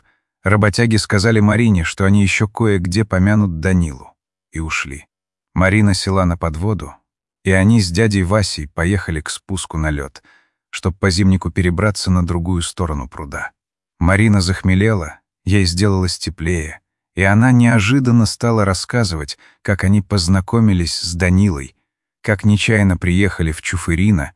Работяги сказали Марине, что они еще кое-где помянут Данилу, и ушли. Марина села на подводу, и они с дядей Васей поехали к спуску на лед, чтоб по зимнику перебраться на другую сторону пруда. Марина захмелела, ей сделалось теплее, и она неожиданно стала рассказывать, как они познакомились с Данилой, как нечаянно приехали в Чуфырино,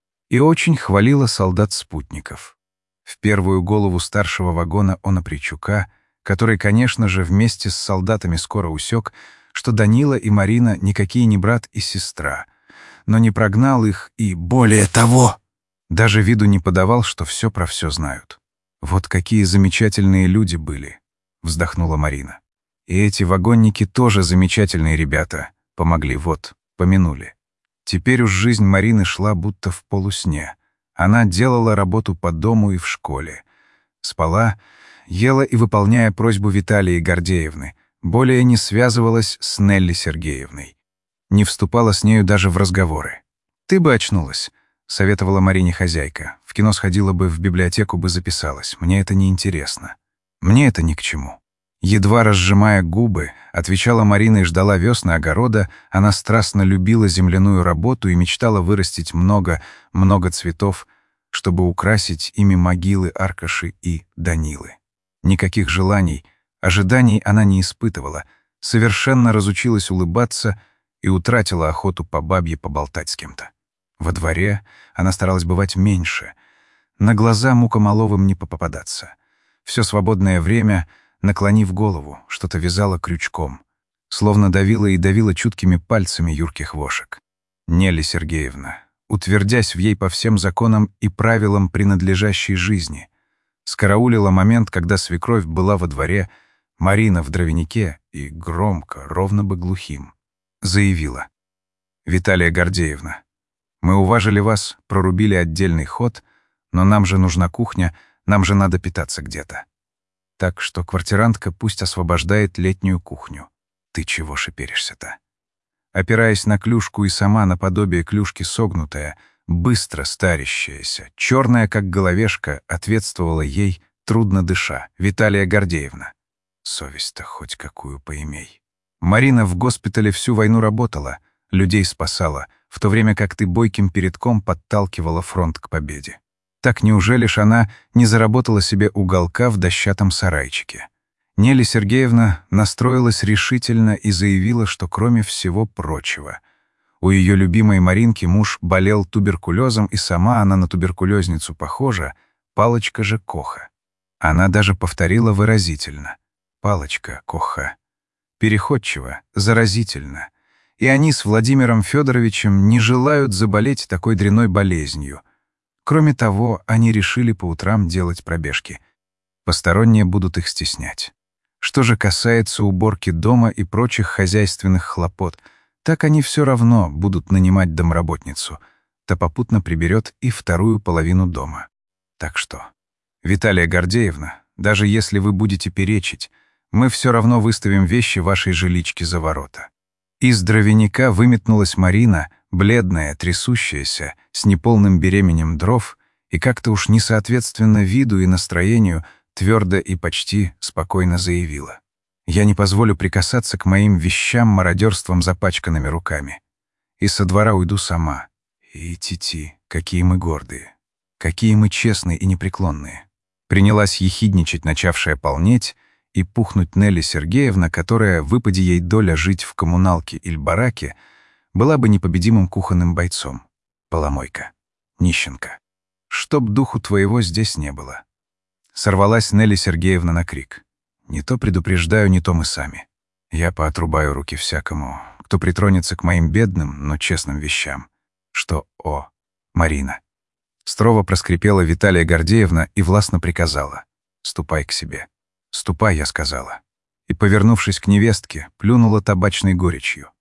и очень хвалила солдат-спутников. В первую голову старшего вагона Онопричука, который, конечно же, вместе с солдатами скоро усек, что Данила и Марина никакие не брат и сестра, но не прогнал их и, более того, даже виду не подавал, что все про все знают. «Вот какие замечательные люди были», — вздохнула Марина. «И эти вагонники тоже замечательные ребята, помогли, вот, помянули». Теперь уж жизнь Марины шла будто в полусне. Она делала работу по дому и в школе. Спала, ела и, выполняя просьбу Виталии Гордеевны, более не связывалась с Нелли Сергеевной. Не вступала с нею даже в разговоры. «Ты бы очнулась», — советовала Марине хозяйка. «В кино сходила бы, в библиотеку бы записалась. Мне это не интересно. Мне это ни к чему». Едва разжимая губы, отвечала Марина и ждала весны огорода. Она страстно любила земляную работу и мечтала вырастить много, много цветов, чтобы украсить ими могилы Аркаши и Данилы. Никаких желаний, ожиданий она не испытывала, совершенно разучилась улыбаться и утратила охоту по бабье поболтать с кем-то. Во дворе она старалась бывать меньше, на глаза мукомоловым не попадаться. Все свободное время, наклонив голову, что-то вязала крючком, словно давила и давила чуткими пальцами юрких вошек. Нелли Сергеевна, утвердясь в ей по всем законам и правилам принадлежащей жизни, скараулила момент, когда свекровь была во дворе, Марина в дровянике и громко, ровно бы глухим, заявила: «Виталия Гордеевна, мы уважили вас, прорубили отдельный ход, но нам же нужна кухня, нам же надо питаться где-то. Так что квартирантка пусть освобождает летнюю кухню. Ты чего шиперишься-то?» Опираясь на клюшку и сама наподобие клюшки согнутая, быстро старящаяся, черная как головешка, ответствовала ей, трудно дыша, Виталия Гордеевна. Совесть-то хоть какую поимей. Марина в госпитале всю войну работала, людей спасала, в то время как ты бойким передком подталкивала фронт к победе. Так неужели ж она не заработала себе уголка в дощатом сарайчике? Нелли Сергеевна настроилась решительно и заявила, что кроме всего прочего, у ее любимой Маринки муж болел туберкулезом, и сама она на туберкулезницу похожа, палочка же Коха. Она даже повторила выразительно: «Палочка Коха». Переходчиво, заразительно. И они с Владимиром Федоровичем не желают заболеть такой дрянной болезнью. Кроме того, они решили по утрам делать пробежки. Посторонние будут их стеснять. Что же касается уборки дома и прочих хозяйственных хлопот, так они все равно будут нанимать домработницу. Та попутно приберет и вторую половину дома. Так что, Виталия Гордеевна, даже если вы будете перечить, мы все равно выставим вещи вашей жилички за ворота. Из дровяника выметнулась Марина, бледная, трясущаяся, с неполным беременем дров, и как-то уж несоответственно виду и настроению твердо и почти спокойно заявила: «Я не позволю прикасаться к моим вещам мародерством запачканными руками. И со двора уйду сама. И тити, какие мы гордые, какие мы честные и непреклонные». Принялась ехидничать, начавшая полнеть, и пухнуть Нелли Сергеевна, которая, выпади ей доля жить в коммуналке или бараке, была бы непобедимым кухонным бойцом. Поломойка. Нищенка. Чтоб духу твоего здесь не было. Сорвалась Нелли Сергеевна на крик. Не то предупреждаю, не то мы сами. Я поотрубаю руки всякому, кто притронется к моим бедным, но честным вещам. Что, о, Марина. Строго проскрипела Виталия Гордеевна и властно приказала: «Ступай к себе». «Ступай», — я сказала. И, повернувшись к невестке, плюнула табачной горечью.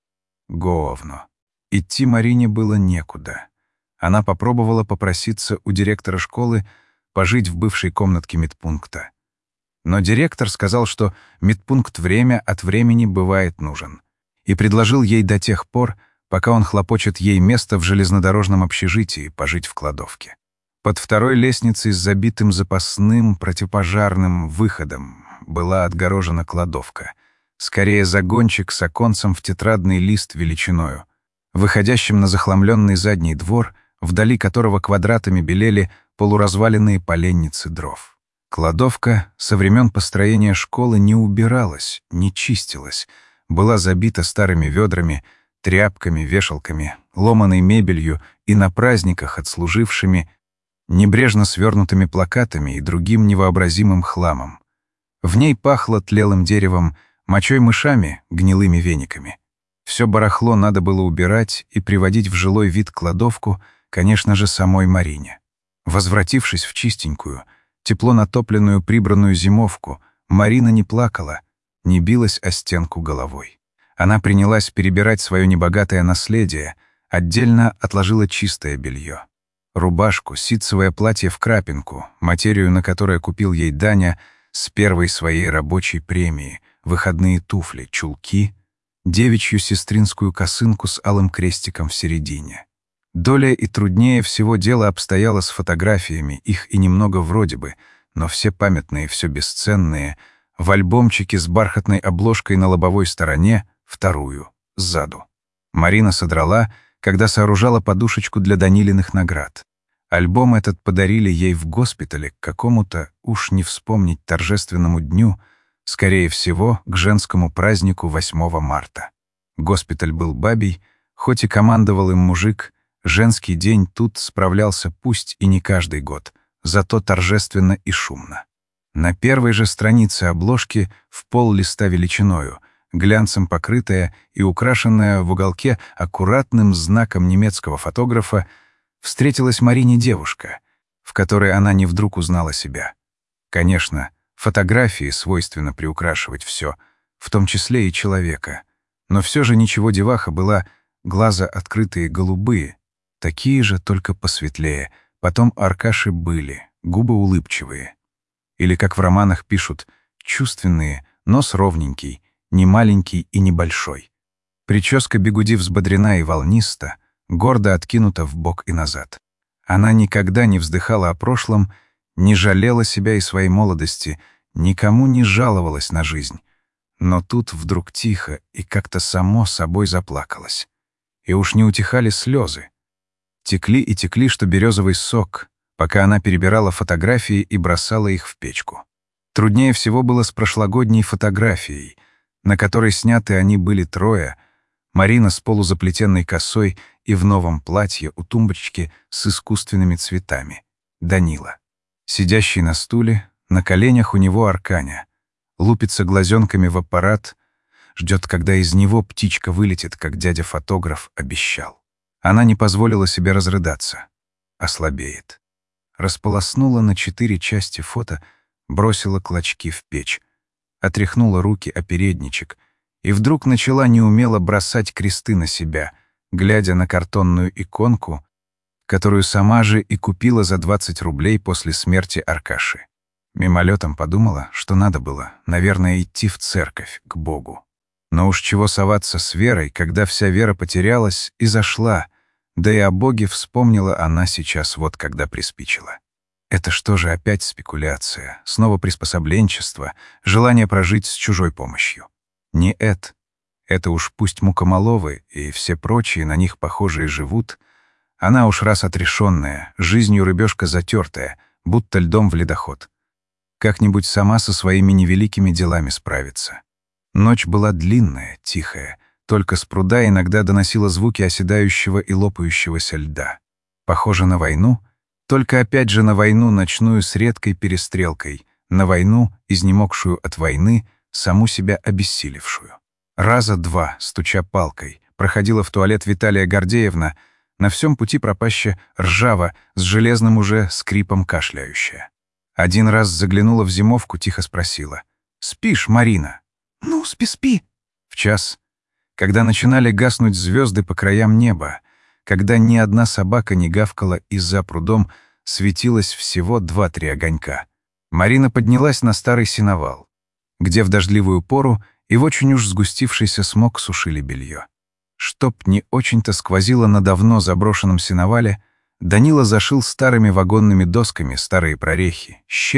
Говно. Идти Марине было некуда. Она попробовала попроситься у директора школы пожить в бывшей комнатке медпункта. Но директор сказал, что медпункт время от времени бывает нужен, и предложил ей до тех пор, пока он хлопочет ей место в железнодорожном общежитии, пожить в кладовке. Под второй лестницей с забитым запасным противопожарным выходом, была отгорожена кладовка. Скорее загончик с оконцем в тетрадный лист величиною, выходящим на захламленный задний двор, вдали которого квадратами белели полуразваленные поленницы дров. Кладовка со времен построения школы не убиралась, не чистилась, была забита старыми ведрами, тряпками, вешалками, ломаной мебелью и на праздниках отслужившими, небрежно свернутыми плакатами и другим невообразимым хламом. В ней пахло тлелым деревом, мочой-мышами, гнилыми вениками. Все барахло надо было убирать и приводить в жилой вид кладовку, конечно же, самой Марине. Возвратившись в чистенькую, тепло натопленную прибранную зимовку, Марина не плакала, не билась о стенку головой. Она принялась перебирать свое небогатое наследие, отдельно отложила чистое белье. Рубашку, ситцевое платье в крапинку, материю, на которое купил ей Даня с первой своей рабочей премии, выходные туфли, чулки, девичью сестринскую косынку с алым крестиком в середине. Доля и труднее всего дело обстояло с фотографиями, их и немного вроде бы, но все памятные, все бесценные, в альбомчике с бархатной обложкой на лобовой стороне, вторую, сзаду. Марина содрала, когда сооружала подушечку для Данилиных наград. Альбом этот подарили ей в госпитале к какому-то, уж не вспомнить, торжественному дню, скорее всего, к женскому празднику восьмого марта. Госпиталь был бабий, хоть и командовал им мужик, женский день тут справлялся пусть и не каждый год, зато торжественно и шумно. На первой же странице обложки в пол листа величиною, глянцем покрытая и украшенная в уголке аккуратным знаком немецкого фотографа, встретилась Марине девушка, в которой она не вдруг узнала себя. Конечно, фотографии свойственно приукрашивать все, в том числе и человека, но все же ничего деваха была, глаза открытые голубые, такие же, только посветлее, потом Аркаши были, губы улыбчивые. Или, как в романах пишут, чувственные, нос ровненький, не маленький и небольшой. Прическа бигуди взбодрена и волниста, гордо откинута вбок и назад. Она никогда не вздыхала о прошлом, не жалела себя и своей молодости, никому не жаловалась на жизнь. Но тут вдруг тихо и как-то само собой заплакалась. И уж не утихали слезы. Текли и текли, что березовый сок, пока она перебирала фотографии и бросала их в печку. Труднее всего было с прошлогодней фотографией, на которой сняты они были трое, Марина с полузаплетенной косой и в новом платье у тумбочки с искусственными цветами, Данила. Сидящий на стуле, на коленях у него Арканя, лупится глазенками в аппарат, ждет, когда из него птичка вылетит, как дядя-фотограф обещал. Она не позволила себе разрыдаться. Ослабеет. Располоснула на четыре части фото, бросила клочки в печь, отряхнула руки о передничек и вдруг начала неумело бросать кресты на себя, глядя на картонную иконку, которую сама же и купила за двадцать рублей после смерти Аркаши. Мимолетом подумала, что надо было, наверное, идти в церковь, к Богу. Но уж чего соваться с верой, когда вся вера потерялась и зашла, да и о Боге вспомнила она сейчас вот когда приспичила. Это что же опять спекуляция, снова приспособленчество, желание прожить с чужой помощью? Не это. Это уж пусть мукомоловы и все прочие на них похожие живут. Она уж раз отрешенная, жизнью рыбешка затертая, будто льдом в ледоход. Как-нибудь сама со своими невеликими делами справится. Ночь была длинная, тихая, только с пруда иногда доносила звуки оседающего и лопающегося льда. Похоже на войну, только опять же на войну ночную с редкой перестрелкой, на войну, изнемогшую от войны, саму себя обессилевшую. Раза два, стуча палкой, проходила в туалет Виталия Гордеевна, на всем пути пропаща ржава, с железным уже скрипом кашляющая. Один раз заглянула в зимовку, тихо спросила: «Спишь, Марина?» «Ну, спи-спи». В час, когда начинали гаснуть звезды по краям неба, когда ни одна собака не гавкала и за прудом светилось всего два-три огонька, Марина поднялась на старый сеновал, где в дождливую пору и в очень уж сгустившийся смог сушили белье. Чтоб не очень-то сквозило на давно заброшенном сеновале, Данила зашил старыми вагонными досками старые прорехи, щели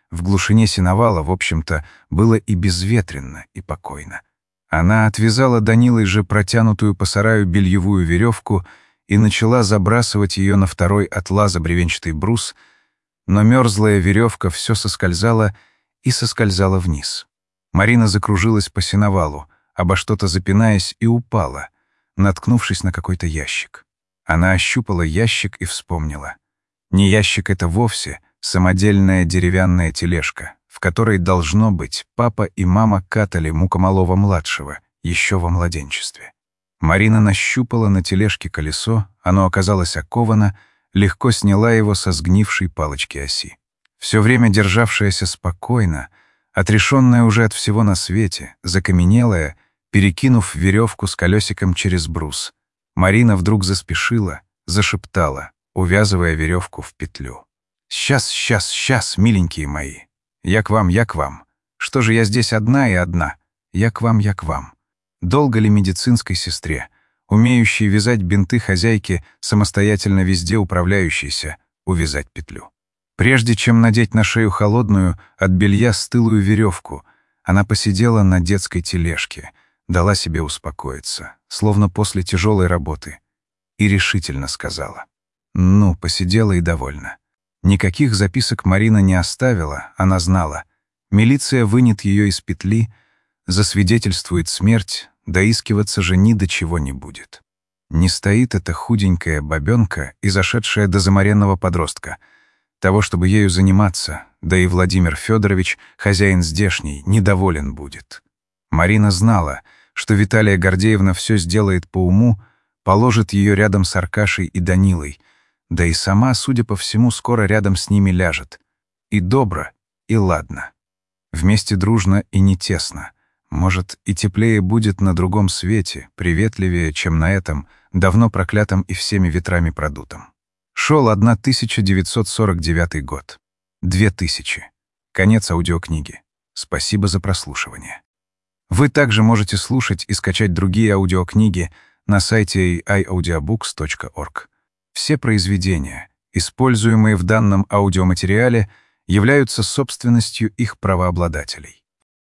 В глушине сеновала, в общем-то, было и безветренно, и покойно. Она отвязала Данилой же протянутую по сараю бельевую веревку и начала забрасывать ее на второй от лаза бревенчатый брус, но мерзлая веревка все соскользала и соскользала вниз. Марина закружилась по сеновалу, обо что-то запинаясь, и упала, наткнувшись на какой-то ящик. Она ощупала ящик и вспомнила. Не ящик это вовсе, самодельная деревянная тележка, в которой, должно быть, папа и мама катали Мукомолова-младшего еще во младенчестве. Марина нащупала на тележке колесо, оно оказалось оковано, легко сняла его со сгнившей палочки оси. Все время державшаяся спокойно, отрешенная уже от всего на свете, закаменелая, перекинув веревку с колесиком через брус, Марина вдруг заспешила, зашептала, увязывая веревку в петлю. «Сейчас, сейчас, сейчас, миленькие мои! Я к вам, я к вам! Что же я здесь одна и одна? Я к вам, я к вам!» Долго ли медицинской сестре, умеющей вязать бинты хозяйки, самостоятельно везде управляющейся, увязать петлю? Прежде чем надеть на шею холодную, от белья стылую веревку, она посидела на детской тележке, дала себе успокоиться, словно после тяжелой работы, и решительно сказала: «Ну, посидела и довольна». Никаких записок Марина не оставила, она знала. Милиция вынет ее из петли, засвидетельствует смерть, доискиваться же ни до чего не будет. Не стоит эта худенькая бабенка, изошедшая до заморенного подростка. Того, чтобы ею заниматься, да и Владимир Федорович, хозяин здешний, недоволен будет. Марина знала, что Виталия Гордеевна все сделает по уму, положит ее рядом с Аркашей и Данилой, да и сама, судя по всему, скоро рядом с ними ляжет. И добро, и ладно. Вместе дружно и не тесно. Может, и теплее будет на другом свете, приветливее, чем на этом, давно проклятом и всеми ветрами продутом. Шел тысяча девятьсот сорок девятый год. Две тысячи. Конец аудиокниги. Спасибо за прослушивание. Вы также можете слушать и скачать другие аудиокниги на сайте эй ай аудиобукс точка орг. Все произведения, используемые в данном аудиоматериале, являются собственностью их правообладателей.